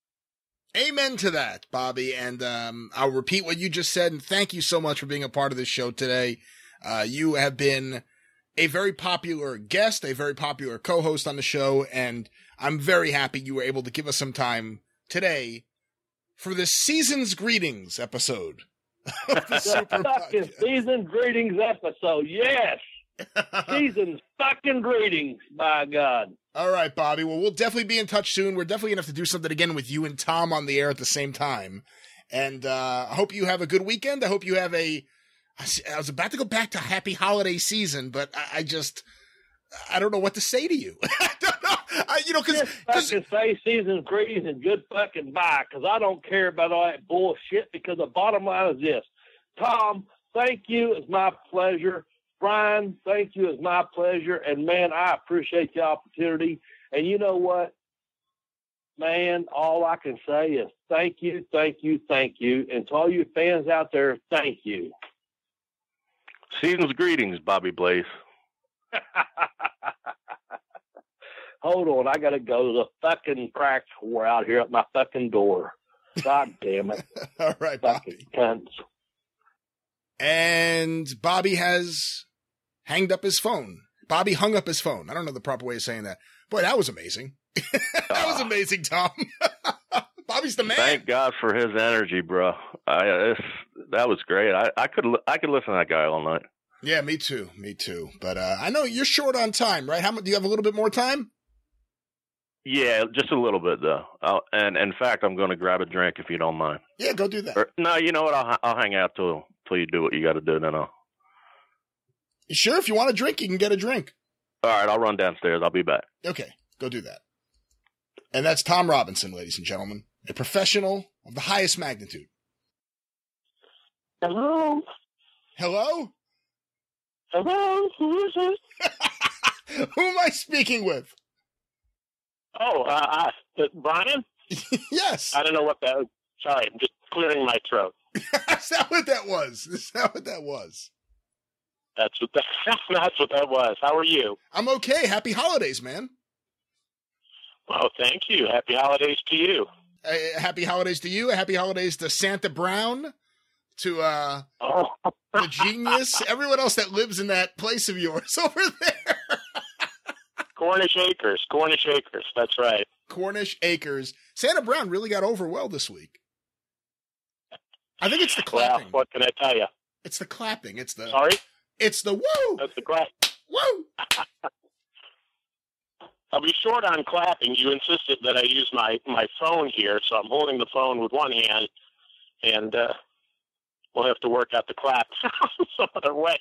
Amen to that, Bobby. And um, I'll repeat what you just said. And thank you so much for being a part of this show today. Uh, you have been a very popular guest, a very popular co-host on the show. And I'm very happy you were able to give us some time today for the Season's Greetings episode. Of the Super fucking Podcast. Season's Greetings episode. Yes. Season's fucking greetings, by God. All right, Bobby. Well, we'll definitely be in touch soon. We're definitely going to have to do something again with you and Tom on the air at the same time. And uh, I hope you have a good weekend. I hope you have a... I was about to go back to happy holiday season, but I, I just... I don't know what to say to you. I don't know. I, you know, because... fucking say Season's greetings and good fucking bye, because I don't care about all that bullshit, because the bottom line is this. Tom, thank you. It's my pleasure. Brian, thank you. It's my pleasure. And, man, I appreciate the opportunity. And you know what? Man, all I can say is thank you, thank you, thank you. And to all you fans out there, thank you. Season's greetings, Bobby Blaze. Hold on, I gotta go to the fucking crack whore out here at my fucking door. God damn it. All right, Bobby. Cunts. And Bobby has hanged up his phone. Bobby hung up his phone. I don't know the proper way of saying that. Boy, that was amazing. That was amazing, Tom. Bobby's the man. Thank God for his energy, bro. I, it's, that was great. I, I could I could listen to that guy all night. Yeah, me too. Me too. But uh, I know you're short on time, right? How much? Do you have a little bit more time? Yeah, just a little bit though. I'll, and in fact, I'm going to grab a drink if you don't mind. Yeah, go do that. Or, no, you know what? I'll I'll hang out till till you do what you got to do. Then I'll. Sure, if you want a drink, you can get a drink. All right, I'll run downstairs. I'll be back. Okay, go do that. And that's Tom Robinson, ladies and gentlemen, a professional of the highest magnitude. Hello? Hello? Hello? Who is this? Who am I speaking with? Oh, uh, uh, Brian? Yes. I don't know what that was. Sorry, I'm just clearing my throat. Is that what that was? Is that what that was? That's what that, that's what that was. How are you? I'm okay. Happy holidays, man. Well, thank you. Happy holidays to you. Uh, happy holidays to you. Happy holidays to Santa Brown, to uh, Oh. the genius, everyone else that lives in that place of yours over there. Cornish Acres. Cornish Acres. That's right. Cornish Acres. Santa Brown really got over well this week. I think it's the clapping. Well, what can I tell you? It's the clapping. It's the. Sorry? It's the woo. That's the clap. Woo. I'll be short on clapping. You insisted that I use my, my phone here, so I'm holding the phone with one hand, and uh, we'll have to work out the clap some other way.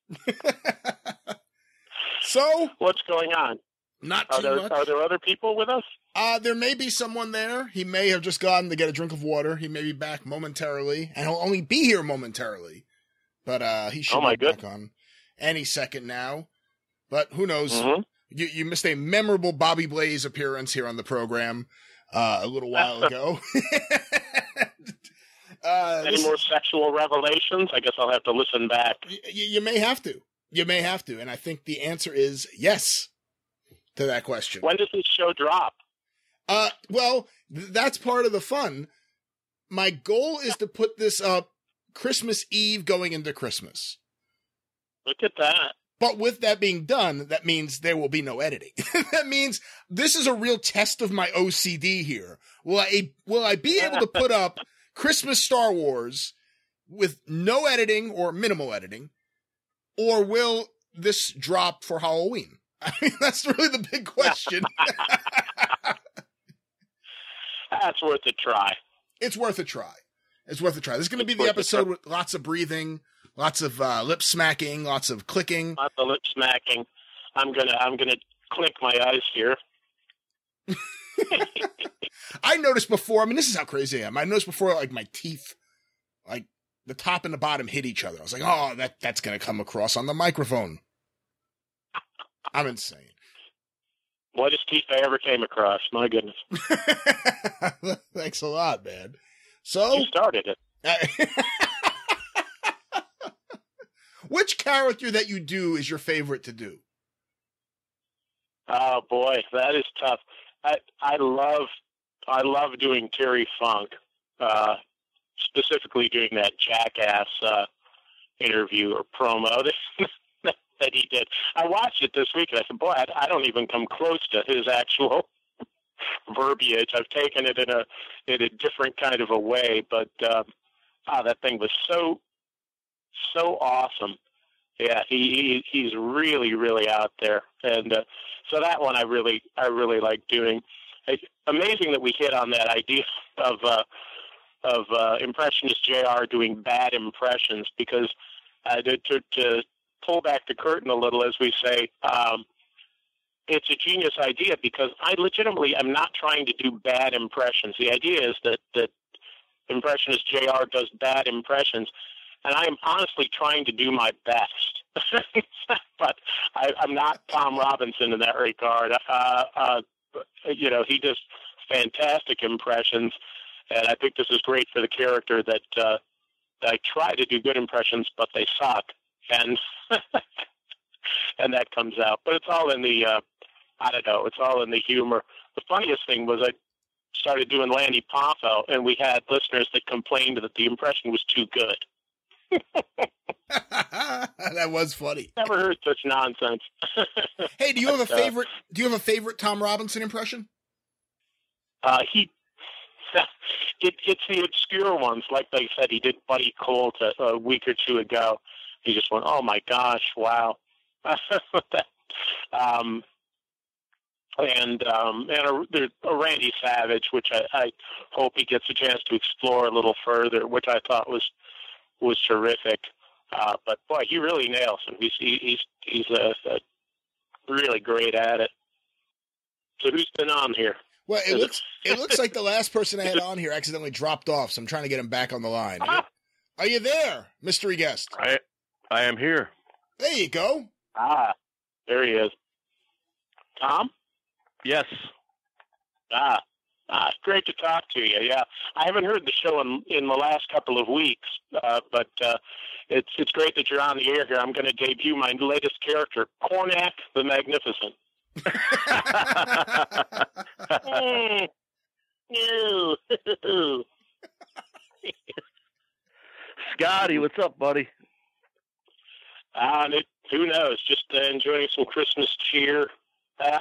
So, what's going on? Not are too there, much. Are there other people with us? Uh, there may be someone there. He may have just gone to get a drink of water. He may be back momentarily, and he'll only be here momentarily. But uh, he should oh my be back on any second now. But who knows? Mm-hmm. You, you missed a memorable Bobby Blaze appearance here on the program uh, a little while ago. uh, Any more sexual revelations? I guess I'll have to listen back. Y- you may have to. You may have to. And I think the answer is yes to that question. When does this show drop? Uh, well, th- that's part of the fun. My goal is to put this up Christmas Eve going into Christmas. Look at that. But with that being done, that means there will be no editing. That means this is a real test of my O C D here. Will I, will I be able to put up Christmas Star Wars with no editing or minimal editing? Or will this drop for Halloween? I mean, that's really the big question. That's worth a try. It's worth a try. It's worth a try. This is going to be It's the worth a episode try. with lots of breathing, lots of uh, lip smacking, lots of clicking. Not the lip smacking. I'm gonna I'm gonna click my eyes here. I noticed before, I mean, this is how crazy I am. I noticed before, like, my teeth, like, the top and the bottom hit each other. I was like, oh, that that's going to come across on the microphone. I'm insane. Whitest teeth I ever came across. My goodness. Thanks a lot, man. So, You started it. which character that you do is your favorite to do? Oh boy, that is tough. I I love I love doing Terry Funk, uh, specifically doing that Jackass uh, interview or promo that, that he did. I watched it this week and I said, boy, I, I don't even come close to his actual verbiage. I've taken it in a in a different kind of a way, but uh, ah, that thing was so so awesome. Yeah, he, he he's really really out there, and uh, so that one I really I really like doing. It's amazing that we hit on that idea of uh, of uh, impressionist J R doing bad impressions, because uh, to, to to pull back the curtain a little, as we say, um, it's a genius idea, because I legitimately am not trying to do bad impressions. The idea is that that impressionist J R does bad impressions. And I am honestly trying to do my best. but I, I'm not Tom Robinson in that regard. Uh, uh, you know, he does fantastic impressions, and I think this is great for the character that uh, I try to do good impressions, but they suck, and and that comes out. But it's all in the, uh, I don't know, it's all in the humor. The funniest thing was I started doing Lanny Poffo, and we had listeners that complained that the impression was too good. That was funny. Never heard such nonsense. Hey, do you have a But, uh, favorite? Do you have a favorite Tom Robinson impression? Uh, he, it, it's the obscure ones. Like they said, he did Buddy Colt a, a week or two ago. He just went, "Oh my gosh, wow!" um, and um, and a, there's a Randy Savage, which I, I hope he gets a chance to explore a little further, which I thought was was terrific. Uh, but boy, he really nails him. He's he, he's he's a, a really great at it. So who's been on here? Well, it looks it looks like the last person I had on here accidentally dropped off, so I'm trying to get him back on the line. Are you there, mystery guest? I I am here. There you go. Ah, there he is. Tom? Yes. Ah, ah, great to talk to you. Yeah, I haven't heard the show in in the last couple of weeks, uh, but uh, it's it's great that you're on the air here. I'm going to debut my latest character, Cornac the Magnificent. mm. Ew. Scotty, what's up, buddy? Uh, it, who knows? Just uh, enjoying some Christmas cheer. Uh,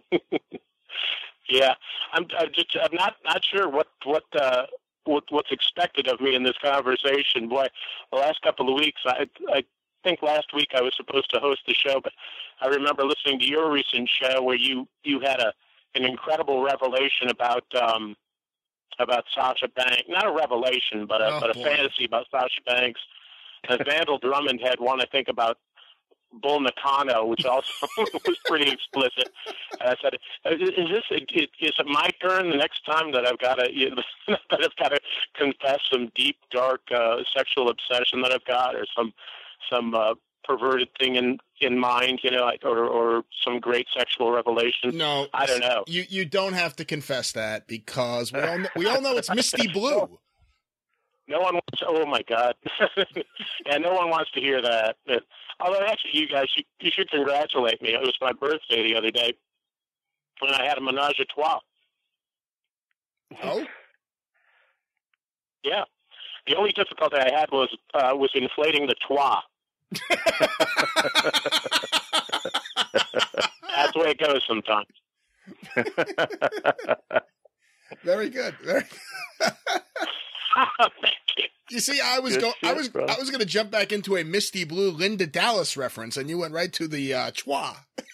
yeah, I'm. I'm just. I'm not. Not sure what what uh, what what's expected of me in this conversation. Boy, the last couple of weeks, I I think last week I was supposed to host the show, but I remember listening to your recent show where you you had a an incredible revelation about um about Sasha Banks. Not a revelation, but a Oh, but a boy. fantasy about Sasha Banks. And Vandal Drummond had one, I think, about Bull Nakano, which also was pretty explicit. And I said, "Is this? Is it my turn the next time that I've got to you know, that I've got to confess some deep, dark uh, sexual obsession that I've got, or some some uh, perverted thing in in mind, you know, like, or or some great sexual revelation? No, I don't know. You you don't have to confess that because we all know, we all know it's Misty Blue. No one wants. Oh my God! Yeah, no one wants to hear that. But, although, actually, you guys, you, you should congratulate me. It was my birthday the other day, and I had a menage a trois. Oh, Yeah. The only difficulty I had was uh, was inflating the trois. That's the way it goes sometimes. very good. Very. Thank you. You see, I was Good go. I shit, was bro. I was going to jump back into a Misty Blue Linda Dallas reference, and you went right to the uh, schwa.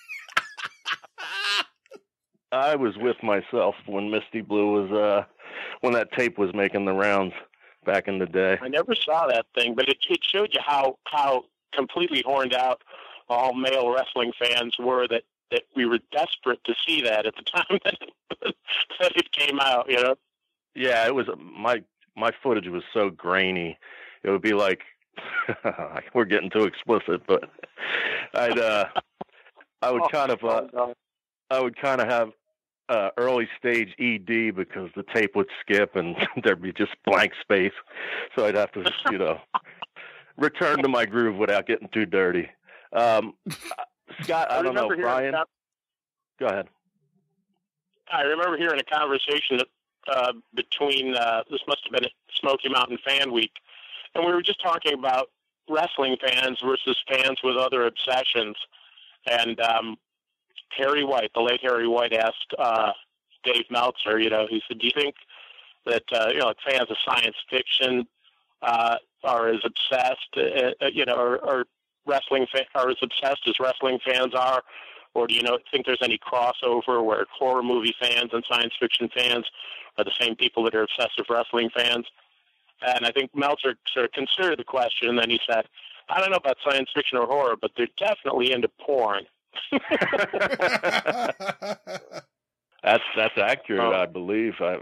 I was with myself when Misty Blue was uh when that tape was making the rounds back in the day. I never saw that thing, but it, it showed you how how completely horned out all male wrestling fans were. That, that we were desperate to see that at the time that it, that it came out. You know. Yeah, it was my my footage was so grainy. It would be like we're getting too explicit, but I'd uh I would kind of uh, I would kind of have uh, early stage E D because the tape would skip and there'd be just blank space. So I'd have to, you know, return to my groove without getting too dirty. Um, Scott, I, I don't know, remember hearing Brian. about- Go ahead. I remember hearing a conversation uh, between, uh, this must have been at Smoky Mountain Fan Week, and we were just talking about wrestling fans versus fans with other obsessions. And um, Harry White, the late Harry White, asked uh, Dave Meltzer, you know, he said, do you think that, uh, you know, like fans of science fiction uh, are as obsessed, uh, you know, or, or wrestling fa- are as obsessed as wrestling fans are? Or do you know think there's any crossover where horror movie fans and science fiction fans are the same people that are obsessive wrestling fans? And I think Meltzer sort of considered the question, and then he said, I don't know about science fiction or horror, but they're definitely into porn. That's that's accurate, Oh. I believe. I,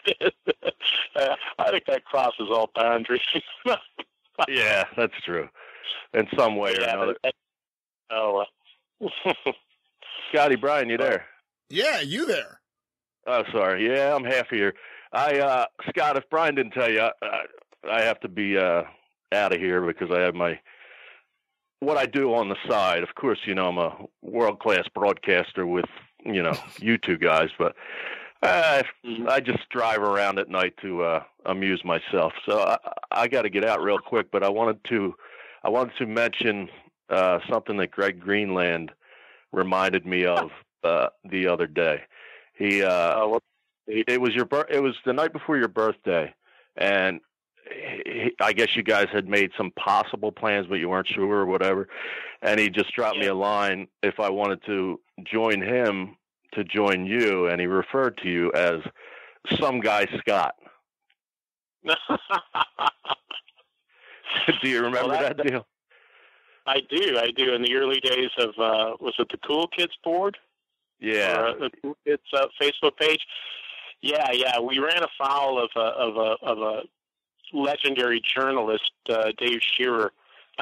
uh, I think that crosses all boundaries. yeah, that's true. in some way or yeah, another. That, oh, uh, Scotty Bryan, you there? Yeah, you there? Oh, sorry. Yeah, I'm half here. I uh, Scott, if Brian didn't tell you, I, I have to be uh, out of here because I have my what I do on the side. Of course, you know I'm a world class broadcaster with you know you two guys, but uh, I just drive around at night to uh, amuse myself. So I, I got to get out real quick. But I wanted to I wanted to mention uh, something that Greg Greenland reminded me of uh, the other day. He, uh, it was your bir- it was the night before your birthday, and he, I guess you guys had made some possible plans, but you weren't sure or whatever. And he just dropped yeah. me a line if I wanted to join him to join you, and he referred to you as some guy Scott. Do you remember well, that, that deal? I do. I do. In the early days of uh, was it the Cool Kids board? Yeah, uh, the Cool Kids uh, Facebook page. Yeah, yeah. We ran afoul of a of a of a legendary journalist, uh, Dave Shearer.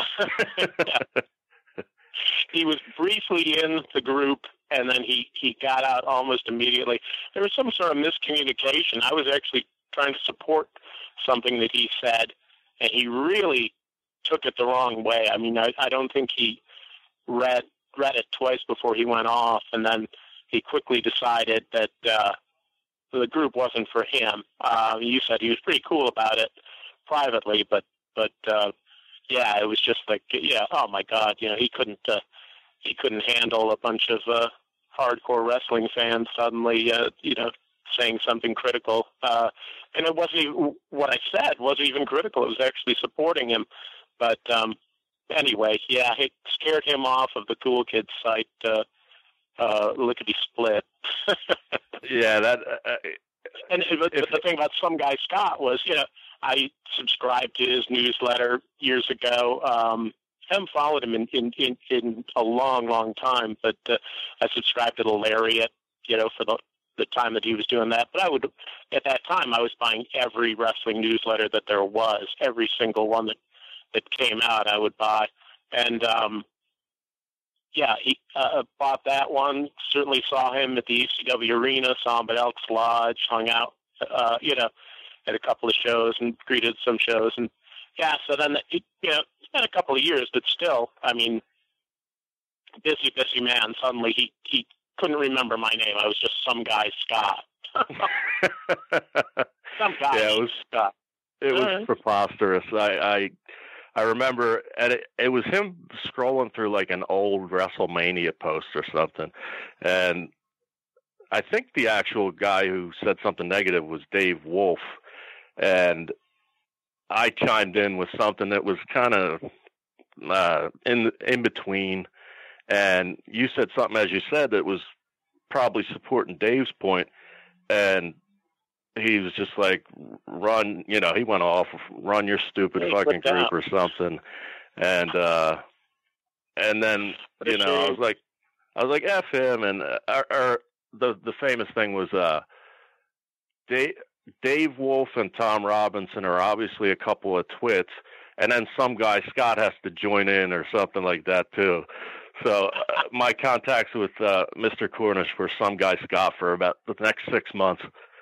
He was briefly in the group, and then he he got out almost immediately. There was some sort of miscommunication. I was actually trying to support something that he said, and he really took it the wrong way. I mean, I, I don't think he read read it twice before he went off, and then he quickly decided that uh, the group wasn't for him. Uh, you said he was pretty cool about it privately, but but uh, yeah, it was just like yeah, oh my God, you know, he couldn't uh, he couldn't handle a bunch of uh, hardcore wrestling fans suddenly, uh, you know, saying something critical, uh, and it wasn't even, what I said wasn't even critical. It was actually supporting him. But um, anyway, yeah, it scared him off of the Cool Kids site, uh, uh, lickety split. Yeah, that. Uh, and but, if, but the thing about some guy Scott was, you know, I subscribed to his newsletter years ago. Um, I haven't followed him in, in, in, in a long, long time, but uh, I subscribed to the Lariat, you know, for the the time that he was doing that. But I would, at that time, I was buying every wrestling newsletter that there was, every single one that. that came out, I would buy. And, um, yeah, he uh, bought that one, certainly saw him at the E C W Arena, saw him at Elks Lodge, hung out, uh, you know, at a couple of shows and greeted some shows. And, yeah, so then, it, you know, it's been a couple of years, but still, I mean, busy, busy man. Suddenly he, he couldn't remember my name. I was just some guy, Scott. Some guy, yeah, it was, Scott. It was right. preposterous. I, I I remember, and it, it was him scrolling through like an old WrestleMania post or something, and I think the actual guy who said something negative was Dave Wolf, and I chimed in with something that was kind of uh, in in between, and you said something, as you said, that was probably supporting Dave's point, and he was just like, run, you know, he went off, run your stupid he fucking group out. or something. And, uh, and then, what you know, I was like, I was like, F him. And, uh, our, our, the, the famous thing was, uh, Dave, Dave Wolf and Tom Robinson are obviously a couple of twits. And then some guy, Scott, has to join in or something like that too. So uh, my contacts with, uh, Mister Cornish were some guy, Scott, for about the next six months.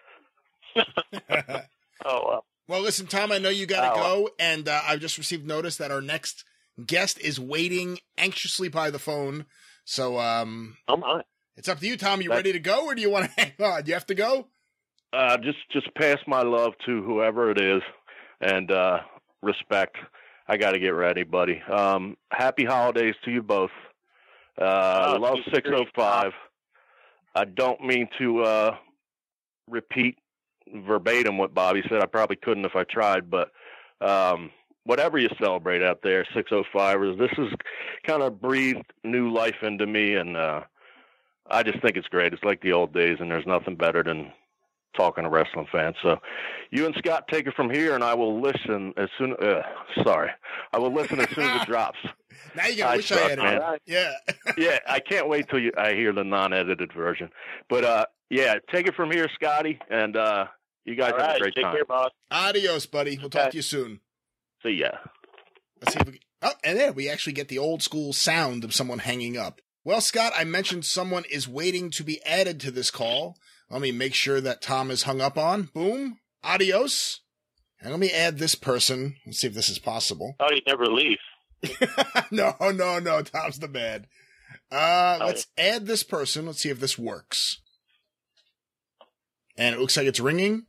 Oh, well. Well, listen, Tom, I know you got to Oh. go, and uh, I've just received notice that our next guest is waiting anxiously by the phone. So um, Oh, my. it's up to you, Tom. You That- ready to go, or do you want to hang on? You have to go? Uh, just, just pass my love to whoever it is, and uh, respect. I got to get ready, buddy. Um, happy holidays to you both. Uh, Oh, love thank you. six oh five. I don't mean to uh, repeat verbatim what Bobby said. I probably couldn't if I tried, but um, whatever you celebrate out there, six oh fivers, this has kind of breathed new life into me, and uh, I just think it's great. It's like the old days, and there's nothing better than talking to wrestling fans. So you and Scott take it from here, and I will listen as soon uh, sorry. I will listen as soon as it drops. Now you got I to wish I suck, had man. it. Yeah. Yeah, I can't wait till you I hear the non-edited version. But uh, yeah, take it from here, Scotty, and uh, you guys All have right. a great Take time. care, boss. Adios, buddy. We'll talk Okay. to you soon. See ya. Let's see if we can... Oh, and there we actually get the old school sound of someone hanging up. Well, Scott, I mentioned someone is waiting to be added to this call. Let me make sure that Tom is hung up on. Boom. Adios. And let me add this person. Let's see if this is possible. Oh, he'd never leave. no, no, no. Tom's the man. Uh, oh. Let's add this person. Let's see if this works. And it looks like it's ringing.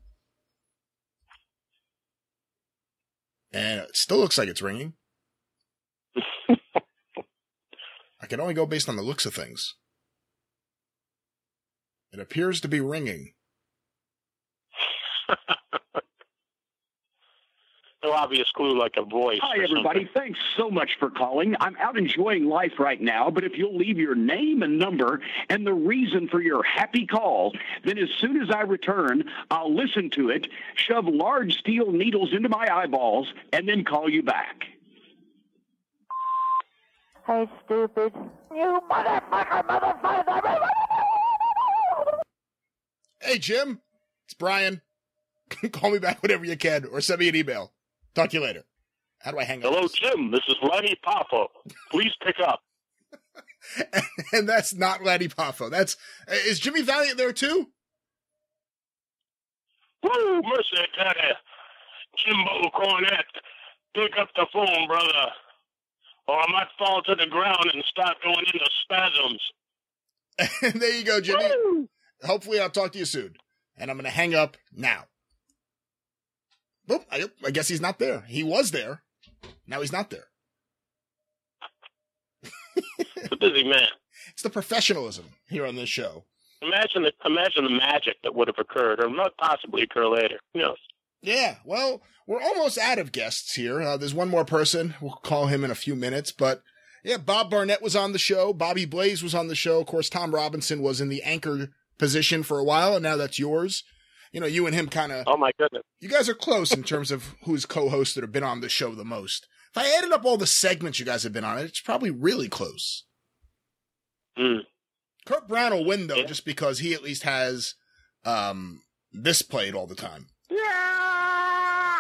And it still looks like it's ringing. I can only go based on the looks of things. It appears to be ringing. No obvious clue like a voice. Hi, everybody. Something. Thanks so much for calling. I'm out enjoying life right now, but if you'll leave your name and number and the reason for your happy call, then as soon as I return, I'll listen to it, shove large steel needles into my eyeballs, and then call you back. Hey, stupid. You motherfucker, motherfucker. Hey, Jim. It's Brian. Call me back whenever you can, or send me an email. Talk to you later. How do I hang up? Hello, this? Jim. This is Lenny Poffo. Please pick up. and, and that's not Lenny Poffo. That's is Jimmy Valiant there too? Woo, mercy, Daddy. Jimbo Cornette. Pick up the phone, brother. Or I might fall to the ground and start going into spasms. And there you go, Jimmy. Woo! Hopefully I'll talk to you soon. And I'm going to hang up now. Boop, I, I guess he's not there. He was there. Now he's not there. It's a busy man. It's the professionalism here on this show. Imagine the, imagine the magic that would have occurred, or might possibly occur later. Who knows? Yeah, well, we're almost out of guests here. Uh, there's one more person. We'll call him in a few minutes. But, yeah, Bob Barnett was on the show. Bobby Blaze was on the show. Of course, Tom Robinson was in the anchor position for a while, and now that's yours. You know, you and him kind of... Oh, my goodness. You guys are close in terms of who's co-hosted or been on the show the most. If I added up all the segments you guys have been on, it's probably really close. Mm. Kurt Brown will win, though, Yeah. just because he at least has um, this played all the time. Yeah!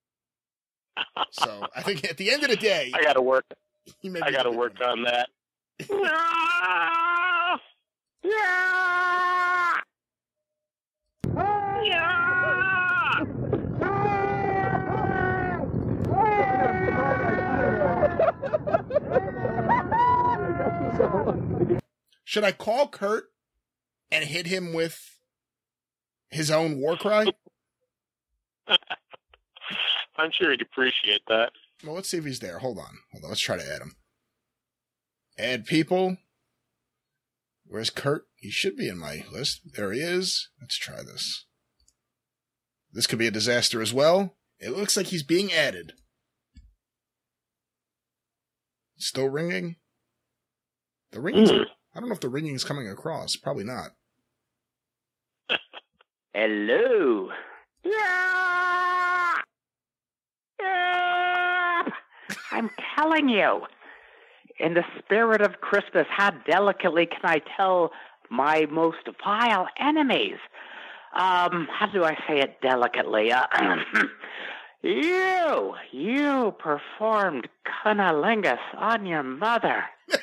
So I think at the end of the day... I got to work. He may I be got to the big work one. on that. Yeah! Yeah! Should I call Kurt and hit him with his own war cry? I'm sure he'd appreciate that. Well, let's see if he's there. Hold on. Hold on. Let's try to add him. Add people. Where's Kurt? He should be in my list. There he is. Let's try this. This could be a disaster as well. It looks like he's being added. Still ringing? The ringing's... Mm. I don't know if the ringing's coming across. Probably not. Hello. Yeah! Yeah! I'm telling you, in the spirit of Christmas, how delicately can I tell my most vile enemies? Um, how do I say it delicately? Uh, you, you performed cunnilingus on your mother.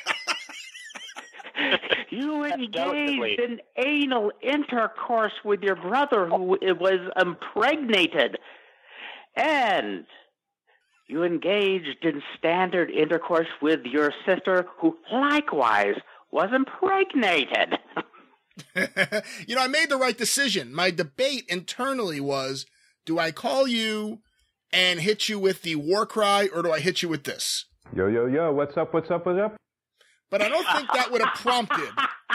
You engaged in anal intercourse with your brother who was impregnated. And you engaged in standard intercourse with your sister who likewise was impregnated. You know, I made the right decision. My debate internally was, do I call you and hit you with the war cry, or do I hit you with this? Yo, yo, yo, what's up, what's up, what's up? But I don't think that would have prompted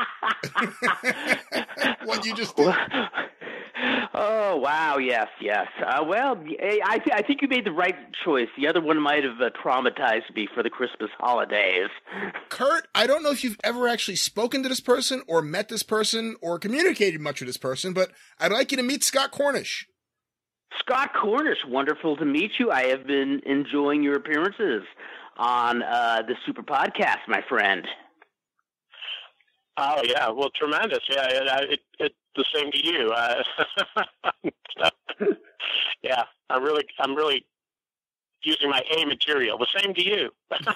what you just did. Oh, wow, yes, yes. Uh, well, I, th- I think you made the right choice. The other one might have uh, traumatized me for the Christmas holidays. Kurt, I don't know if you've ever actually spoken to this person or met this person or communicated much with this person, but I'd like you to meet Scott Cornish. Scott Cornish, wonderful to meet you. I have been enjoying your appearances on uh, the Super Podcast, my friend. Oh yeah, well, tremendous. Yeah, it, it, it the same to you. Uh, yeah, I'm really, I'm really using my A material. The same to you.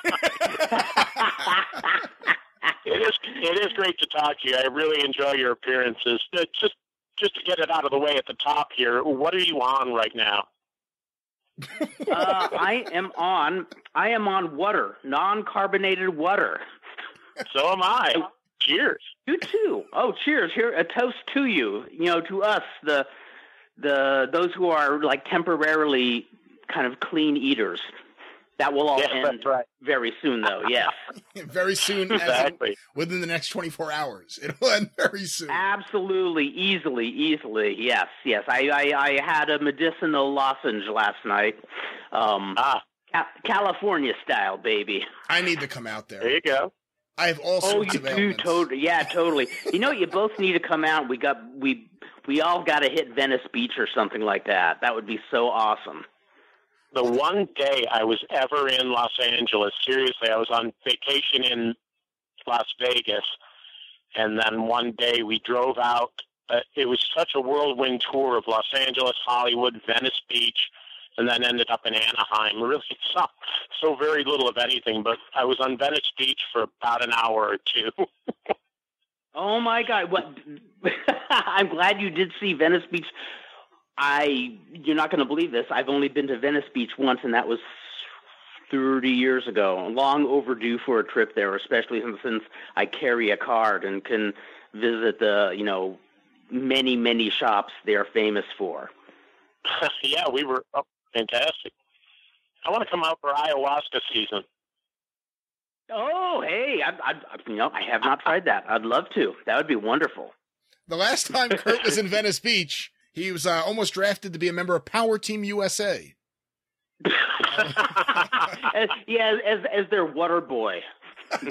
It is it is great to talk to you. I really enjoy your appearances. Uh, Just just to get it out of the way at the top here, what are you on right now? uh, I am on. I am on water, non-carbonated water. So am I. Cheers. You too. Oh, cheers! Here, a toast to you. You know, to us, the the those who are like temporarily kind of clean eaters. That will all Yes, end that's right. very soon, though. Yes. Very soon, as in Exactly. within the next twenty-four hours. It'll end very soon. Absolutely, easily, easily. Yes, yes. I, I, I had a medicinal lozenge last night. Um, Ah, Ca- California style, baby. I need to come out there there. you go. I have all Oh, sorts you of do ailments. totally. Yeah, totally. You know, you both need to come out. We got we we all got to hit Venice Beach or something like that. That would be so awesome. The one day I was ever in Los Angeles, seriously, I was on vacation in Las Vegas, and then one day we drove out. Uh, it was such a whirlwind tour of Los Angeles, Hollywood, Venice Beach, and then ended up in Anaheim. Really, so, so very little of anything, but I was on Venice Beach for about an hour or two. Oh my God! What? I'm glad you did see Venice Beach. I you're not going to believe this. I've only been to Venice Beach once, and that was thirty years ago. Long overdue for a trip there, especially since, since I carry a card and can visit the you know many many shops they're famous for. Yeah, we were oh, fantastic. I want to come out for ayahuasca season. Oh, hey, I, I, I you know I have not tried that. I'd love to. That would be wonderful. The last time Kurt was in Venice Beach, he was uh, almost drafted to be a member of Power Team U S A. as, yeah, as as their water boy. Well,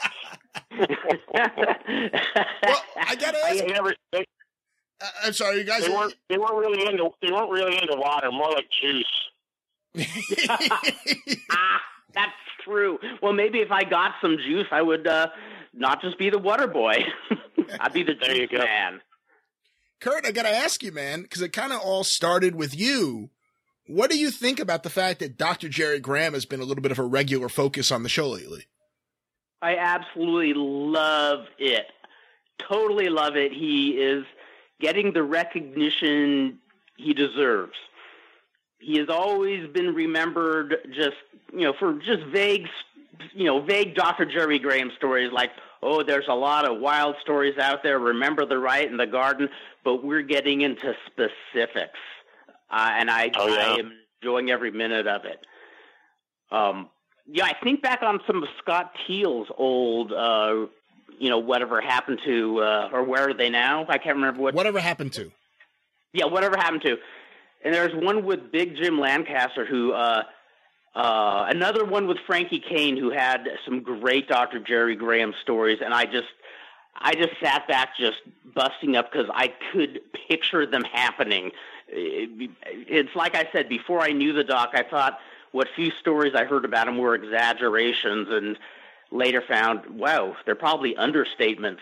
I gotta ask. They never, they, Uh, I'm sorry, you guys. they weren't. They weren't really into. They weren't really into water. More like juice. Ah, that's true. Well, maybe if I got some juice, I would uh, not just be the water boy. I'd be the There you juice go. man. Kurt, I gotta ask you, man, because it kind of all started with you. What do you think about the fact that Doctor Jerry Graham has been a little bit of a regular focus on the show lately? I absolutely love it. Totally love it. He is getting the recognition he deserves. He has always been remembered just, you know, for just vague, you know, vague Doctor Jerry Graham stories like, oh, there's a lot of wild stories out there. Remember the Riot in the Garden, but we're getting into specifics, uh, and I, Oh, yeah. I am enjoying every minute of it. Um, yeah, I think back on some of Scott Teal's old, uh, you know, whatever happened to, uh, or where are they now? I can't remember what. Whatever happened to. Yeah, whatever happened to. And there's one with Big Jim Lancaster who, uh, uh, another one with Frankie Kane who had some great Doctor Jerry Graham stories, and I just, I just sat back just busting up because I could picture them happening. It, it's like I said, before I knew the doc, I thought what few stories I heard about him were exaggerations, and later found, wow, they're probably understatements.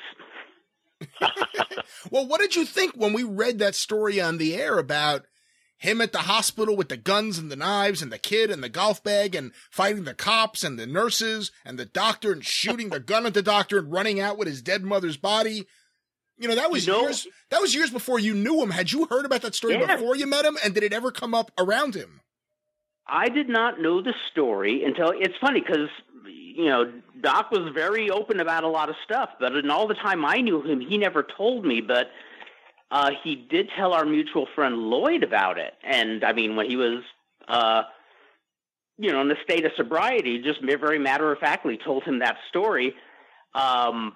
Well, what did you think when we read that story on the air about him at the hospital with the guns and the knives and the kid and the golf bag and fighting the cops and the nurses and the doctor and shooting the gun at the doctor and running out with his dead mother's body? You know, that was You know- years, that was years before you knew him. Had you heard about that story Yeah. before you met him? And did it ever come up around him? I did not know the story until, it's funny because, you know, Doc was very open about a lot of stuff, but in all the time I knew him, he never told me, but uh, he did tell our mutual friend Lloyd about it. And, I mean, when he was, uh, you know, in the state of sobriety, just very matter-of-factly told him that story. Um,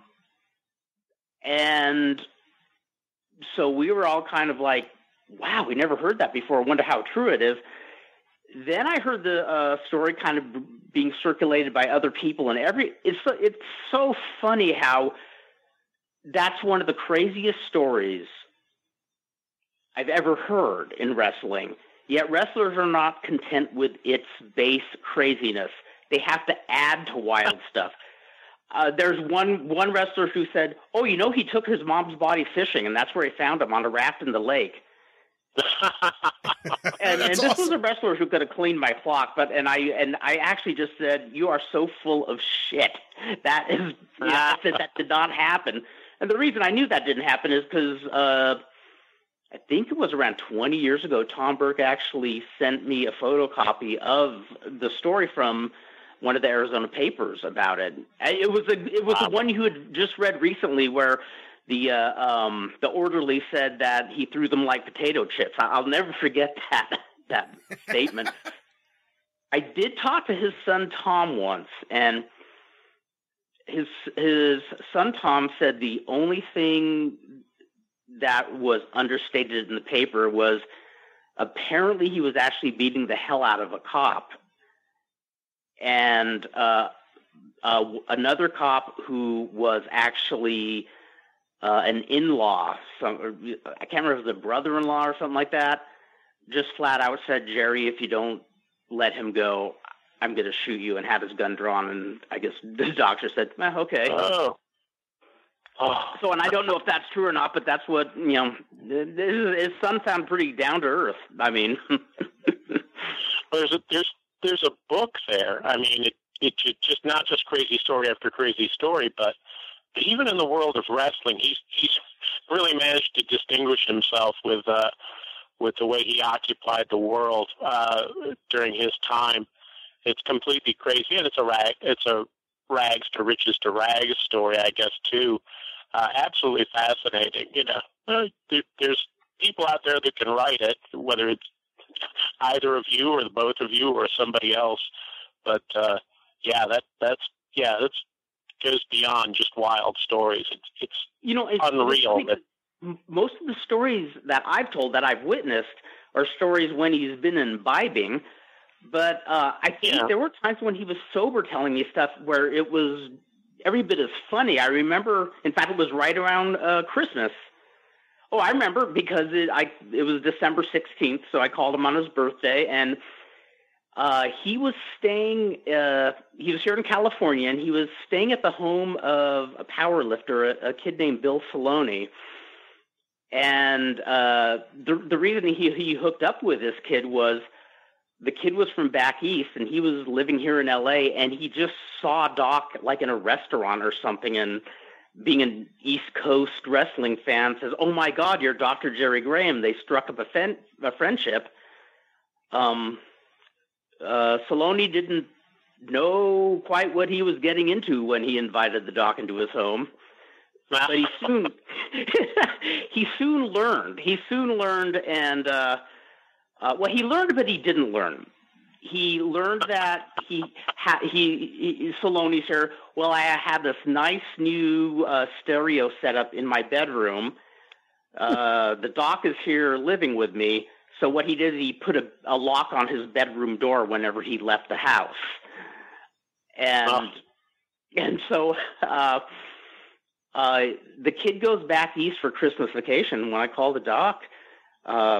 and so we were all kind of like, wow, we never heard that before. I wonder how true it is. Then I heard the uh, story kind of being circulated by other people, and every it's so, it's so funny how that's one of the craziest stories I've ever heard in wrestling. Yet wrestlers are not content with its base craziness; they have to add to wild stuff. Uh, there's one one wrestler who said, "Oh, you know, he took his mom's body fishing, and that's where he found him on a raft in the lake." and, and this awesome. was a wrestler who could have cleaned my flock, but and I and I actually just said, "You are so full of shit." That is, you know, I said that did not happen, and the reason I knew that didn't happen is because uh, I think it was around twenty years ago. Tom Burke actually sent me a photocopy of the story from one of the Arizona papers about it. It was a it was Wow. the one you had just read recently, where the uh, um, the orderly said that he threw them like potato chips. I- I'll never forget that that statement. I did talk to his son Tom once, and his his son Tom said the only thing that was understated in the paper was apparently he was actually beating the hell out of a cop. And uh, uh, another cop who was actually uh, an in-law, some, I can't remember if it was a brother-in-law or something like that, just flat out said, "Jerry, if you don't let him go, I'm going to shoot you," and had his gun drawn. And I guess the doctor said, eh, okay. Oh. Oh. So, and I don't know if that's true or not, but that's what, you know, his, his son sounded pretty down to earth. I mean, there's a, there's there's a book there. I mean, it it's just not just crazy story after crazy story, but even in the world of wrestling, he's he's really managed to distinguish himself with uh, with the way he occupied the world uh, during his time. It's completely crazy, and it's a rag it's a rags to riches to rags story, I guess, too. Uh, absolutely fascinating. You know, uh, there, there's people out there that can write it, whether it's either of you or the both of you or somebody else. But uh, yeah, that that's yeah, that's goes beyond just wild stories. It's it's you know, it's, unreal. It's, it's, most of the stories that I've told that I've witnessed are stories when he's been imbibing. But uh, I think Yeah. there were times when he was sober telling me stuff where it was every bit as funny. I remember, in fact, it was right around uh, Christmas. Oh, I remember because it, I, it was December sixteenth, so I called him on his birthday, and uh, he was staying, uh, he was here in California, and he was staying at the home of a power lifter, a, a kid named Bill Saloni. And uh, the, the reason he, he hooked up with this kid was the kid was from back east, and he was living here in L A, and he just saw Doc like in a restaurant or something, and being an East Coast wrestling fan, says, "Oh my God, you're Doctor Jerry Graham." They struck up a, fen- a friendship. Um, uh, Saloni didn't know quite what he was getting into when he invited the Doc into his home, but he soon he soon learned. He soon learned, and uh, Uh, well, he learned, but he didn't learn. He learned that he, ha- he, he Saloni's here. Well, I had this nice new uh, stereo set up in my bedroom. Uh, the Doc is here living with me. So what he did is he put a, a lock on his bedroom door whenever he left the house. And, Oh. and so uh, uh, the kid goes back east for Christmas vacation. When I call the Doc, uh,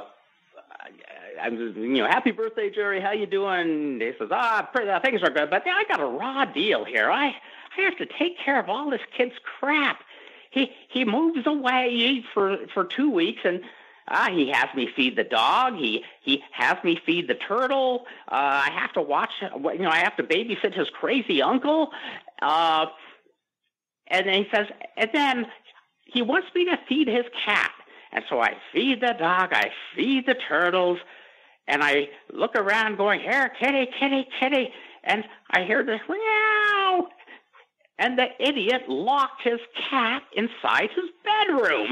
I'm just, you know, "Happy birthday, Jerry. How you doing?" He says, "Ah, pretty, uh, things are good, but I got a raw deal here. I, I have to take care of all this kid's crap. He he moves away for for two weeks, and ah, he has me feed the dog. He he has me feed the turtle. Uh, I have to watch. You know, I have to babysit his crazy uncle. Uh, and then he says, and then he wants me to feed his cat." And so I feed the dog, I feed the turtles, and I look around going, "Here, kitty, kitty, kitty," and I hear this meow, and the idiot locked his cat inside his bedroom.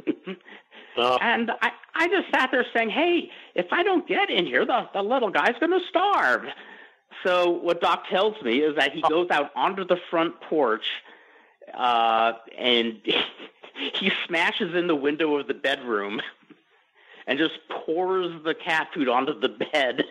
Oh. And I, I just sat there saying, "Hey, if I don't get in here, the, the little guy's going to starve." So what Doc tells me is that he goes out onto the front porch, uh, and he smashes in the window of the bedroom and just pours the cat food onto the bed.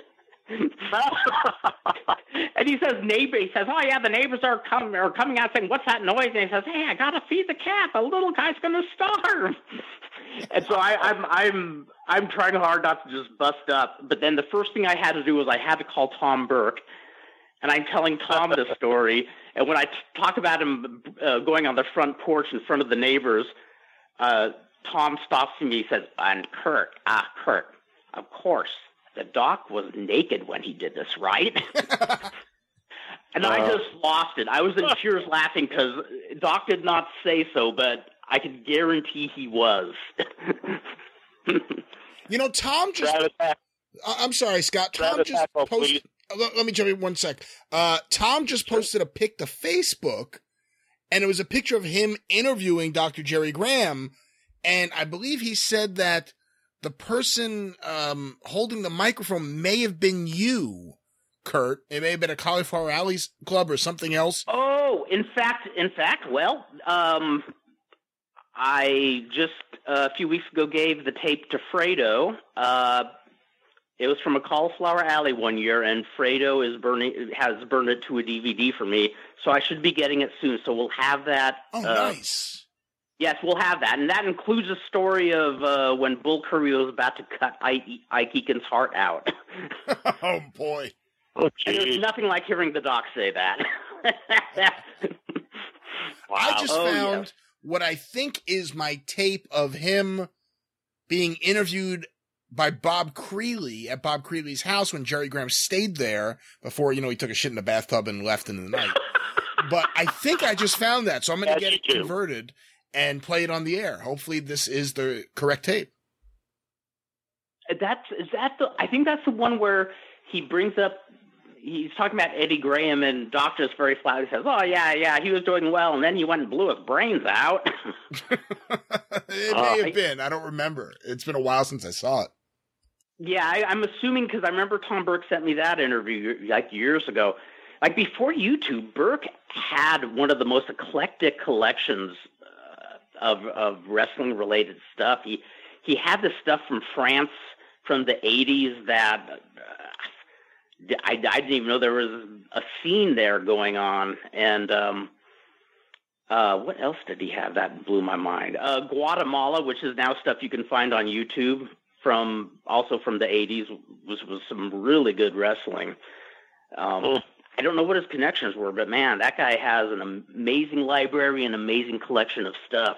And he says, neighbor, he says, "Oh yeah, the neighbors are coming are coming out saying, 'What's that noise?' And he says, 'Hey, I gotta feed the cat. The little guy's gonna starve.'" And so I, I'm I'm I'm trying hard not to just bust up. But then the first thing I had to do was I had to call Tom Burke, and I'm telling Tom this story. And when I t- talk about him uh, going on the front porch in front of the neighbors, uh, Tom stops me. He says, "And Kurt, ah, Kurt, of course, the doc was naked when he did this, right? And uh, I just lost it. I was in tears laughing because Doc did not say so, but I could guarantee he was. You know, Tom just... Uh, I'm sorry, Scott. Tom Travis just Hackle, posted... Let, let me jump in one sec. Uh, Tom just posted a pic to Facebook, and it was a picture of him interviewing Doctor Jerry Graham, and I believe he said that the person um, holding the microphone may have been you, Kurt. It may have been a Cauliflower Alley Club or something else. Oh, in fact, in fact, well, um, I just uh, a few weeks ago gave the tape to Fredo. Uh, it was from a Cauliflower Alley one year, and Fredo is burning has burned it to a D V D for me, so I should be getting it soon. So we'll have that. Oh, uh, nice. Yes, we'll have that, and that includes a story of uh, when Bull Curry was about to cut Ike, Ike Eakin's heart out. Oh boy! Oh, and there's nothing like hearing the doc say that. Wow. I just Oh, found yes. what I think is my tape of him being interviewed by Bob Creeley at Bob Creeley's house when Jerry Graham stayed there before, you know, he took a shit in the bathtub and left in the night. But I think I just found that, so I'm going to Yes, get it you do. converted and play it on the air. Hopefully this is the correct tape. That's is that the? I think that's the one where he brings up. He's talking about Eddie Graham, and Doc just very flat says, "Oh yeah, yeah, he was doing well, and then he went and blew his brains out." It Uh, may have been. I don't remember. It's been a while since I saw it. Yeah, I, I'm assuming because I remember Tom Burke sent me that interview like years ago. Like before YouTube, Burke had one of the most eclectic collections uh, of of wrestling related stuff. He he had this stuff from France from the eighties that uh, I, I didn't even know there was a scene there going on. And um, uh, what else did he have that blew my mind? Uh, Guatemala, which is now stuff you can find on YouTube. From also from the eighties was was some really good wrestling. Um, Mm. I don't know what his connections were, but man, that guy has an amazing library and amazing collection of stuff.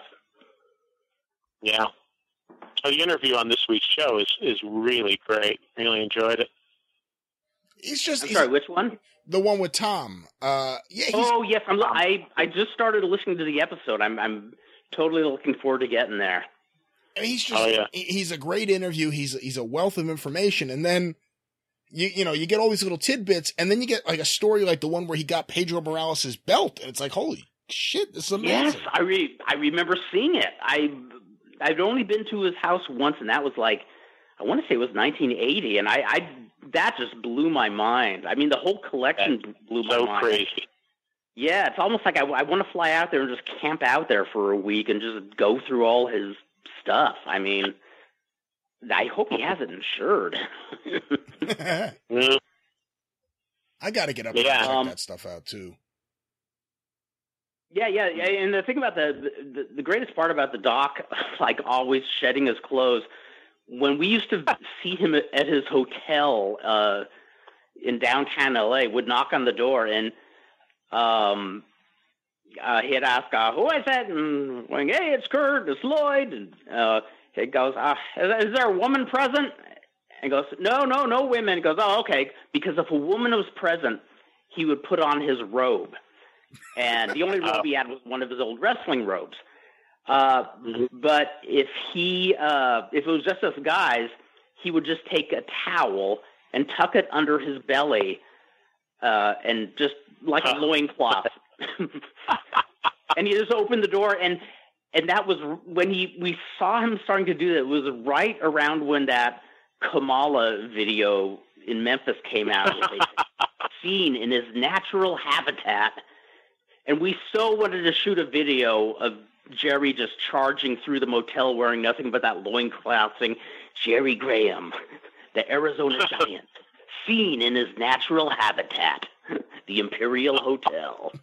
Yeah. So the interview on this week's show is, is really great. Really enjoyed it. He's just I'm he's, sorry, which one? the one with Tom. Uh, yeah. He's, Oh yes, I'm. I I just started listening to the episode. I'm I'm totally looking forward to getting there. And he's just, Oh, yeah. he- he's a great interview. He's, he's a wealth of information. And then, you, you know, you get all these little tidbits and then you get like a story like the one where he got Pedro Morales' belt. And it's like, holy shit, this is amazing. Yes, I re- I remember seeing it. I I'd only been to his house once, and that was like I want to say it was nineteen eighty, and I, I that just blew my mind. I mean, the whole collection That's blew my so mind. crazy. Yeah, it's almost like I, I want to fly out there and just camp out there for a week and just go through all his stuff. I mean, I hope he has it insured. Mm. I got to get up Yeah. and check Um, that stuff out too. Yeah, yeah, yeah. And the thing about the, the the greatest part about the doc, like always shedding his clothes, when we used to see him at, at his hotel uh, in downtown L A, would knock on the door and um, uh, he'd ask, uh, "Who is it?" And going, "Hey, it's Kurt, it's Lloyd." And uh, he goes, uh, is, "Is there a woman present?" And he goes, "No, no, no women." He goes, "Oh, okay." Because if a woman was present, he would put on his robe. And the only robe he had was one of his old wrestling robes. Uh, but if he, uh, if it was just us guys, he would just take a towel and tuck it under his belly, uh, and just like a loincloth. And he just opened the door, and and that was when he we saw him starting to do that. It was right around when that Kamala video in Memphis came out, where they seen in his natural habitat. And we so wanted to shoot a video of Jerry just charging through the motel wearing nothing but that loincloth saying, "Jerry Graham, the Arizona Giant, seen in his natural habitat, the Imperial Hotel."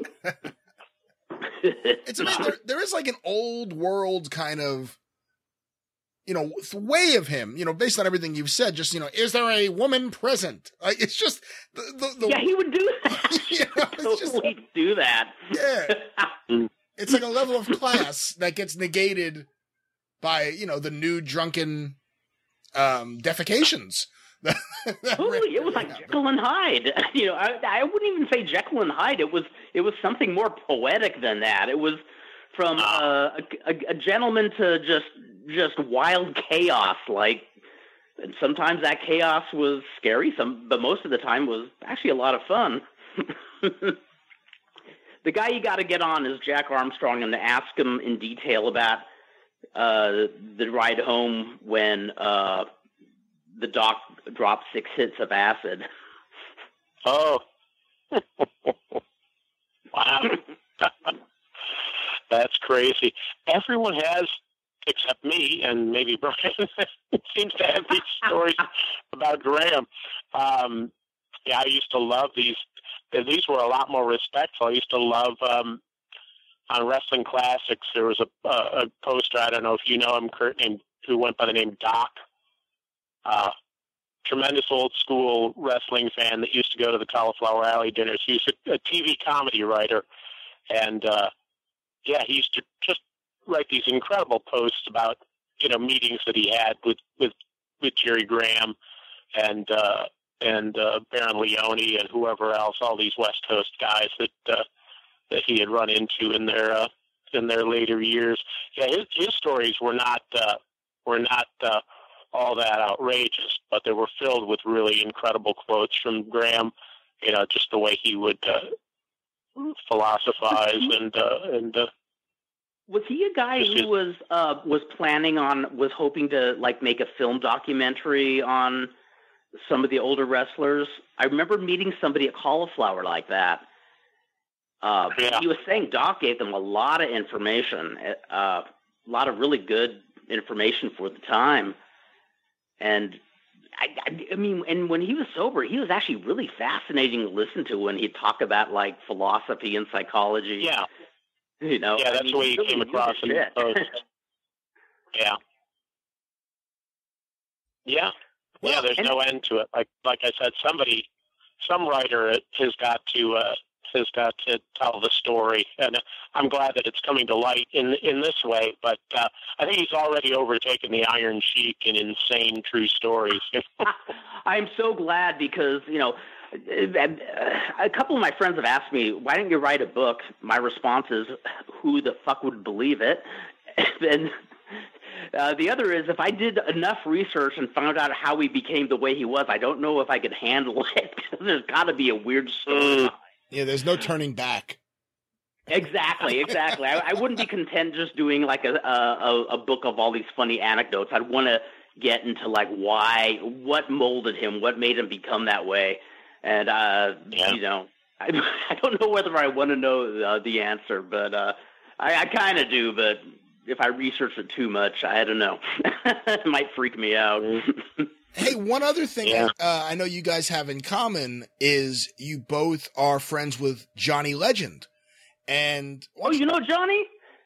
It's amazing. There, there is like an old world kind of, you know, way of him, you know, based on everything you've said, just, you know, is there a woman present? Like, it's just the, the, the yeah, he would do that. You know, it's just, totally do that. yeah. It's like a level of class that gets negated by, you know, the new drunken um, defecations. Totally, it was like Jekyll and Hyde. You know, I, I wouldn't even say Jekyll and Hyde. It was it was something more poetic than that. It was from uh, a, a, a gentleman to just just wild chaos. Like, and sometimes that chaos was scary. Some, but most of the time was actually a lot of fun. The guy you got to get on is Jack Armstrong and to ask him in detail about uh, the ride home when uh, the doc dropped six hits of acid. Oh. Wow. That's crazy. Everyone has, except me and maybe Brian, seems to have these stories about Graham. Um, yeah, I used to love these. These were a lot more respectful. I used to love um, on Wrestling Classics. There was a, a, a poster. I don't know if you know him, Kurt, named, who went by the name Doc. Uh, tremendous old school wrestling fan that used to go to the Cauliflower Alley dinners. He was a, a T V comedy writer, and uh, yeah, he used to just write these incredible posts about you know meetings that he had with with, with Jerry Graham and. Uh, and uh, Baron Leone and whoever else, all these West Coast guys that uh, that he had run into in their uh, in their later years. Yeah, his, his stories were not uh, were not uh, all that outrageous, but they were filled with really incredible quotes from Graham. You know, just the way he would uh, philosophize and uh, and. Uh, was he a guy who was uh, was planning on was hoping to like make a film documentary on some of the older wrestlers? I remember meeting somebody at Cauliflower like that. Uh, yeah. He was saying Doc gave them a lot of information, uh, a lot of really good information for the time. And I, I, I mean, and when he was sober, he was actually really fascinating to listen to when he'd talk about like philosophy and psychology. Yeah. You know, yeah, that's I mean, the way he really came across in the post. Yeah. Yeah. Well, yeah, there's and, no end to it. Like like I said, somebody, some writer has got to uh, has got to tell the story, and I'm glad that it's coming to light in in this way. But uh, I think he's already overtaken the Iron Sheik in insane true stories. I'm so glad because you know a couple of my friends have asked me, "Why didn't you write a book?" My response is, "Who the fuck would believe it?" And Uh, the other is, if I did enough research and found out how he became the way he was, I don't know if I could handle it. There's got to be a weird story. Yeah, there's no turning back. Exactly, exactly. I, I wouldn't be content just doing like a, a a book of all these funny anecdotes. I'd want to get into like why, what molded him, what made him become that way, and uh, yeah. you know, I, I don't know whether I want to know uh, the answer, but uh, I, I kind of do, but. If I research it too much, I don't know. It might freak me out. Hey, one other thing Yeah. uh, I know you guys have in common is you both are friends with Johnny Legend. And oh, you know Johnny?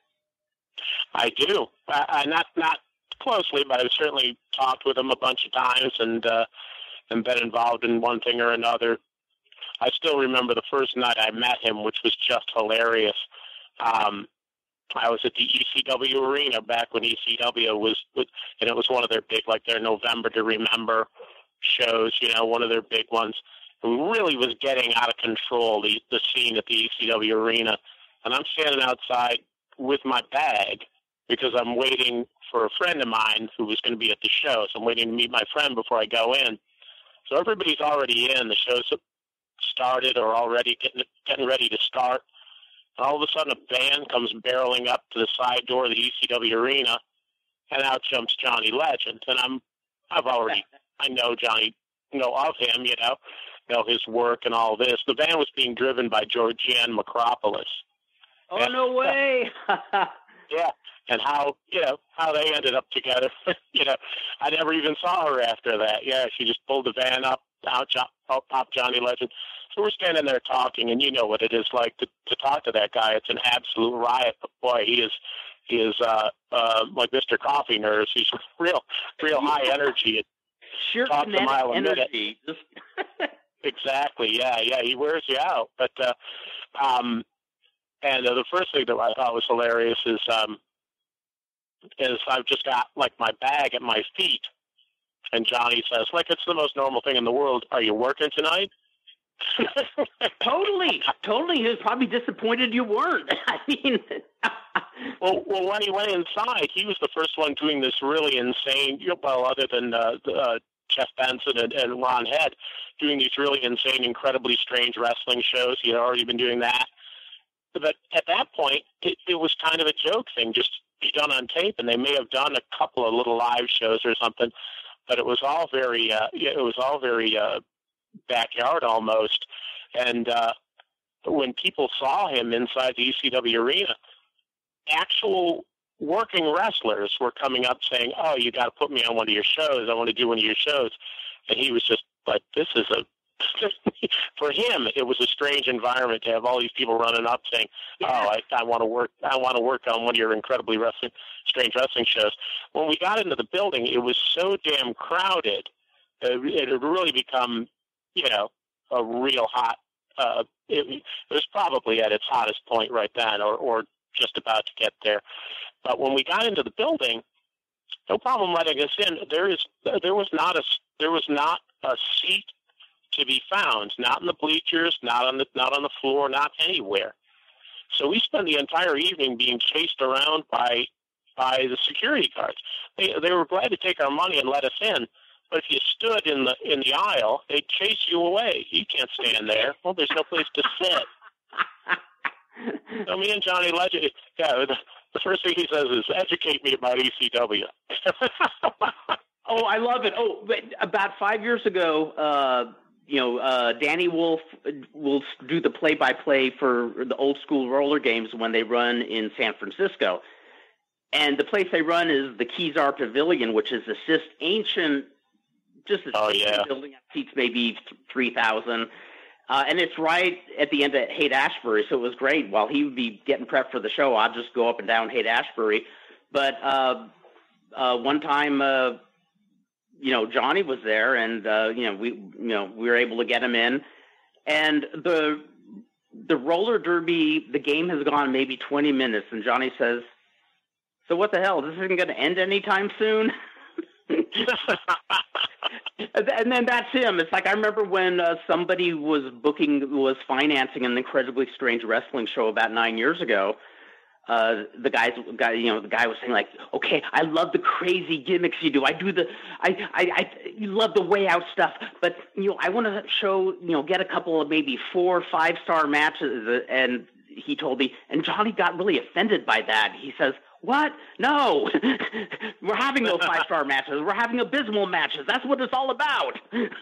I do. I, I not not closely, but I've certainly talked with him a bunch of times and uh, and been involved in one thing or another. I still remember the first night I met him, which was just hilarious. Um, I was at the E C W arena back when E C W was, and it was one of their big, like their November to Remember shows, you know, one of their big ones. It really was getting out of control, the, the scene at the E C W arena. And I'm standing outside with my bag because I'm waiting for a friend of mine who was going to be at the show. So I'm waiting to meet my friend before I go in. So everybody's already in. The show's started or already getting, getting ready to start. And all of a sudden, a band comes barreling up to the side door of the E C W arena, and out jumps Johnny Legend. And I'm, I've already, I know Johnny, know of him, you know, know his work and all this. The band was being driven by Georgianne Macropolis. Oh, and, no way! yeah, and how, you know, how they ended up together. You know, I never even saw her after that. Yeah, she just pulled the van up, out, out popped Johnny Legend. So we're standing there talking, and you know what it is like to, to talk to that guy. It's an absolute riot. But boy, he is he is uh, uh, like Mister Coffee Nurse. He's real, real high energy. Sheer Talks a mile a minute. energy. Exactly. Yeah, yeah. He wears you out. But uh, um, and uh, the first thing that I thought was hilarious is um, is I've just got like my bag at my feet, And Johnny says, like it's the most normal thing in the world, are you working tonight? Totally, totally. He was probably disappointed you weren't. I mean, well, well, when he went inside, he was the first one doing this really insane. Well, other than uh, uh, Jeff Benson and, and Ron Head, doing these really insane, incredibly strange wrestling shows. He had already been doing that, but at that point, it, it was kind of a joke thing, just be done on tape, and they may have done a couple of little live shows or something, but it was all very, uh, it was all very. Uh, backyard almost, and uh, when people saw him inside the E C W arena, actual working wrestlers were coming up saying, oh, you got to put me on one of your shows, I want to do one of your shows, and he was just like, this is a for him it was a strange environment to have all these people running up saying, oh, I, I want to work I want to work on one of your incredibly wrestling, strange wrestling shows. When we got into the building, it was so damn crowded, uh, it had really become, you know, a real hot, uh, it, it was probably at its hottest point right then, or, or just about to get there. But when we got into the building, no problem letting us in. There is, there was not a, there was not a seat to be found, not in the bleachers, not on the, not on the floor, not anywhere. So we spent the entire evening being chased around by, by the security guards. They, they were glad to take our money and let us in. But if you stood in the in the aisle, they'd chase you away. You can't stand there. Well, there's no place to sit. So me and Johnny Legend, yeah, the, the first thing he says is, educate me about E C W. Oh, I love it. Oh, about five years ago, uh, you know, uh, Danny Wolf will do the play-by-play for the old school roller games when they run in San Francisco. And the place they run is the Kezar Pavilion, which is this ancient, just a oh, yeah. building, seats maybe three thousand. Uh, and it's right at the end of Haight-Ashbury, so it was great. While he would be getting prepped for the show, I'd just go up and down Haight-Ashbury. But uh, uh, one time, uh, you know, Johnny was there, and, uh, you know, we you know we were able to get him in. And the the roller derby, the game has gone maybe twenty minutes, and Johnny says, so what the hell, this isn't going to end anytime soon? And then that's him. It's like I remember when uh, somebody was booking, was financing an incredibly strange wrestling show about nine years ago. Uh, the guys, guy, you know, the guy was saying like, "Okay, I love the crazy gimmicks you do. I do the, I, I, I you love the way out stuff. But you know, I want to show, you know, get a couple of maybe four, five star matches." And he told me, and Johnny got really offended by that. He says, "What? No, we're having no five-star matches. We're having abysmal matches. That's what it's all about."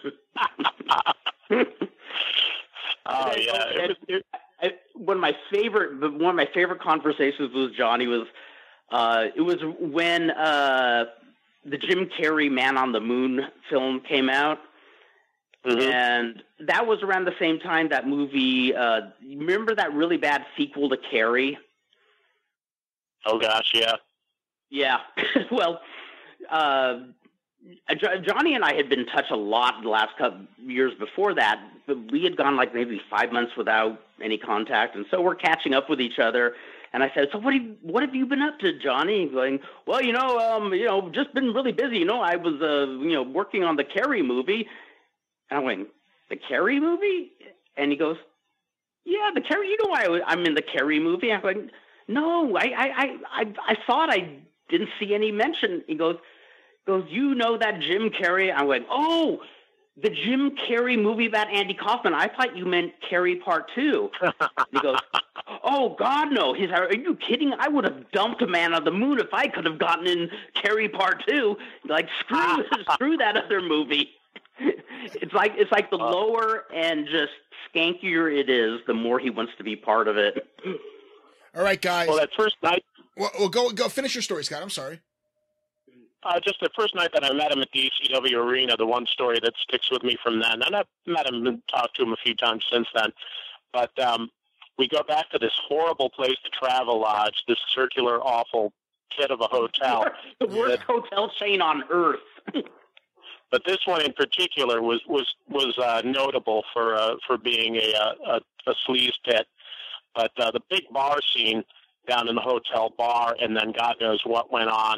Oh yeah. It was, it, I, one of my favorite, one of my favorite conversations with Johnny was, uh, it was when uh, the Jim Carrey Man on the Moon film came out. Mm-hmm. And that was around the same time that movie, uh, remember that really bad sequel to Carrie? Oh, gosh, yeah. Yeah. Well, uh, Johnny and I had been in touch a lot the last couple years before that, but we had gone like maybe five months without any contact, and so we're catching up with each other. And I said, "So what have you, what have you been up to, Johnny?" He's going, "Well, you know, um, you know, just been really busy. You know, I was, uh, you know, working on the Carrie movie." And I went, "The Carrie movie?" And he goes, "Yeah, the Carrie. You know why I was, I'm in the Carrie movie?" I'm like, "No, I, I, I, I thought I didn't see any mention." He goes, "Goes, you know that Jim Carrey?" I went, "Oh, the Jim Carrey movie about Andy Kaufman. I thought you meant Carrie Part Two." And he goes, "Oh God, no." He's like, "Are you kidding? I would have dumped a Man on the Moon if I could have gotten in Carrie Part Two. Like screw, screw that other movie." It's like it's like the lower and just skankier it is, the more he wants to be part of it. All right, guys. Well, that first night. Well, well go go finish your story, Scott. I'm sorry. Uh, just the first night that I met him at the E C W arena, the one story that sticks with me from then, and I've met him and talked to him a few times since then, but um, we go back to this horrible place, the Travel Lodge, this circular, awful pit of a hotel. The worst that, hotel chain on earth. But this one in particular was was was uh, notable for uh, for being a a, a sleaze pit. But uh, the big bar scene down in the hotel bar, and then God knows what went on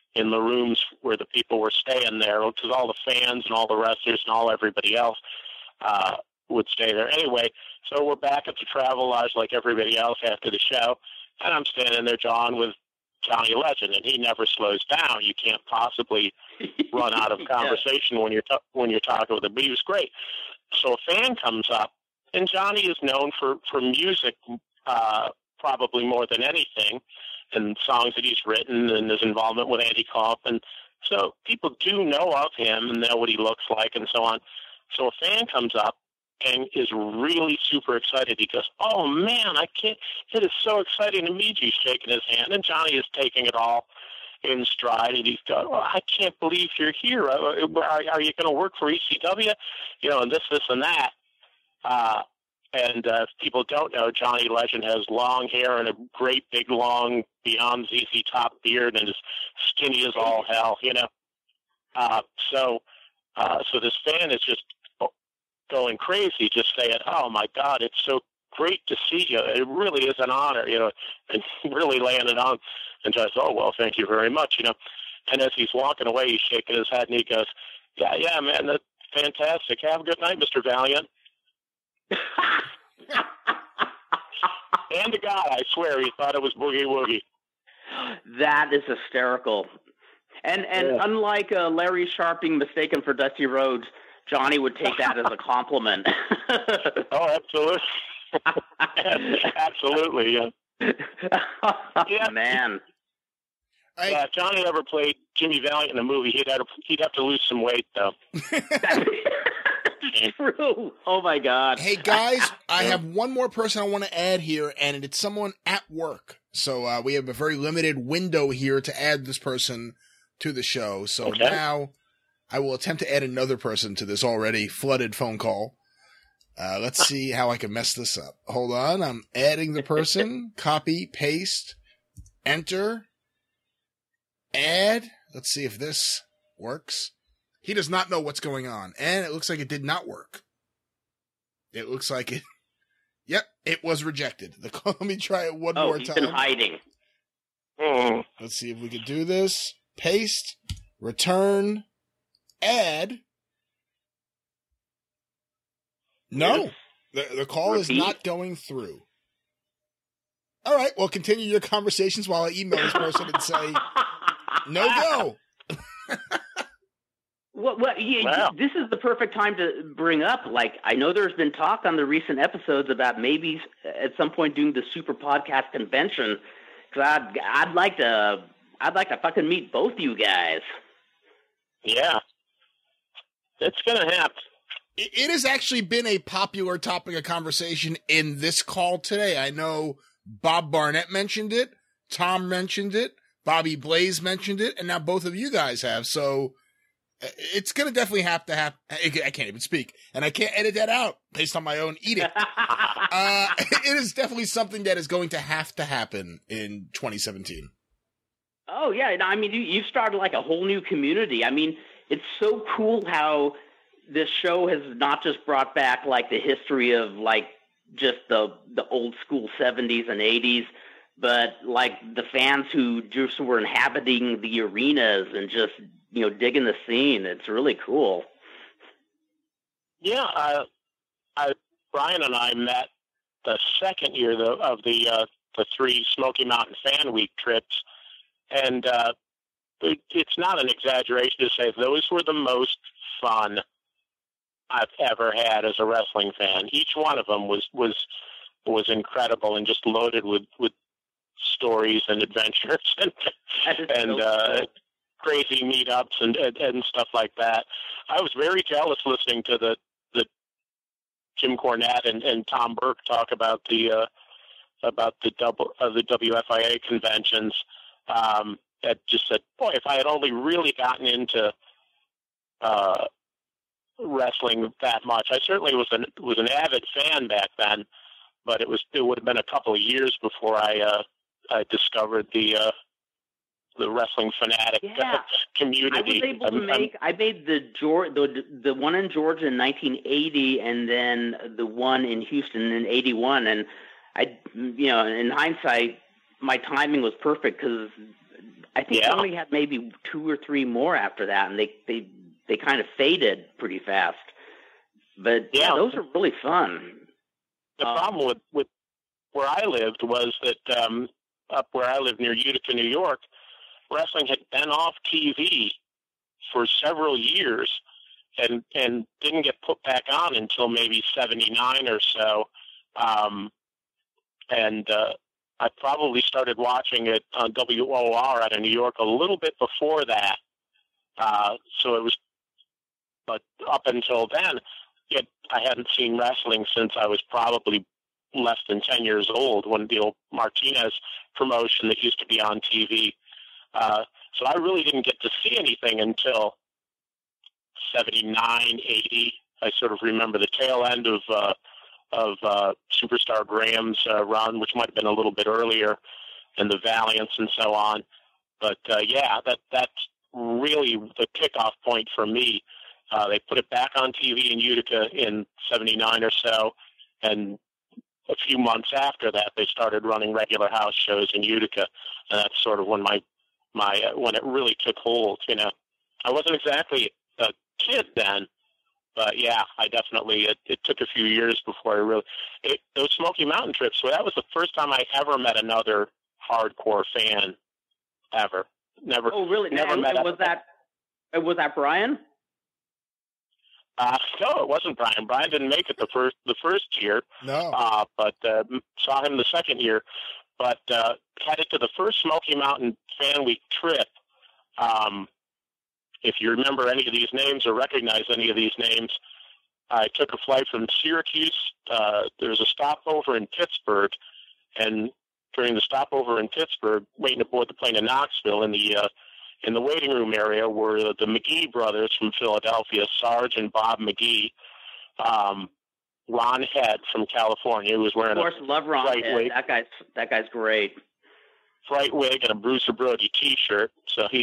in the rooms where the people were staying there, because all the fans and all the wrestlers and all everybody else uh, would stay there anyway. So we're back at the Travel Lodge like everybody else after the show, and I'm standing there, John, with Johnny Legend, and he never slows down. You can't possibly run out of conversation yeah. when you're t- when you're talking with him. But he was great. So a fan comes up, and Johnny is known for for music, uh, probably more than anything, and songs that he's written and his involvement with Andy Kaufman. So people do know of him and know what he looks like and so on. So a fan comes up and is really super excited. He goes, "Oh man, I can't! It is so exciting to meet you!" Shaking his hand, and Johnny is taking it all in stride. And he's going, "Oh, I can't believe you're here. Are, are you going to work for E C W? You know, and this, this, and that." Uh, and uh, if people don't know, Johnny Legend has long hair and a great big long Beyond Z Z Top beard, and is skinny as all hell. You know, uh, so uh, so this fan is just going crazy, just saying, "Oh my God, it's so great to see you. It really is an honor," you know, and really laying it on. And Johnny says, "Oh well, thank you very much," you know. And as he's walking away, he's shaking his head and he goes, "Yeah, yeah, man, that's fantastic. Have a good night, Mister Valiant." And to God, I swear, he thought it was Boogie Woogie. That is hysterical. And and yeah. unlike uh, Larry Sharp being mistaken for Dusty Rhodes, Johnny would take that as a compliment. Oh, absolutely. Absolutely, yeah. Yeah. Man. I, yeah, if Johnny ever played Jimmy Valiant in a movie, he'd have to, he'd have to lose some weight, though. True. Oh, my God. Hey, guys, I have one more person I want to add here, and it's someone at work. So uh, we have a very limited window here to add this person to the show. So okay. now I will attempt to add another person to this already flooded phone call. Uh, let's see how I can mess this up. Hold on. I'm adding the person. Copy, paste, enter, add. Let's see if this works. He does not know what's going on, and it looks like it did not work. It looks like it. Yep, it was rejected. The, let me try it one oh, more he's time. Been hiding. Mm. Let's see if we can do this. Paste, return, add. No, the, the call Repeat. is not going through. All right, well, continue your conversations while I email this person and say, no go. Well, well yeah, wow. This is the perfect time to bring up, like, I know there's been talk on the recent episodes about maybe at some point doing the Super Podcast Convention, because I'd, I'd like to, I'd like to fucking meet both you guys. Yeah. It's going to happen. It, it has actually been a popular topic of conversation in this call today. I know Bob Barnett mentioned it, Tom mentioned it, Bobby Blaze mentioned it, and now both of you guys have, so it's going to definitely have to happen. I can't even speak, and I can't edit that out based on my own edict. uh, it is definitely something that is going to have to happen in twenty seventeen. Oh, yeah. I mean, you, you've started like a whole new community. I mean, it's so cool how this show has not just brought back like the history of like just the, the old school seventies and eighties, but like the fans who just were inhabiting the arenas and just, you know, digging the scene. It's really cool. Yeah, I, I, Brian and I met the second year the, of the uh, the three Smoky Mountain Fan Week trips, and uh, it, it's not an exaggeration to say those were the most fun I've ever had as a wrestling fan. Each one of them was was was incredible and just loaded with, with stories and adventures and and. So uh, cool. Crazy meetups and, and and stuff like that. I was very jealous listening to the, the Jim Cornette and, and Tom Burke talk about the uh, about the double uh, the W F I A conventions. Um, that just said, boy, if I had only really gotten into uh, wrestling that much. I certainly was an was an avid fan back then, but it was it would have been a couple of years before I uh, I discovered the. Uh, the wrestling fanatic yeah. community. I was able to I'm, make, I'm, I made the, George, the the one in Georgia in nineteen eighty and then the one in Houston in eighty-one. And I, you know, in hindsight, my timing was perfect because I think Yeah. they only had maybe two or three more after that, and they they, they kind of faded pretty fast. But yeah, Yeah. those are really fun. The Um, problem with, with where I lived was that um, up where I live near Utica, New York, wrestling had been off T V for several years and and didn't get put back on until maybe seventy-nine or so. Um, and uh, I probably started watching it on W O R out of New York a little bit before that. Uh, so it was, but up until then, it, I hadn't seen wrestling since I was probably less than ten years old when the old Martinez promotion that used to be on T V. Uh, so I really didn't get to see anything until seventy-nine, eighty. I sort of remember the tail end of uh, of uh, Superstar Graham's uh, run, which might have been a little bit earlier, and the Valiants and so on. But uh, yeah, that that's really the kickoff point for me. Uh, they put it back on T V in Utica in seventy-nine or so, and a few months after that, they started running regular house shows in Utica, and that's sort of when my my uh, when it really took hold. You know, I wasn't exactly a kid then, but yeah, I definitely it, it took a few years before I really it, those Smoky Mountain trips. So that was the first time I ever met another hardcore fan ever. Never. Oh, really? Never and, met. and was that was that Brian? Uh, no, it wasn't Brian. Brian didn't make it the first the first year. No. Uh, but uh, saw him the second year. But uh, headed to the first Smoky Mountain Fan Week trip. Um, if you remember any of these names or recognize any of these names, I took a flight from Syracuse. Uh, there was a stopover in Pittsburgh, and during the stopover in Pittsburgh, waiting aboard the plane in Knoxville, in the uh, in the waiting room area were the McGee brothers from Philadelphia, Sarge and Bob McGee. Um, Ron Head from California, who was wearing Of course, a love Ron bright Head. wig, That guy's that guy's great. bright wig and a Bruiser Brody T-shirt. So he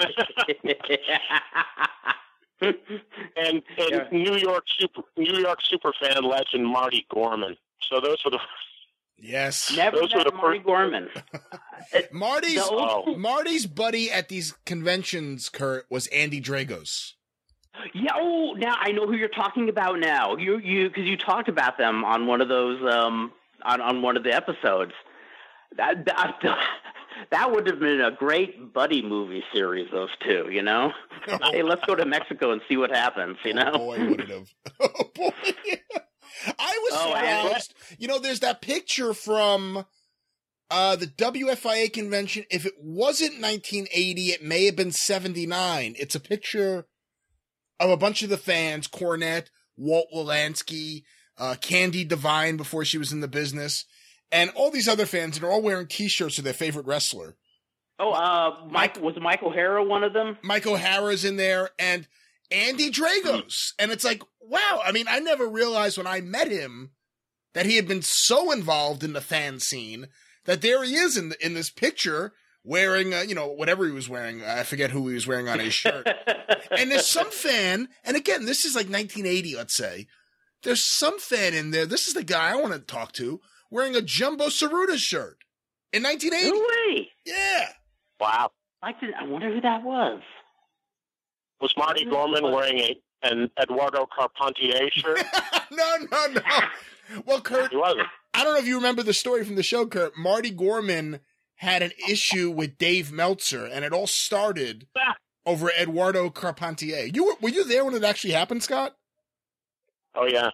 and and Yeah. New York super New York super fan legend Marty Gorman. So those were the Yes. Never Those were met the Marty first- Gorman. Marty's The old- Oh. Marty's buddy at these conventions, Kurt, was Andy Dragos. Yeah. Oh, now I know who you're talking about. Now you you because you talked about them on one of those um on on one of the episodes. That that, that would have been a great buddy movie series. Those two, you know. Oh. Hey, let's go to Mexico and see what happens. You know. Oh boy, would it have? Oh boy. I was Oh, and- surprised. You know, there's that picture from uh, the W F I A convention. If it wasn't nineteen eighty, it may have been seventy-nine. It's a picture of a bunch of the fans, Cornette, Walt Wilansky, uh, Candy Devine before she was in the business, and all these other fans, and they're all wearing T-shirts of their favorite wrestler. Oh, uh, Mike was Mike O'Hara one of them? Mike O'Hara's in there, and Andy Dragos. And it's like, wow. I mean, I never realized when I met him that he had been so involved in the fan scene that there he is in the, in this picture wearing, uh, you know, whatever he was wearing. I forget who he was wearing on his shirt. And there's some fan, and again, this is like nineteen eighty, let's say. There's some fan in there. This is the guy I want to talk to, wearing a Jumbo Saruta shirt in nineteen eighty. No way. Yeah. wow. I did, I wonder who that was. Was Marty Gorman wearing a an Eduardo Carpentier shirt? no, no, no. Well, Kurt, He wasn't. I don't know if you remember the story from the show, Kurt. Marty Gorman had an issue with Dave Meltzer, and it all started over Eduardo Carpentier. You were, were you there when it actually happened, Scott? Oh yeah.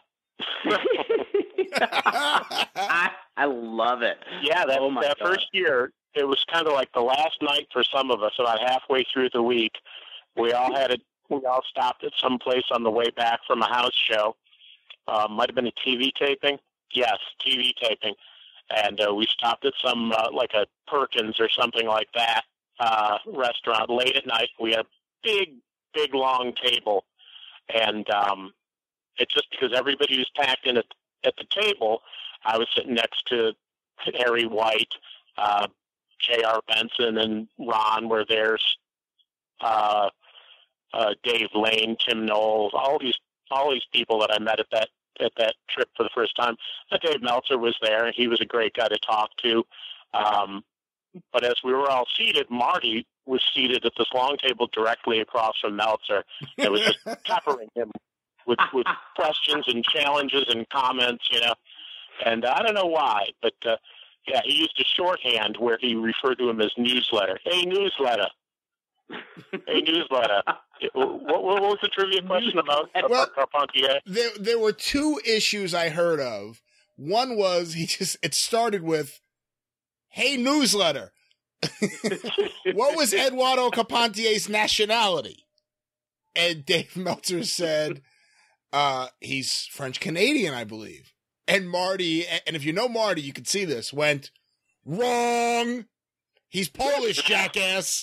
I, I love it. Yeah, that, Oh, my that God. first year, it was kind of like the last night for some of us. About halfway through the week, we all had a we all stopped at some place on the way back from a house show. Uh, might have been a T V taping. Yes, T V taping. And uh, we stopped at some uh, like a Perkins or something like that uh, restaurant late at night. We had a big, big, long table, and um, it's just because everybody was packed in at, at the table. I was sitting next to Harry White, uh, J R Benson, and Ron were there. Uh, uh, Dave Lane, Tim Knowles, all these all these people that I met at that at that trip for the first time. Uh, Dave Meltzer was there, and he was a great guy to talk to. Um, But as we were all seated, Marty was seated at this long table directly across from Meltzer. It was just peppering him with, with questions and challenges and comments, you know. And I don't know why, but uh, yeah, he used a shorthand where he referred to him as newsletter. Hey, newsletter. Hey, newsletter. What, what was the trivia question about well, Carpentier? There, there were two issues I heard of. One was he just, it started with, hey, newsletter. What was Eduardo Carpentier's nationality? And Dave Meltzer said, uh, he's French-Canadian, I believe. And Marty, and if you know Marty, you can see this, went, wrong. He's Polish, jackass.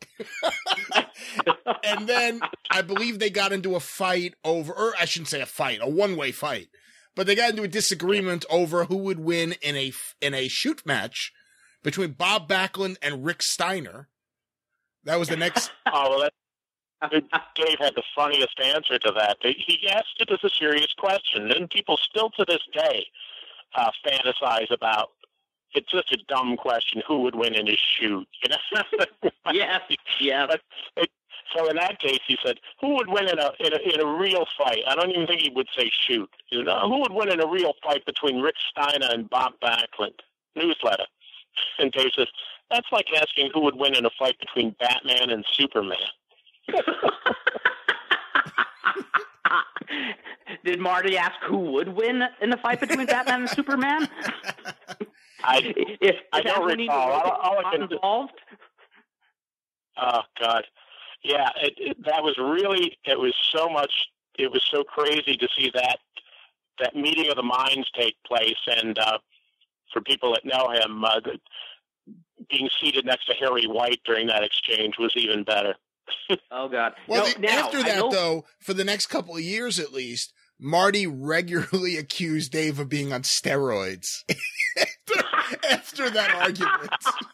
And then I believe they got into a fight over, or I shouldn't say a fight, a one-way fight, but they got into a disagreement over who would win in a in a shoot match between Bob Backlund and Rick Steiner. That was the next. Oh, well, that, Dave had the funniest answer to that. He asked it as a serious question, and people still to this day uh, fantasize about. It's such a dumb question. Who would win in a shoot? You know? Yes, yeah. But it, so in that case, he said, "Who would win in a, in a in a real fight?" I don't even think he would say shoot. He said, "Who would win in a real fight between Rick Steiner and Bob Backlund?" Newsletter. And Dave says, "That's like asking who would win in a fight between Batman and Superman." Did Marty ask who would win in the fight between Batman and Superman? I, if, if I don't recall. All, all I can involved? Oh, God. Yeah, it, it, that was really, it was so much, it was so crazy to see that that meeting of the minds take place. And uh, for people that know him, uh, the, being seated next to Harry White during that exchange was even better. Oh, God. Well, no, the, now, after that, though, for the next couple of years at least, Marty regularly accused Dave of being on steroids after, after that argument.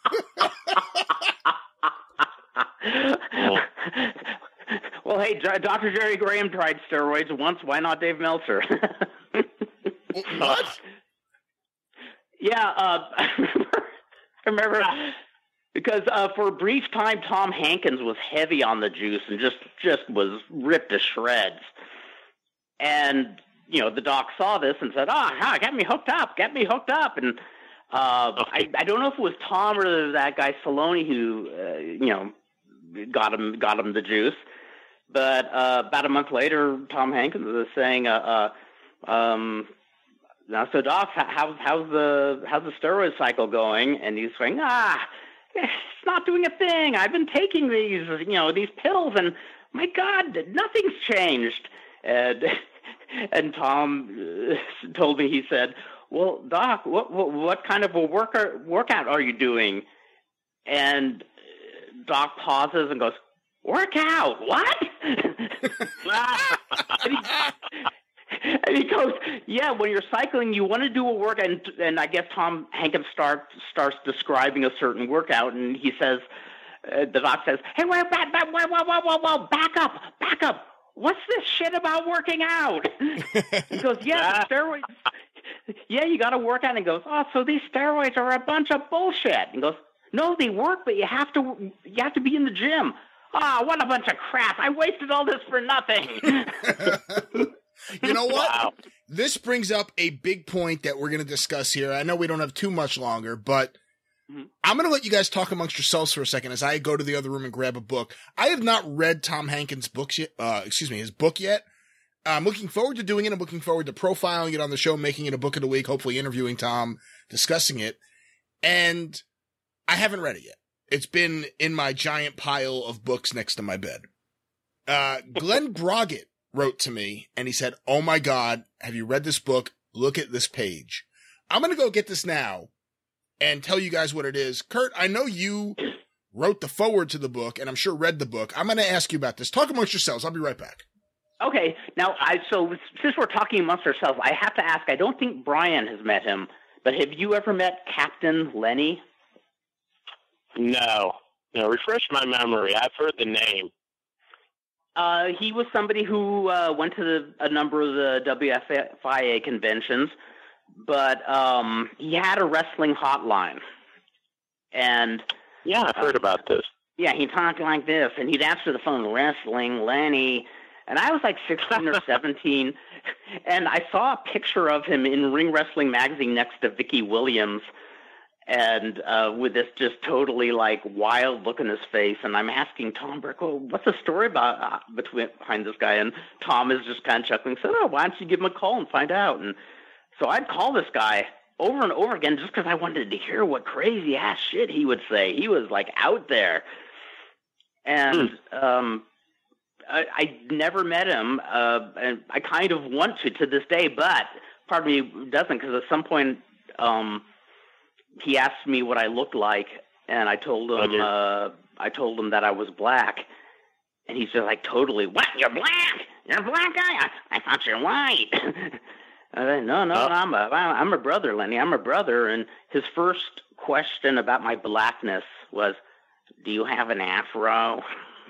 Well, hey, Doctor Jerry Graham tried steroids once. Why not Dave Meltzer? What? Yeah, uh, I remember, I remember because uh, for a brief time, Tom Hankins was heavy on the juice and just, just was ripped to shreds. And, you know, the doc saw this and said, ah, oh, get me hooked up, get me hooked up. And uh, I, I don't know if it was Tom or that guy Saloni who, uh, you know, got him got him the juice. But uh, about a month later, Tom Hankins was saying, uh, uh, um, now, so doc, how, how's the how's the steroid cycle going? And he's saying, ah, it's not doing a thing. I've been taking these, you know, these pills, and my God, nothing's changed. And and Tom uh, told me, he said, well, Doc, what what, what kind of a worker, workout are you doing? And Doc pauses and goes, workout, what? and, he, and he goes, yeah, when you're cycling, you want to do a workout. And, and I guess Tom Hankins start, starts describing a certain workout, and he says, uh, the doc says, hey, wait, back, back, whoa, whoa, whoa, whoa, whoa, back up, back up. What's this shit about working out? He goes, yeah, the steroids. Yeah, you got to work out. And he goes, oh, so these steroids are a bunch of bullshit. He goes, no, they work, but you have to you have to be in the gym. Ah, oh, what a bunch of crap. I wasted all this for nothing. You know what? Wow. This brings up a big point that we're going to discuss here. I know we don't have too much longer, but mm-hmm. I'm going to let you guys talk amongst yourselves for a second as I go to the other room and grab a book. I have not read Tom Hankins' books yet, uh, excuse me, his book yet. I'm looking forward to doing it. I'm looking forward to profiling it on the show, making it a book of the week, hopefully interviewing Tom, discussing it. And I haven't read it yet. It's been in my giant pile of books next to my bed. Uh, Glenn Broggett wrote to me and he said, oh my God, have you read this book? Look at this page. I'm going to go get this now and tell you guys what it is. Kurt, I know you wrote the foreword to the book and I'm sure read the book. I'm going to ask you about this. Talk amongst yourselves. I'll be right back. Okay. Now, I so since we're talking amongst ourselves, I have to ask, I don't think Brian has met him, but have you ever met Captain Lenny? No. No, refresh my memory. I've heard the name. Uh, he was somebody who uh, went to the, a number of the W F I A conventions, but um, he had a wrestling hotline. And yeah, I've heard uh, about this. Yeah, he talked like this, and he'd answer the phone, wrestling, Lenny. And I was like sixteen or seventeen, and I saw a picture of him in Ring Wrestling Magazine next to Vicky Williams, and uh, with this just totally like wild look in his face. And I'm asking Tom Burke, well, what's the story about uh, between behind this guy? And Tom is just kind of chuckling, said, oh, why don't you give him a call and find out? And so I'd call this guy over and over again just because I wanted to hear what crazy ass shit he would say. He was like out there. And hmm. um, I, I never met him, uh, and I kind of want to to this day, but part of me doesn't, because at some point um, he asked me what I looked like, and I told him okay. uh, I told him that I was black, and he's just like, totally, what? You're black? You're a black guy? I, I thought you're white. I said, no, no, oh. no, I'm a I'm a brother, Lenny. I'm a brother. And his first question about my blackness was, do you have an afro?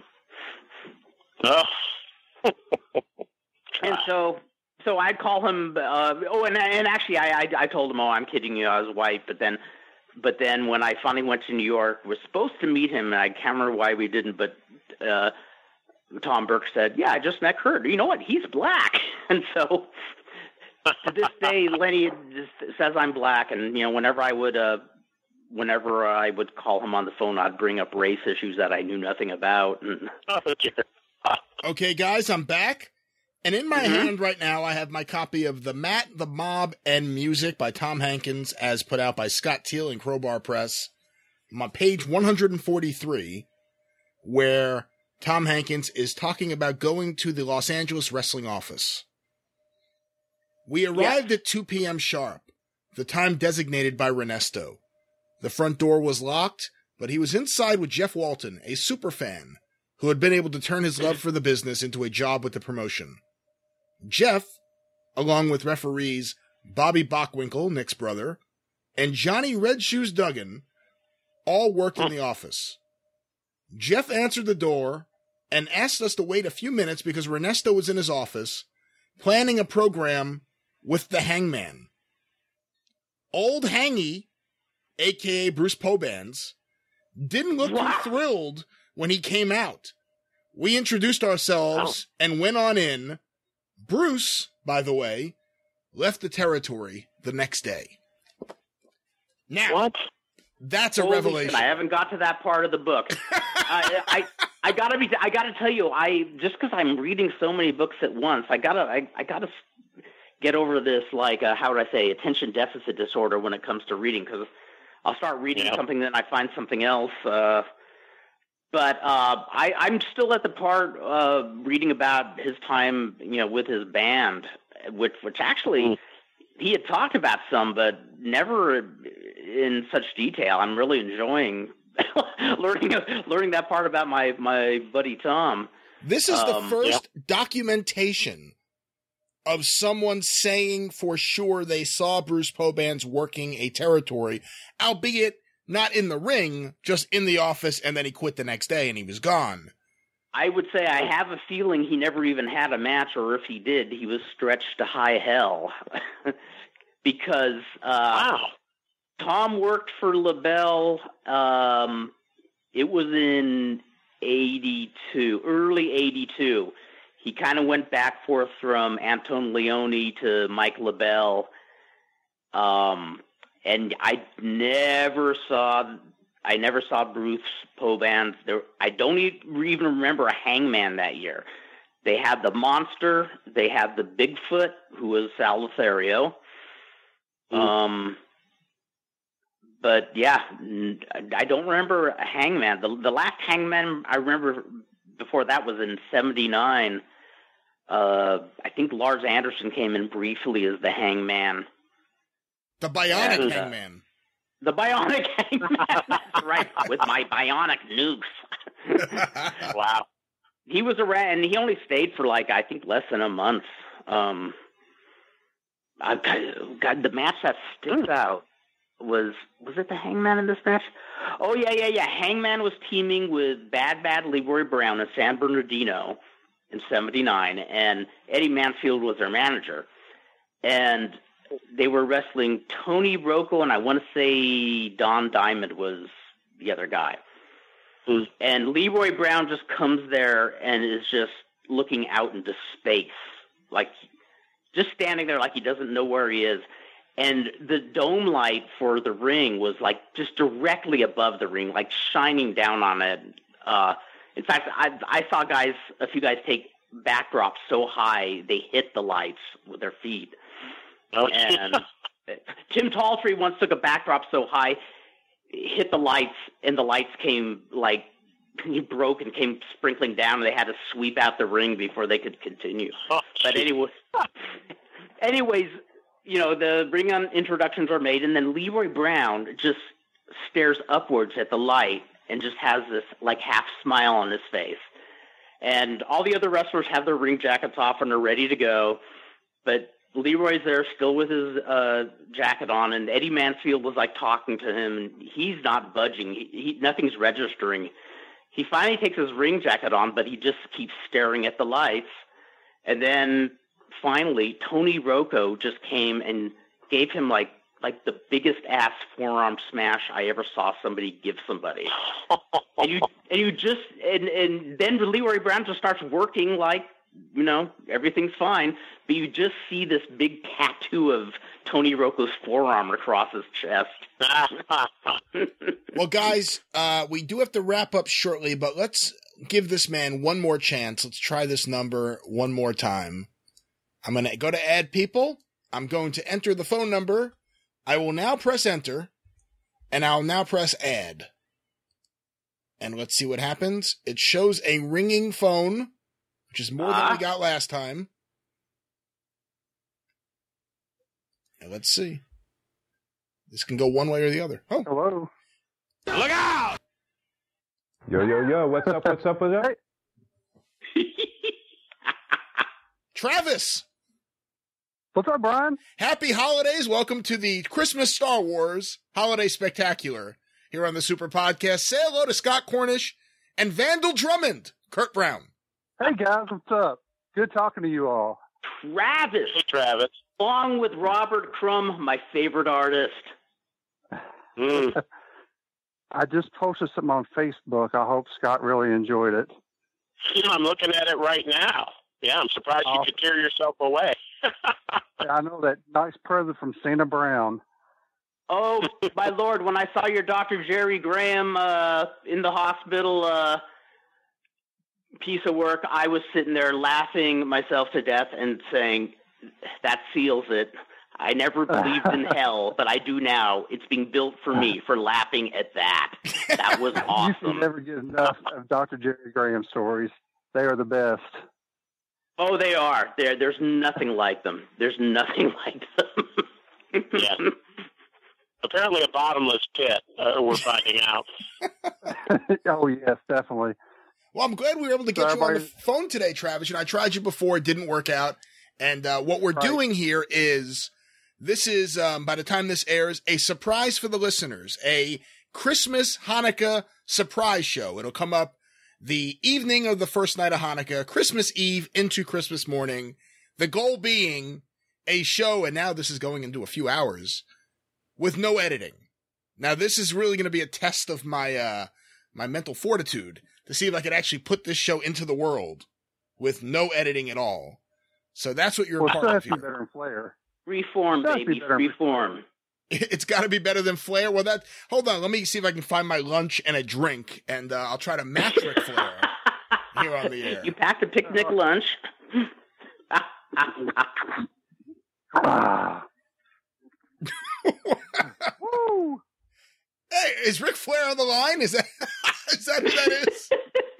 Oh. And so, so I'd call him. Uh, oh, and and actually, I, I I told him, oh, I'm kidding you, I was white. But then, but then when I finally went to New York, we're supposed to meet him, and I can't remember why we didn't. But uh, Tom Burke said, yeah, I just met Kurt. You know what? He's black. And so, to this day, Lenny just says I'm black, and you know, whenever I would. Uh, Whenever I would call him on the phone, I'd bring up race issues that I knew nothing about. And okay, guys, I'm back. And in my mm-hmm. hand right now, I have my copy of The Matt, the Mob, and Music by Tom Hankins, as put out by Scott Teal and Crowbar Press. I'm on page one forty-three, where Tom Hankins is talking about going to the Los Angeles wrestling office. We arrived yes. at two p.m. sharp, the time designated by Renesto. The front door was locked, but he was inside with Jeff Walton, a superfan, who had been able to turn his love for the business into a job with the promotion. Jeff, along with referees Bobby Bockwinkel, Nick's brother, and Johnny Red Shoes Duggan, all worked in the office. Jeff answered the door and asked us to wait a few minutes because Renesto was in his office, planning a program with the Hangman. Old Hangy, a k a. Bruce Pobans, didn't look too thrilled when he came out. We introduced ourselves wow. and went on in. Bruce, by the way, left the territory the next day. Now, what? That's a Holy revelation. Shit, I haven't got to that part of the book. I, I I gotta be. I gotta tell you, I just because I'm reading so many books at once, I gotta. I, I gotta get over this, like, uh, how would I say, attention deficit disorder when it comes to reading, because I'll start reading yeah. something, then I find something else. Uh, but uh, I, I'm still at the part uh, reading about his time, you know, with his band, which, which actually mm. he had talked about some, but never in such detail. I'm really enjoying learning learning that part about my, my buddy Tom. This is um, the first yeah. documentation of someone saying for sure they saw Bruce Pobans working a territory, albeit not in the ring, just in the office, and then he quit the next day and he was gone. I would say I have a feeling he never even had a match, or if he did, he was stretched to high hell. Because uh, wow. Tom worked for LaBelle. Um, it was in eighty-two, early eighty-two. He kind of went back forth from Anton Leone to Mike LaBelle. Um, and I never saw, I never saw Bruce Pobans. There, I don't even remember a Hangman that year. They had the Monster. They had the Bigfoot, who was Sal Lothario. Mm. Um, but yeah, I don't remember a Hangman. The, the last Hangman I remember before that was in seventy-nine. Uh, I think Lars Anderson came in briefly as the Hangman. The Bionic and, Hangman. Uh, the Bionic Hangman. That's right. With my bionic nukes. Wow. He was around, and he only stayed for like, I think, less than a month. Um, I, God, the match that sticks out was, was it the Hangman in this match? Oh, yeah, yeah, yeah. Hangman was teaming with Bad Bad Leroy Brown in San Bernardino in seventy-nine, and Eddie Mansfield was their manager. And they were wrestling Tony Rocco, and I want to say Don Diamond was the other guy. Mm. And Leroy Brown just comes there and is just looking out into space, like just standing there like he doesn't know where he is. And the dome light for the ring was like just directly above the ring, like shining down on it. Uh, in fact, I, I saw guys, a few guys take backdrops so high they hit the lights with their feet. Oh, and Tim Talltree once took a backdrop so high, hit the lights, and the lights came like he broke and came sprinkling down. And they had to sweep out the ring before they could continue. Oh, but anyway, anyways, you know, the ring on introductions are made, and then Leroy Brown just stares upwards at the light and just has this like half smile on his face. And all the other wrestlers have their ring jackets off and are ready to go. But Leroy's there still with his uh, jacket on, and Eddie Mansfield was like talking to him, and he's not budging. He, he, nothing's registering. He finally takes his ring jacket on, but he just keeps staring at the lights. And then finally, Tony Rocco just came and gave him like like the biggest ass forearm smash I ever saw somebody give somebody. and you and you just and, and then Leroy Brown just starts working like, you know, everything's fine, but you just see this big tattoo of Tony Rocco's forearm across his chest. Well, guys, uh, we do have to wrap up shortly, but let's give this man one more chance. Let's try this number one more time. I'm going to go to add people. I'm going to enter the phone number. I will now press enter, and I'll now press add. And let's see what happens. It shows a ringing phone, which is more ah. than we got last time. And let's see. This can go one way or the other. Oh. Hello. Look out! Yo, yo, yo. What's up, what's up, what's up? Travis! What's up, Brian? Happy holidays. Welcome to the Christmas Star Wars Holiday Spectacular here on the Super Podcast. Say hello to Scott Cornish and Vandal Drummond, Kurt Brown. Hey, guys. What's up? Good talking to you all. Travis. Hey, Travis. Along with Robert Crumb, my favorite artist. Mm. I just posted something on Facebook. I hope Scott really enjoyed it. I'm looking at it right now. Yeah, I'm surprised oh. you could tear yourself away. I know that nice present from Santa Brown. Oh, my Lord, when I saw your Doctor Jerry Graham uh, in the hospital uh, piece of work, I was sitting there laughing myself to death and saying, that seals it. I never believed in hell, but I do now. It's being built for me for laughing at that. That was awesome. You can never get enough of Doctor Jerry Graham stories. They are the best. Oh, they are. There, there's nothing like them. There's nothing like them. Yeah. Apparently a bottomless pit, uh, we're finding out. Oh, yes, definitely. Well, I'm glad we were able to get so you on the phone today, Travis. And I tried you before. It didn't work out. And uh, what we're right. doing here is, this is, um, by the time this airs, a surprise for the listeners. A Christmas Hanukkah surprise show. It'll come up the evening of the first night of Hanukkah, Christmas Eve into Christmas morning. The goal being a show, and now this is going into a few hours, with no editing. Now, this is really going to be a test of my uh, my mental fortitude to see if I could actually put this show into the world with no editing at all. So that's what you're well, a part of here. Better than Flair. Reform, baby, reform. It's got to be better than Flair. Well, that hold on. Let me see if I can find my lunch and a drink, and uh, I'll try to match Ric Flair here on the air. You packed a picnic lunch. Woo! Hey, is Ric Flair on the line? Is that is that who that is?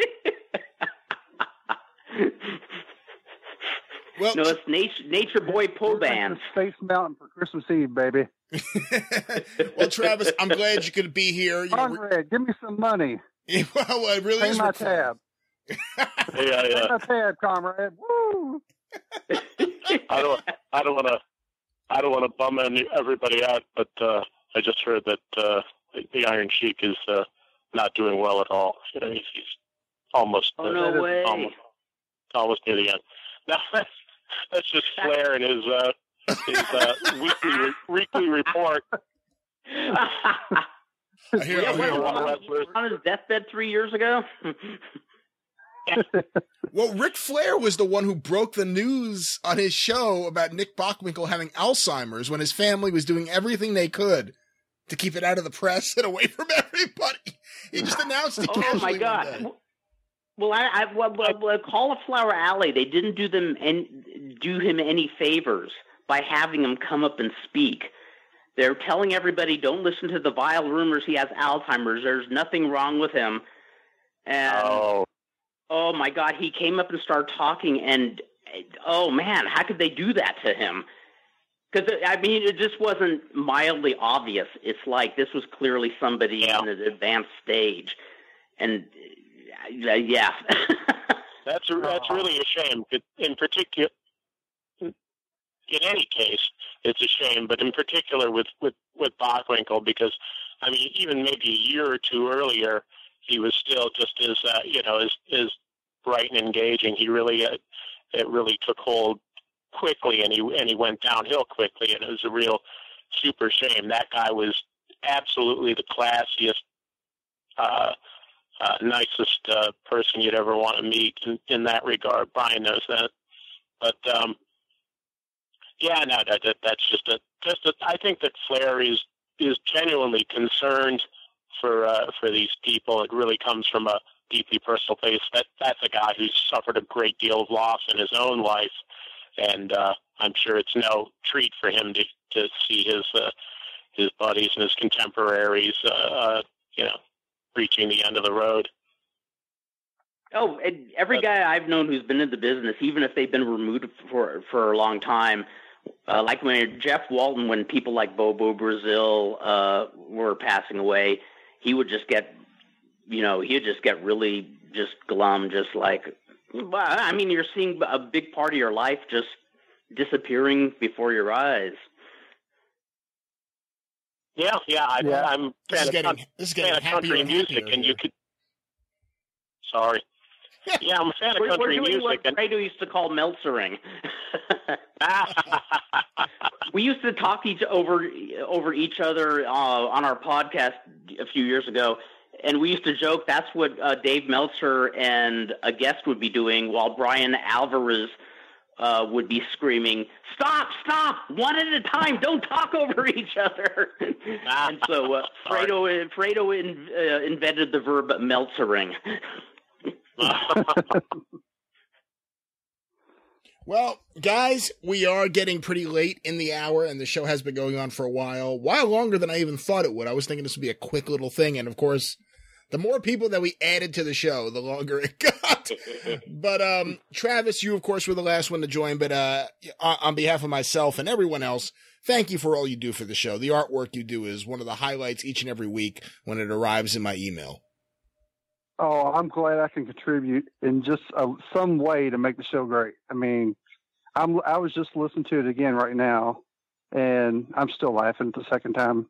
Well, no, it's Nature, Nature Boy Po Band. Space Mountain for Christmas Eve, baby. Well, Travis, I'm glad you could be here. You Conrad, know, give me some money. Well, it really Pay is my tab. yeah, yeah. Pay my tab, comrade. Woo! I don't, I don't want to, I don't want to bum any, everybody out, but uh, I just heard that uh, the, the Iron Sheik is uh, not doing well at all. You know, he's, he's almost, oh, no uh, way. almost, almost near the end. Now that's that's just Flair and his uh, his uh, weekly re- weekly report. I hear, yeah, I hear. well, on his deathbed three years ago. Well, Ric Flair was the one who broke the news on his show about Nick Bockwinkel having Alzheimer's when his family was doing everything they could to keep it out of the press and away from everybody. He just announced it. Oh my God! Well, I, I well, well, Cauliflower Alley. They didn't do them and do him any favors by having him come up and speak. They're telling everybody, "Don't listen to the vile rumors. He has Alzheimer's. There's nothing wrong with him." And Oh. oh my God, he came up and started talking, and oh man, how could they do that to him? Because I mean, it just wasn't mildly obvious. It's like this was clearly somebody Yeah. in an advanced stage, and uh, yeah, That's that's really a shame. In particular, in any case, it's a shame. But in particular with with with Bockwinkel, because I mean, even maybe a year or two earlier, he was still just as uh, you know as as bright and engaging. He really uh, it really took hold quickly, and he and he went downhill quickly, and it was a real super shame. That guy was absolutely the classiest, uh, uh, nicest uh, person you'd ever want to meet in, in that regard. Brian knows that, but um, yeah, no, that, that that's just a just a, I think that Flair is is genuinely concerned for uh, for these people. It really comes from a deeply personal place. That that's a guy who's suffered a great deal of loss in his own life. And uh, I'm sure it's no treat for him to, to see his uh, his buddies and his contemporaries, uh, uh, you know, reaching the end of the road. Oh, and every guy I've known who's been in the business, even if they've been removed for for a long time, uh, like when Jeff Walton, when people like Bobo Brazil uh, were passing away, he would just get, you know, he'd just get really just glum, just like. Well, I mean, you're seeing a big part of your life just disappearing before your eyes. Yeah, yeah, I, Yeah. I'm This fan is of, getting- coun- this is fan getting of happier country and music, happier and here. you could. Sorry. Yeah, I'm a fan of We're, we're country doing music, what and Fredo used to call meltzering. We used to talk each over over each other uh, on our podcast a few years ago, and we used to joke that's what uh, Dave Meltzer and a guest would be doing, while Brian Alvarez uh, would be screaming, "Stop! Stop! One at a time! Don't talk over each other!" And so uh, Fredo Fredo in, uh, invented the verb meltzering. Well, guys, we are getting pretty late in the hour, and the show has been going on for a while, while longer than I even thought it would. I was thinking this would be a quick little thing, and of course, the more people that we added to the show, the longer it got. But um, Travis, you, of course, were the last one to join, but uh, on behalf of myself and everyone else, thank you for all you do for the show. The artwork you do is one of the highlights each and every week when it arrives in my email. Oh, I'm glad I can contribute in just uh, some way to make the show great. I mean, I'm, I was just listening to it again right now, and I'm still laughing the second time.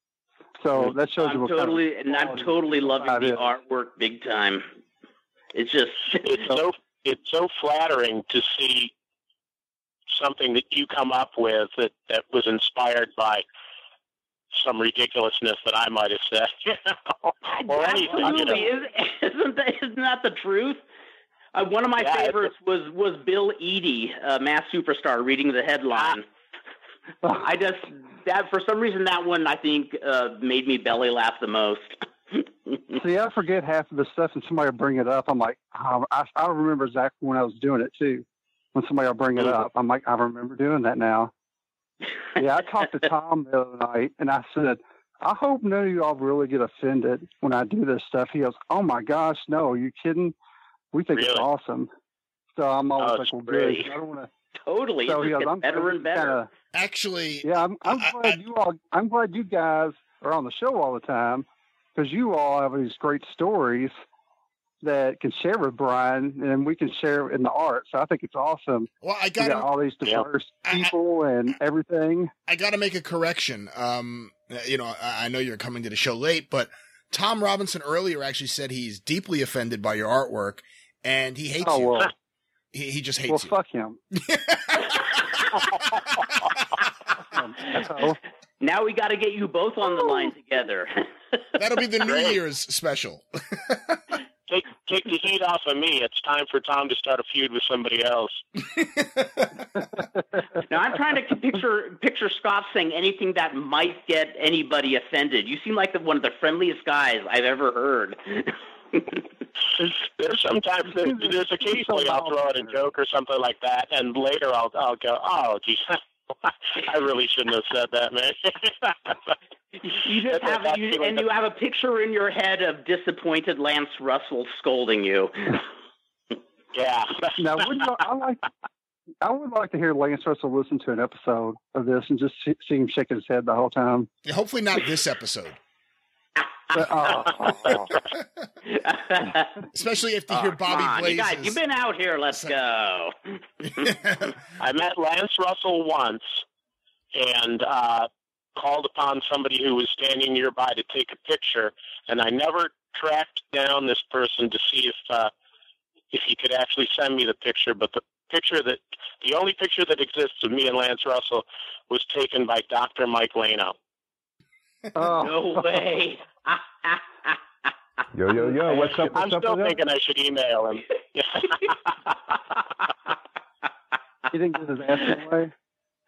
So that shows you I'm what totally, kind of and I'm totally loving it the is. artwork big time. It's just it's so it's so flattering to see something that you come up with that, that was inspired by some ridiculousness that I might have said, you know, or anything. You know. Absolutely, Is- isn't that isn't that the truth? Uh, one of my Yeah, it's favorites was was Bill Eadie, uh, Mass Superstar, reading the headline. I just that for some reason that one I think uh, made me belly laugh the most. See, I forget half of the stuff, and somebody will bring it up. I'm like, oh, I, I remember exactly when I was doing it too. When somebody will bring it up, I'm like, I remember doing that now. Yeah, I talked to Tom the other night, and I said, I hope none of you all really get offended when I do this stuff. He goes, oh my gosh, no, are you kidding? We think it's Really? awesome. So I'm always Oh, like, it's well, great. good. I don't want to. Totally, So it he just goes, gets I'm better and better. kinda- Actually, Yeah, I'm, I'm glad you all. I'm glad you guys are on the show all the time because you all have these great stories that can share with Brian, and we can share in the art. So I think it's awesome. Well, I You got got all these diverse I- I- people and everything. I got to make a correction. Um, you know, I, I know you're coming to the show late, but Tom Robinson earlier actually said he's deeply offended by your artwork, and he hates Oh you. well, He, he just hates well, you. fuck him. So, Now we got to get you both on the line together. That'll be the New Year's special. Take, take the heat off of me. It's time for Tom to start a feud with somebody else. Now, I'm trying to picture picture Scott saying anything that might get anybody offended. You seem like the, one of the friendliest guys I've ever heard. There's sometimes there's, there's occasionally I'll throw out a joke or something like that, and later I'll I'll go, oh, geez, I really shouldn't have said that, man. You just have you, and you have a picture in your head of disappointed Lance Russell scolding you. Yeah. Now, wouldn't you, I like. I would like to hear Lance Russell listen to an episode of this and just see, see him shaking his head the whole time. Yeah, hopefully not this episode. But, oh, oh, oh. Especially if you hear oh, Bobby on, Blazes. You guys, you've been out here. Let's go. I met Lance Russell once and uh, called upon somebody who was standing nearby to take a picture, and I never tracked down this person to see if uh, if he could actually send me the picture. But the picture that the only picture that exists of me and Lance Russell was taken by Doctor Mike Lano. oh. No way. Yo, yo, yo, what's up, what's I'm up, still what's thinking up? I should email him. He didn't get his ass in the way.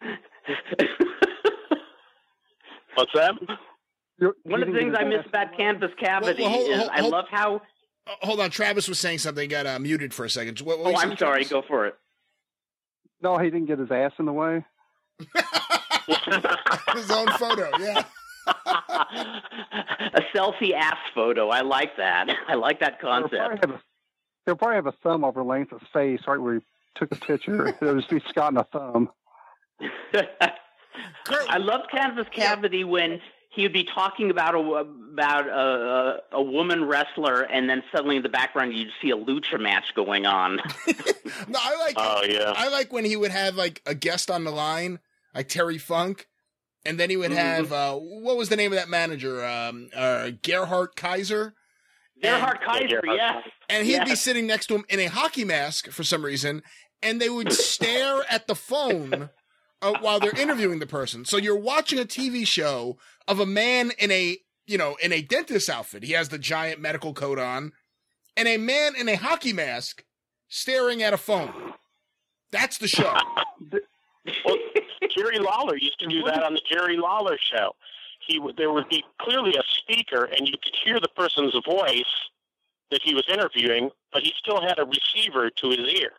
What's that? You're, One of the things I miss about Canvas Cavity Well, well, hold- is hold- I hold- love how... Oh, hold on, Travis was saying something. He got uh, muted for a second. What, what Oh, were you I'm saying, sorry. Travis? Go for it. No, he didn't get his ass in the way. His own photo, yeah. A selfie ass photo. I like that. I like that He'll probably, concept. have a, he'll probably have a thumb over Lance's face right where he took a picture. It'll just be Scott and a thumb. I love Canvas Cavity when he would be talking about a about a, a, a woman wrestler, and then suddenly in the background you'd see a lucha match going on. No, I like. Oh, yeah. I like when he would have like a guest on the line, like Terry Funk, and then he would have uh, what was the name of that manager? Um, uh, Gerhard Kaiser. Gerhard Kaiser, yes. And he'd be Yes. sitting next to him in a hockey mask for some reason, and they would stare at the phone uh, while they're interviewing the person. So you're watching a T V show of a man in a, you know, in a dentist outfit. He has the giant medical coat on, and a man in a hockey mask staring at a phone. That's the show. Well, Jerry Lawler used to do that on the Jerry Lawler show. He would, there would be clearly a speaker, and you could hear the person's voice that he was interviewing, but he still had a receiver to his ear.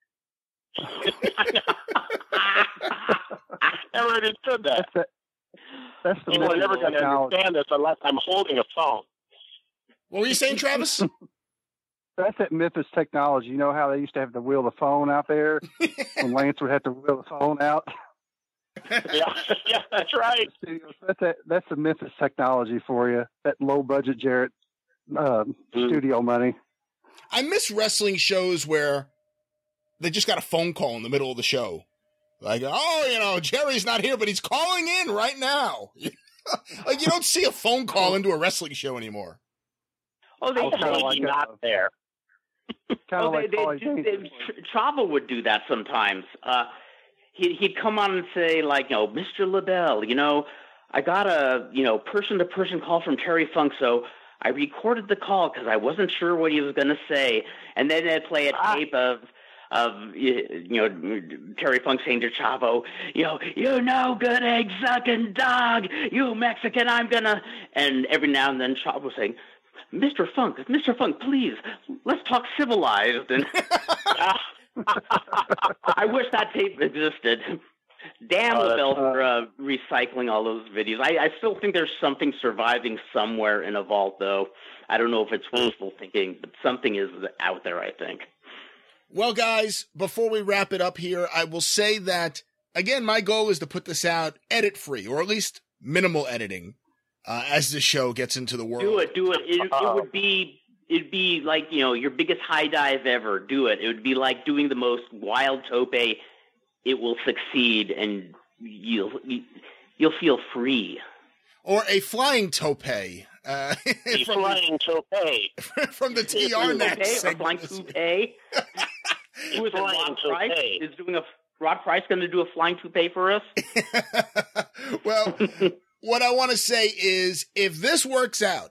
Never understood that. That's, the, that's the People are never going to technology. understand this unless I'm holding a phone. What were you saying, Travis? That's that Memphis technology. You know how they used to have to wheel the phone out there? When Lance would have to wheel the phone out? yeah, yeah, that's right. That's that, that's the Memphis technology for you. That low budget Jarrett uh, Mm. studio money. I miss wrestling shows where they just got a phone call in the middle of the show. Like, oh, you know, Jerry's not here, but he's calling in right now. Like, you don't see a phone call into a wrestling show anymore. Oh, they, How kinda come like he's a- not there? Kind oh, of they, like they, Paulie do- James. they, Tr- Chavo would do that sometimes. Uh, he'd, he'd come on and say, like, you know, Mister LaBelle, you know, I got a, you know, person-to-person call from Terry Funk, so I recorded the call because I wasn't sure what he was going to say. And then they'd play a tape of, of you know, Terry Funk saying to Chavo, you know, you no good egg-sucking dog, you Mexican, I'm going to... And every now and then Chavo saying, Mister Funk, Mister Funk, please, let's talk civilized. And I wish that tape existed. Damn Oh, LaBelle that's- for uh, recycling all those videos. I, I still think there's something surviving somewhere in a vault, though. I don't know if it's wishful thinking, but something is out there, I think. Well, guys, before we wrap it up here, I will say that, again, my goal is to put this out edit-free, or at least minimal editing, uh, as the show gets into the world. Do it, do it. It, it would be, it'd be like, you know, your biggest high dive ever. Do it. It would be like doing the most wild tope. It will succeed, and you'll you'll feel free. Or a flying tope. Uh, A from, flying tope. from the T R Tope, Net or segment flying this week. toupee. Who is it? Flying Rod Price toupee. is doing a Rod Price going to do a flying toupee for us? Well, what I want to say is, if this works out,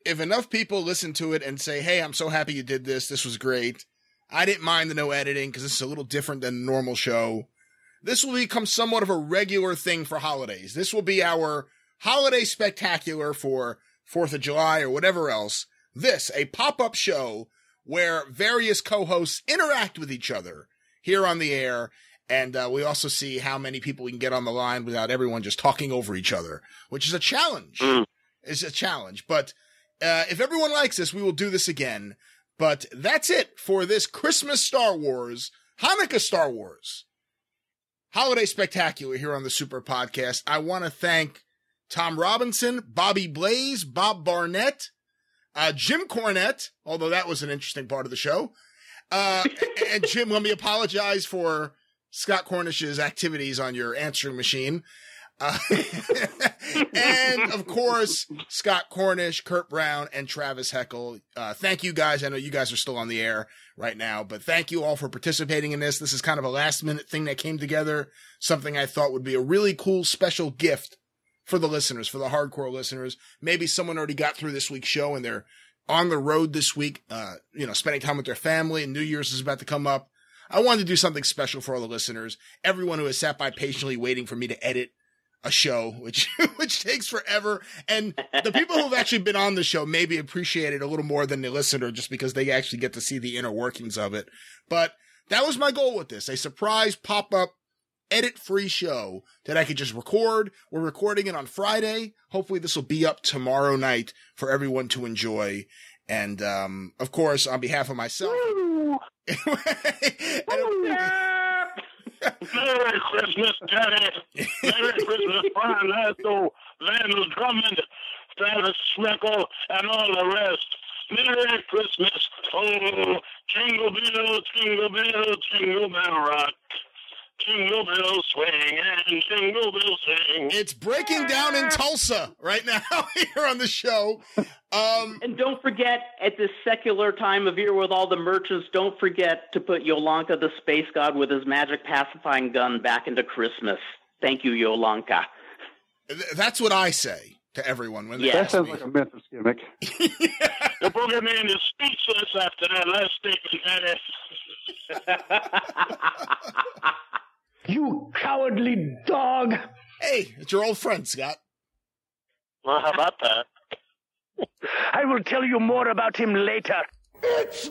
if enough people listen to it and say, hey, I'm so happy you did this, this was great, I didn't mind the no editing because this is a little different than a normal show, this will become somewhat of a regular thing for holidays. This will be our holiday spectacular for fourth of July or whatever else. This, a pop-up show where various co-hosts interact with each other here on the air, and uh, we also see how many people we can get on the line without everyone just talking over each other, which is a challenge. Mm. It's a challenge, but uh, if everyone likes this, we will do this again. But that's it for this Christmas Star Wars, Hanukkah Star Wars Holiday Spectacular here on the Super Podcast. I want to thank Tom Robinson, Bobby Blaze, Bob Barnett, uh, Jim Cornette, although that was an interesting part of the show. Uh, and Jim, let me apologize for Scott Cornish's activities on your answering machine. Uh, and of course, Scott Cornish, Kurt Brown, and Travis Heckel. Uh, thank you guys. I know you guys are still on the air right now, but thank you all for participating in this. This is kind of a last minute thing that came together. Something I thought would be a really cool special gift for the listeners, for the hardcore listeners. Maybe someone already got through this week's show and they're on the road this week, uh, you know, spending time with their family, and New Year's is about to come up. I wanted to do something special for all the listeners. Everyone who has sat by patiently waiting for me to edit a show, which which takes forever. And the people who have actually been on the show maybe appreciate it a little more than the listener, just because they actually get to see the inner workings of it. But that was my goal with this, a surprise pop-up edit-free show that I could just record. We're recording it on Friday. Hopefully this will be up tomorrow night for everyone to enjoy. And, um, of course, on behalf of myself... Merry Christmas, Daddy. Merry Christmas, Brian Lasso, Vandal Drummond, Travis Schmeckel, and all the rest. Merry Christmas. Oh, jingle bells, jingle bells, jingle bell rock. Jingle bells swing and jingle bells sing. It's breaking down in Tulsa right now here on the show. Um, and don't forget, at this secular time of year with all the merchants, don't forget to put Yolanka the space god with his magic pacifying gun back into Christmas. Thank you, Yolanka. That's what I say to everyone. When they yeah. That sounds like a Memphis gimmick. Yeah. The boogeyman is speechless after that last statement, Daddy. You cowardly dog! Hey, it's your old friend, Scott. Well, how about that? I will tell you more about him later. It's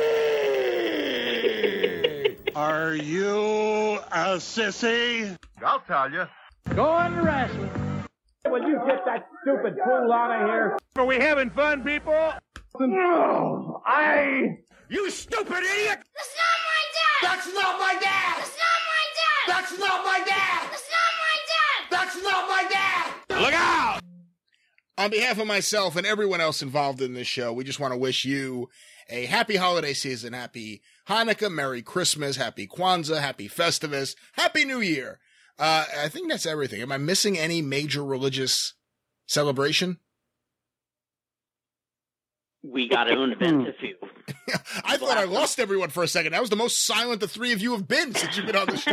me! Are you a sissy? I'll tell you. Going wrestling. Will you get that stupid fool out of here? Are we having fun, people? No, I... You stupid idiot! That's not my dad! That's not my dad! That's not my dad! That's not my dad! That's not my dad! That's not my dad! Look out! On behalf of myself and everyone else involved in this show, we just want to wish you a happy holiday season, happy Hanukkah, Merry Christmas, happy Kwanzaa, happy Festivus, happy New Year. Uh, I think that's everything. Am I missing any major religious celebration? We got to invent a few. I thought I lost everyone for a second. That was the most silent the three of you have been since you've been on the show.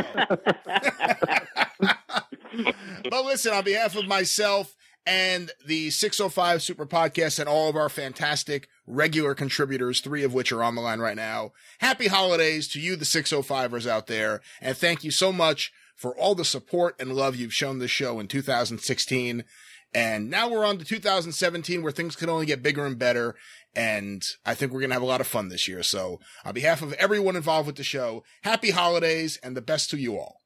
But listen, on behalf of myself and the six oh five Super Podcast and all of our fantastic regular contributors, three of which are on the line right now, happy holidays to you, the six oh fivers out there. And thank you so much for all the support and love you've shown this show in two thousand sixteen. And now we're on to two thousand seventeen, where things can only get bigger and better. And I think we're going to have a lot of fun this year. So on behalf of everyone involved with the show, happy holidays and the best to you all.